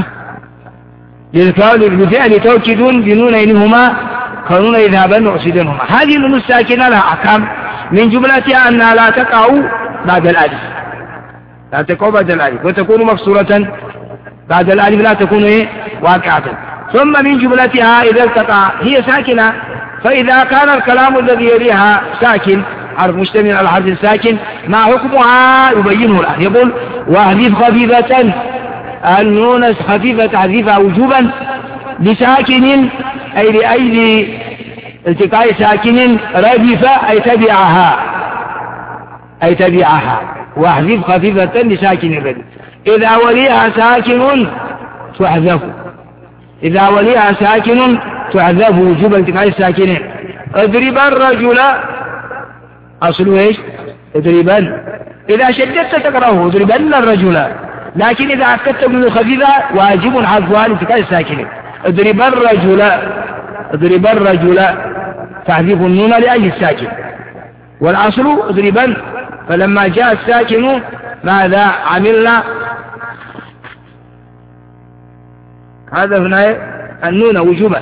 للفعل توكيد بنونينهما كنون اذهابا واصيدنهما. هذه النون الساكنة لها أحكام، من جملتها أنها لا تقع بعد الألف، لا تقع بعد الألف، وتكون مكسورة بعد الألف، لا تكون إيه؟ واقعة. ثم من جملتها إذا التقى هي ساكنة، فإذا كان الكلام الذي يليها ساكن حرف مشتمل على حرف ساكن ما حكمها يبينه الآن. يقول واحذف خفيفة، النون خفيفة تحذيفها وجوبا لساكن أي لأي التقاء ساكن ردف أي تبعها أي تبعها واحذف خفيفة لساكن ردف. إذا وليها ساكن تحذف، إذا وليها ساكن تحذف وجوبا التقاء الساكنين. اضرب الرجل أصله إيش؟ اضربن، إذا شددت تقرأه اضربن الرجل، لكن إذا أكدت من الخفيفة واجب حذفها لالتقاء الساكنين. اضرب الرجل، اضرب الرجل تحذيف النون لأجل الساكن، والأصل اضربن، فلما جاء الساكن ماذا عملنا؟ هذا هنا النون وجوبا.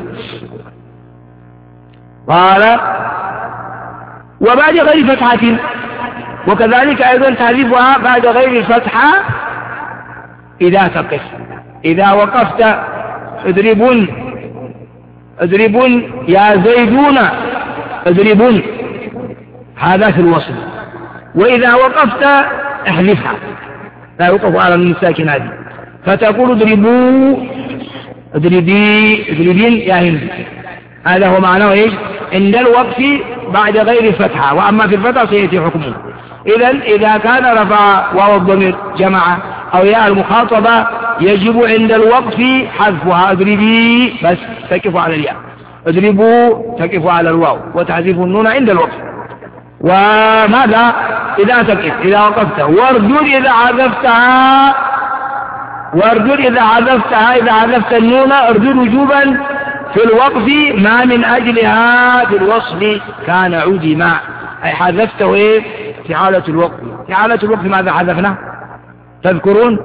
قال وبعد غير فتحة، وكذلك أيضا تحذيفها بعد غير الفتحة إذا تقف. إذا وقفت اضربن، اضربن يا زيدون اضربن، هذا في الوصل. وإذا وقفت احذفها، لا يوقف على الساكن هذه، فتقول اضربوا اضربي اضربين يا هند. هذا هو معناه ايش؟ عند الوقف بعد غير الفتحة، وأما في الفتحة سيأتي حكمه. إذا إذا كان رفع واو الضمير جمع أو ياء المخاطبة يجب عند الوقف حذفها، اضربي بس تقف على الياء، اضربوا تقف على الواو، وتحذف النون عند الوقف. وماذا إذا تقف؟ إذا وقفت. واردد إذا حذفتها، واردد إذا حذفتها، إذا حذفت النون اردد وجوبا في الوقف ما من أجلها في الوصل كان عدما، أي حذفته إيه؟ في حالة الوقف. في حالة الوقف ماذا حذفنا؟ تذكرون؟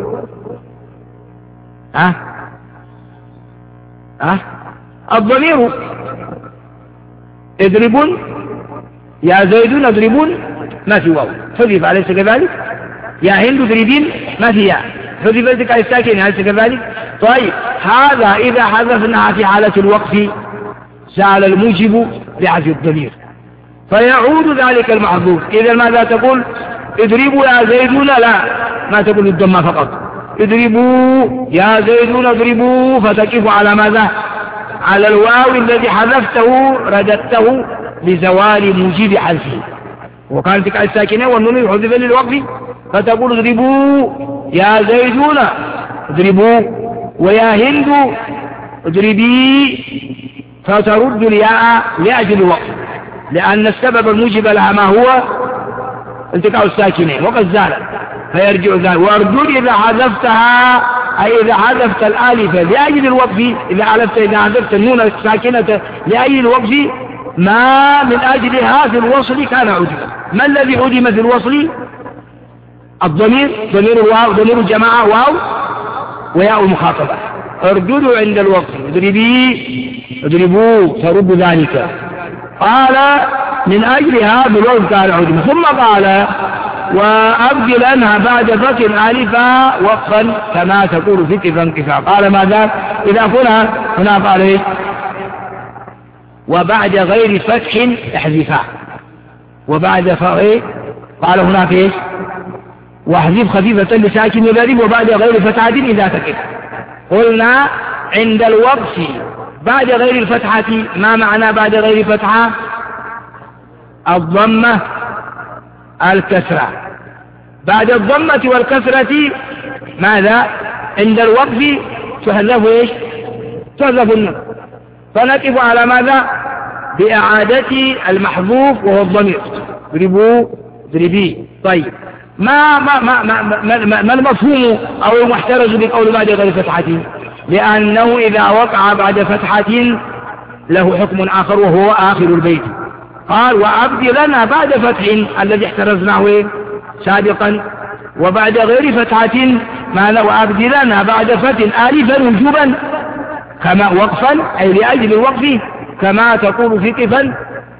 ها؟ ها؟ الضمير اضربون يا زيدون اضربون ما في واو حذف، أليس كذلك؟ يا هند اضربين ما في ياء حذف التقاء الساكن، أليس كذلك؟ طيب هذا إذا حذفناها في حالة الوقف سأل الموجب بحذف الضمير فيعود ذلك المحذوف. إذا ماذا تقول؟ اضربوا يا زيدون، لا ما تقول الضمة فقط، اضربوا يا زيدون اضربوا، فتقف على ماذا؟ على الواو الذي حذفته رددته لزوال موجب حذفه، وكان التقاء الساكنة والنون يحذف للوقف، فتقول اضربوا يا زيدون اضربوا، ويا هند اضربي، فترد الياء لأجل الوقف، لأن السبب الموجب لها ما هو التقاء الساكنين وقد زال. فيرجع ذلك. واردد إذا حذفتها أي إذا حذفت الآلف لأجل الوقف، إذا حذفت إذا حذفت النون الساكنة لأجل الوقف ما من أجلها في الوصل كان عدما. ما الذي عدم في الوصل؟ الضمير، ضمير الواو، ضمير الجماعة واو وياء المخاطبة. ارددوا عند الوقف، اضربي اضربوا ترد ذلك. قال من أجلها بالوقف كان عدما. ثم قال وأبدل أنها بعد فتح ألفا وقفا كما تقول في كفا كفا. قال ماذا؟ إذا قلنا هنا قال إيه؟ وبعد غير فتح احذفها. وبعد فايه قال هناك ايه؟ واحذف خفيفة لساكن يضرب وبعد غير فتحة إذا تكف. قلنا عند الوقف بعد غير الفتحة، ما معنى بعد غير فتحة؟ الضمة الكسرة. بعد الضمة والكسرة ماذا؟ عند الوقف تحذف ايش؟ تحذف النون. فنقف على ماذا؟ بإعادة المحذوف وهو الضمير. اضربوا اضربي. طيب ما ما ما ما, ما, ما, ما المفهوم أو المحترز بقول بعد غير فتحة؟ لأنه إذا وقع بعد فتحة له حكم آخر وهو آخر البيت. قال وأبدلنا بعد فتح الذي احترزناه سابقا، وبعد غير فتحة ما لو أبدلنا بعد فتح آلفا وجوبا كما وقفا أي لأجل الوقف كما تقول في كفا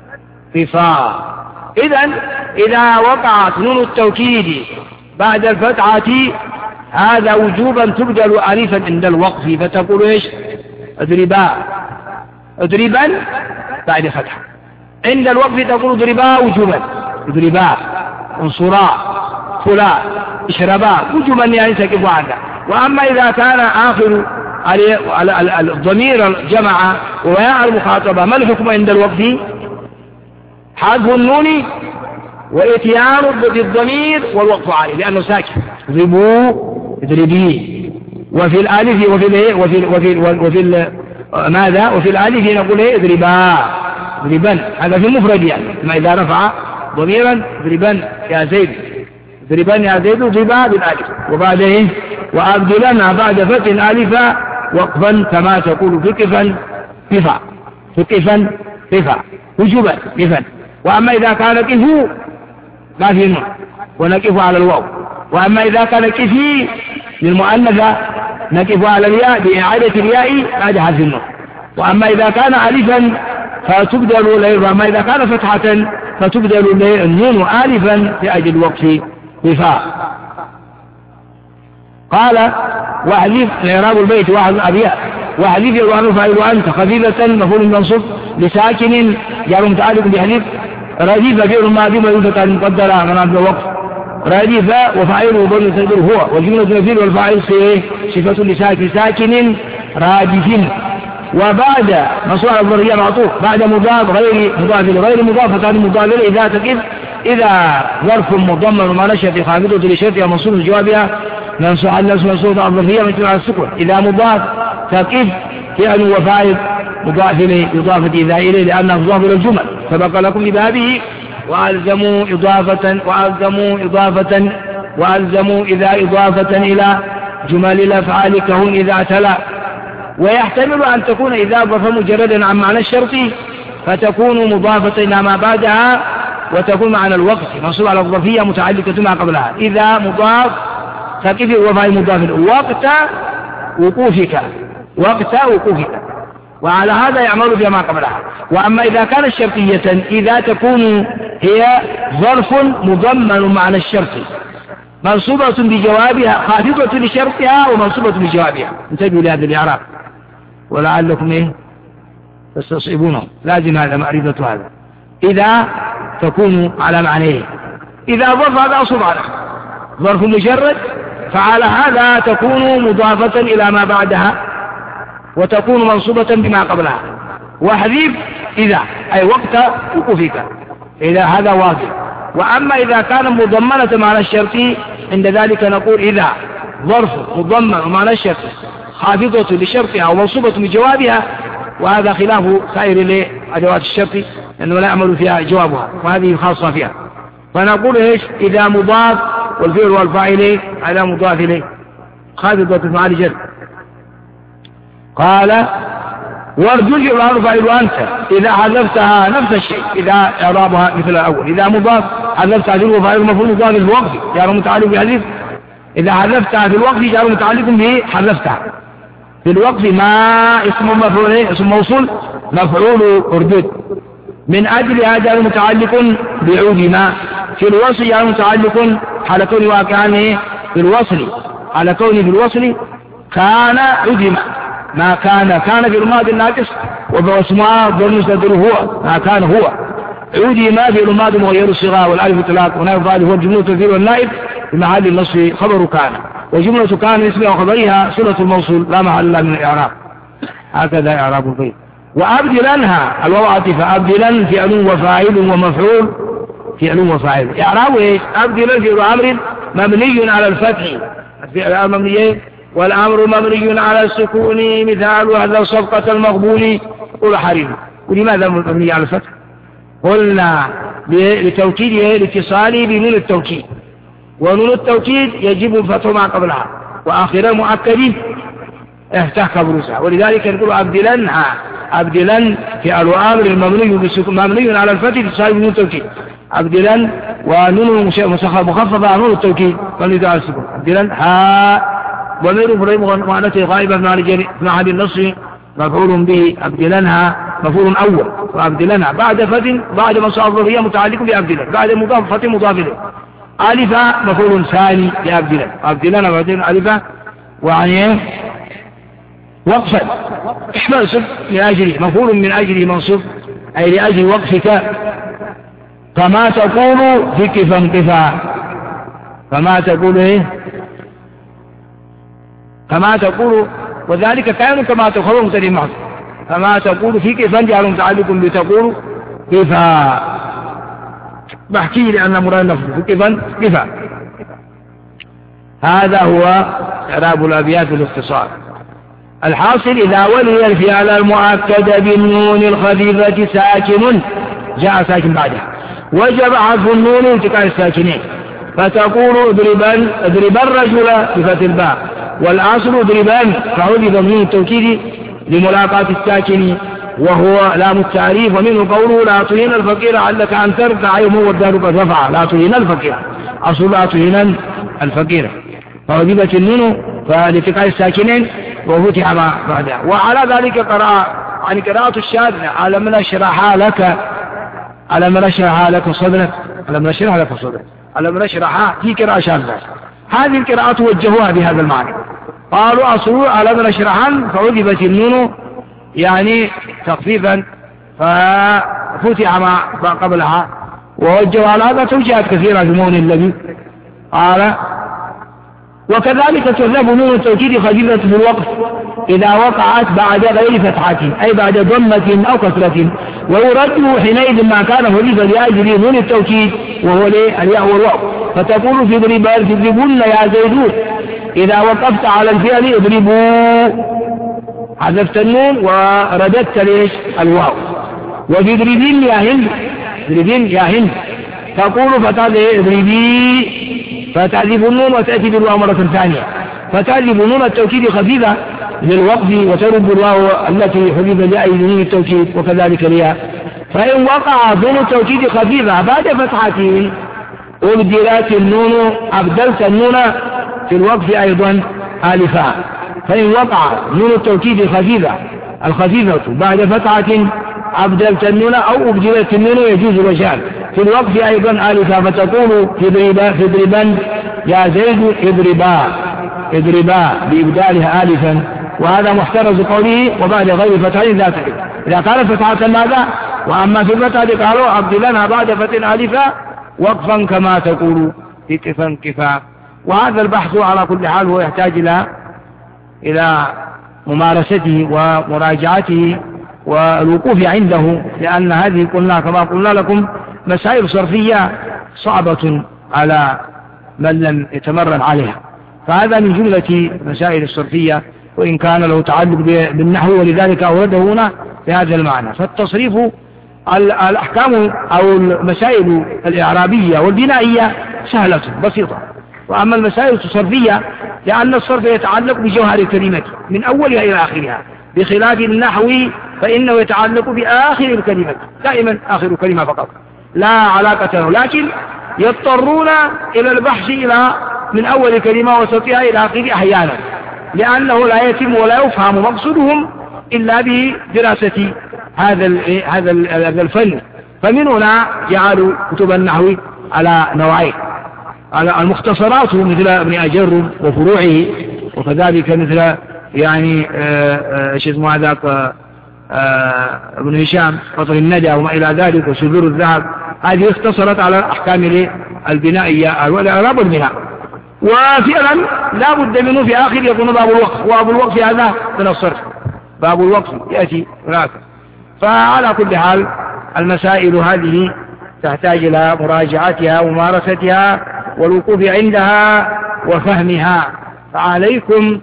قفا. إذن إذا وقعت نون التوكيد بعد الفتحة هذا وجوبا تبدل ألفا عند الوقف فتقول إيش؟ اضربا اضربا بعد فتحة. عند الوقف تقول اضربا وجوبا، اضربا انصرا فلا اشربا وجوبا يعني تقف عنها. وأما إذا كان آخر الضمير الجمع وياء المخاطبة ما الحكم عند الوقف؟ حذف النون وإتيان بالضمير والوقف عليه لأنه ساكن. اضربوا اضربي. وفي الآلف وفي الايه وفي وفي وفي ماذا؟ وفي الآلف نقول ايه؟ اضربا اضربا. هذا في المفرد يعني ما إذا رفع ضميرا اضربا يا زيد، اضربا يا زيد اضربا بالآلف. وبعد ايه؟ وأبدلنا بعد فتح آلفا وقفا كما تقول في كفا كفا في كفا كفا وجوبا كفا. وأما إذا كان كفو ما في نون ونقف على الواو. وأما إذا كان كفي للمؤنثة نقف على الياء بإعادة الياء بعد حذف النون. وأما إذا كان ألفا فتبدل له، وأما إذا كان فتحة فتبدل له النون آلفا لأجل وقف كفا. قال واحذف إعراب البيت واحد أبياء واحذف يروان فاعل أنت خفيفة مفعول منصوب لساكن جار متعلق بحذف رديف فعل ماضي مجرور مقدرة مناسب الوقف رديف وفاعله ضمير تقدير هو والجملة الفعل والفاعل صفة لساكن ساكن رادف. وبعد مصروع الظرفية معطوف بعد مضاف غير مضاف غير مضاف كان مضاف إذا تقف إذا ظرف مضمن وما نشأ في خافضة لشرطها منصوب جوابها منصوب على الناس منصوب الظرفية من على السكون. إذا مضاف تقف فعل وفاعل مضاف إليه إضافة إذا إليه لأنه مضاف إلى الجمل سبق لكم ببابه. وألزموا إضافة وألزموا إضافة وألزموا إذا إضافة إلى جمل الأفعال كهون إذا تلا. ويحتمل أن تكون إذا ضف مجردا عن معنى الشرط فتكون مضافة إلى ما بعدها وتكون معنى الوقت منصوب على الظرفية متعلقة ما قبلها. إذا مضاف تقف وفاء مضاف وقت وقوفك وقت وقوفك وعلى هذا يعمل بما قبلها. وأما إذا كانت شرطية إذا تكون هي ظرف مضمن معنى الشرط منصوبة بجوابها خافضة لشرطها ومنصوبة بجوابها. انتبهوا لهذا الإعراب ولعلكم إيه تستصعبونه. لازم هذا معرفة هذا. إذا تكون على معنيه إذا ظرف هذا أصل على ظرف مجرد فعلى هذا تكون مضافة إلى ما بعدها وتكون منصوبة بما قبلها. واحذف إذا أي وقت وقوفك إذا هذا واضح. وأما إذا كان مضمنة معنى الشرط عند ذلك نقول إذا ظرف مضمن معنى الشرط خافضة لشرطها ومنصوبة بجوابها وهذا خلاف سائر لأدوات الشرط لأنه لا يعمل فيها جوابها وهذه خاصة فيها. فنقول إيش؟ إذا مضاف والفعل والفاعل على مضاف إليه خافضة مع الجر. قال وارجل الأرض فاعل أنت إذا حذفتها نفس الشيء إذا إعرابها مثل الأول. إذا مضاف حذفتها في الوفاء المفروض مضاف في الوقت جار متعلق بحذف. إذا حذفتها في الوقت جار متعلق بحذفتها في الوقت ما اسم مفعول اسم موصول مفعول أردد. من أجل هذا متعلق بعودما في الوصل جار متعلق على كون واقعا في الوصل على كون في الوصل كان عدما ما كان كان في الماضي الناقص وباسمها بالمستدر هو ما كان هو عدما في الماضي مغير الصيغه والالف اطلاق ونائب فاعل هو الجمله التذكير والنائب في محل النصب خبر كان وجمله كان اسمها وخبرها صله الموصول لا محل لها من الاعراب. هكذا اعراب البيت. وابدلنها الواو عاطفه ابدلن فعل وفاعل ومفعول فعل وفاعل. اعرابه ايش؟ ابدلن فعل امر مبني على الفتح الفعل مبني والأمر مبني على السكون مثال هذا صفقة المغبون قول حريم. ولماذا مبني على الفتح؟ قلنا لتوكيده الاتصال بنون التوكيد ونون التوكيد يجب الفتح ما قبلها وآخر مؤكد افتح كبرسها ولذلك نقول أبدلنها أبدلن فعل أمر مبني بالسكون مبني على الفتح اتصال بنون التوكيد أبدلن ونون مخففة نون التوكيد مبني على السكون أبدلن ها ضمير فريم مؤنث غائبة في محل النصب مفعول به أبدلنها مفعول أول وأبدلنها بعد فتن بعد ما صار هي متعلق بأبدلن بعد مضاف فتن مضاف إليه ألفا مفعول ثاني لأبدلن أبدلنها بعدين ألفا وعني وقفا منصوب من أجل مفعول من أجل منصوب أي لأجل وقفك كما تقول في كفا كفا كما تقول إيه كما تقول وذلك كان كما تقول متدين معه كما تقول في كيف جعل متعلق بتقول كيف بحكي لأن مراد نفسه في كيف كيف. هذا هو إعراب الأبيات بالاختصار. الحاصل إذا ولي الفعل المؤكد بالنون الخفيفة ساكن جاء ساكن بعدها وجب حذف النون التقاء الساكنين فتقول اضربن اضربن الرجل بفتح الباء والأصل اضربن فعود ضمير التوكيد لملاقاة الساكن وهو لام التعريف ومنه قوله لا تهين الفقير علك أن ترفع يوم والدار قد رفع لا تهين الفقير أصل لا تهين الفقير فوجبت النون فلتقاء الساكنين وفتح ما بعدها. وعلى ذلك قراءة عن قراءة الشاذة على من اشرح لك على من اشرح لك صدرك على من اشرح لك صدرك على من اشرح في قراءة شاذة. هذه القراءات وجهوها بهذا المعنى قالوا أصلوا على من اشرحن فوجبت النون يعني تخفيفا ففتح ما قبلها ووجهوا على هذا توجيهات كثيرة في المون الذي قال وكذلك تذهب نون التوكيد خفيفة في الوقف إذا وقعت بعد غير فتحة أي بعد ضمة أو كسرة ويرد حينئذ ما كان خفيفا لأجل نون التوكيد وهو الياء والواو فتقول في اضربان تضربون يا زيدون إذا وقفت على الفعل اضربوا حذفت النون ورددت ليش الواو وفي اضربين يا هند اضربين يا هند تقول فتعذب اضربي فتعذب النون وتأتي بالواو مرة ثانية فتعذب نون التوكيد خفيفة للوقف وترد الواو التي حذف لأي نون التوكيد وكذلك الياء فإن وقع نون التوكيد خفيفة بعد فتحته أبدلت النون أبدلت النون في الوقف أيضا آلفا فإن وقع نون التوكيد خفيفة الخفيفة بعد فتحة أبدلت النون أو أبدلت النون يجوز وجهان في الوقف أيضا آلفا فتقول اضربا يا زيد اضربا اضربا بإبدالها آلفا وهذا محترز قوله وبعد غير فتحة ذات إذا كانت فتحة ماذا وأما في الفتحة قالوا أبدلنها بعد فتح آلفا وقفا كما تقول في كفا كفا. وهذا البحث على كل حال هو يحتاج إلى إلى ممارسته ومراجعته والوقوف عنده لأن هذه قلنا كما قلنا لكم مسائل صرفية صعبة على من لم يتمرن عليها فهذا من جملة مسائل الصرفية وإن كان له تعلق بالنحو ولذلك أورده هنا بهذا المعنى. فالتصريف الأحكام أو المسائل الإعرابية والبنائية سهلة بسيطة وأما المسائل الصرفية لأن الصرف يتعلق بجوهر الكلمة من أولها إلى آخرها، بخلاف النحو فإنه يتعلق بآخر الكلمة دائما، آخر الكلمة فقط لا علاقة له، لكن يضطرون إلى البحث إلى من أول كلمة وسطها إلى آخر أحيانا، لأنه لا يتم ولا يفهم مقصودهم إلا بدراسة هذا هذا الفن. فمن هنا جعلوا كتب النحو على نوعين، على المختصرات مثل ابن أجر وفروعه، وكذلك مثل يعني ايش اسمه هذاك ابن هشام قطر الندى وما إلى ذلك وسدور الذهب، هذه اختصرت على الأحكام البنائية والإعراب والبناء. وفعلا لا بد منه في آخر يكون باب الوقف، وباب الوقف هذا من الصرف، باب الوقف يأتي هناك. فعلى كل حال المسائل هذه تحتاج إلى مراجعتها وممارستها والوقوف عندها وفهمها، فعليكم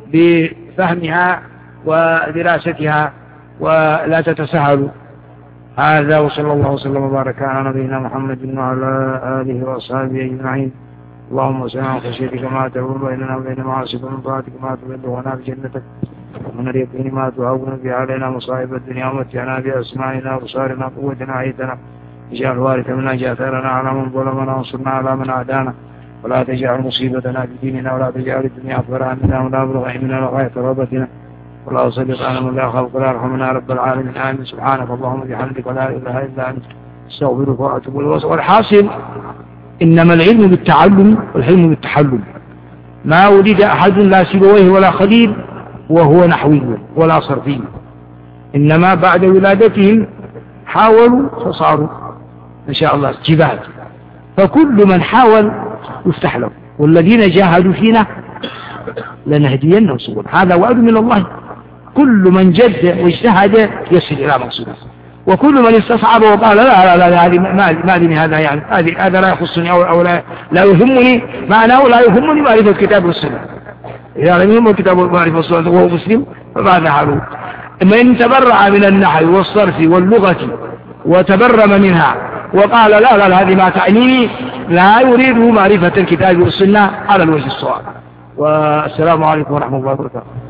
بفهمها ودراستها ولا تتساهلوا. هذا وصلى الله وسلم وبارك على نبينا محمد وعلى آله وأصحابه أجمعين. اللهم صل على خشيتك ما تهون بيننا وبين معاصيك ومن طاعتك ما تبلغنا بجنتك ومن اليقين ما تعون به علينا مصائب الدنيا ومتعنا بأسمائنا وبصارنا قوتنا عيتنا، اجعل الوارث منا جاثرنا على من ظلمنا وانصرنا على من عادانا، ولا تجعل مصيبتنا في ديننا ولا تجعل الدنيا أكبر همنا ولا مبلغ علمنا وغاية رغبتنا ولا أسلط على من لا خلق ولا يرحمنا رب العالمين. آمين. سبحانك اللهم وبحمدك ولا إله إلا أنت استغفرك وأتوب إليك. والحاصل إنما العلم بالتعلم والحلم بالتحلم. ما ولد أحد لا سيبويه ولا خليل وهو نحوي ولا صرفي، إنما بعد ولادتهم حاولوا فصاروا إن شاء الله جبال. فكل من حاول يفتح له، والذين جاهدوا فينا لنهدينهم سبل. هذا وعد من الله، كل من جد واجتهد يصل إلى مقصوده، وكل من استصعب وقال لا لا لا, لا هذه ما لي هذا يعني هذا هذا لا يخصني أو, أو لا, لا يهمني، معناه لا يهمني معرفة الكتاب والسنة. إذا لم يهم الكتاب والمعرفة والسنة وهو مسلم فماذا حاله؟ من تبرع من النحو والصرف واللغة وتبرم منها وقال لا لا, لا هذه ما تعنيني، لا يريد معرفة الكتاب والسنة على الوجه الصواب. والسلام عليكم ورحمة الله وبركاته.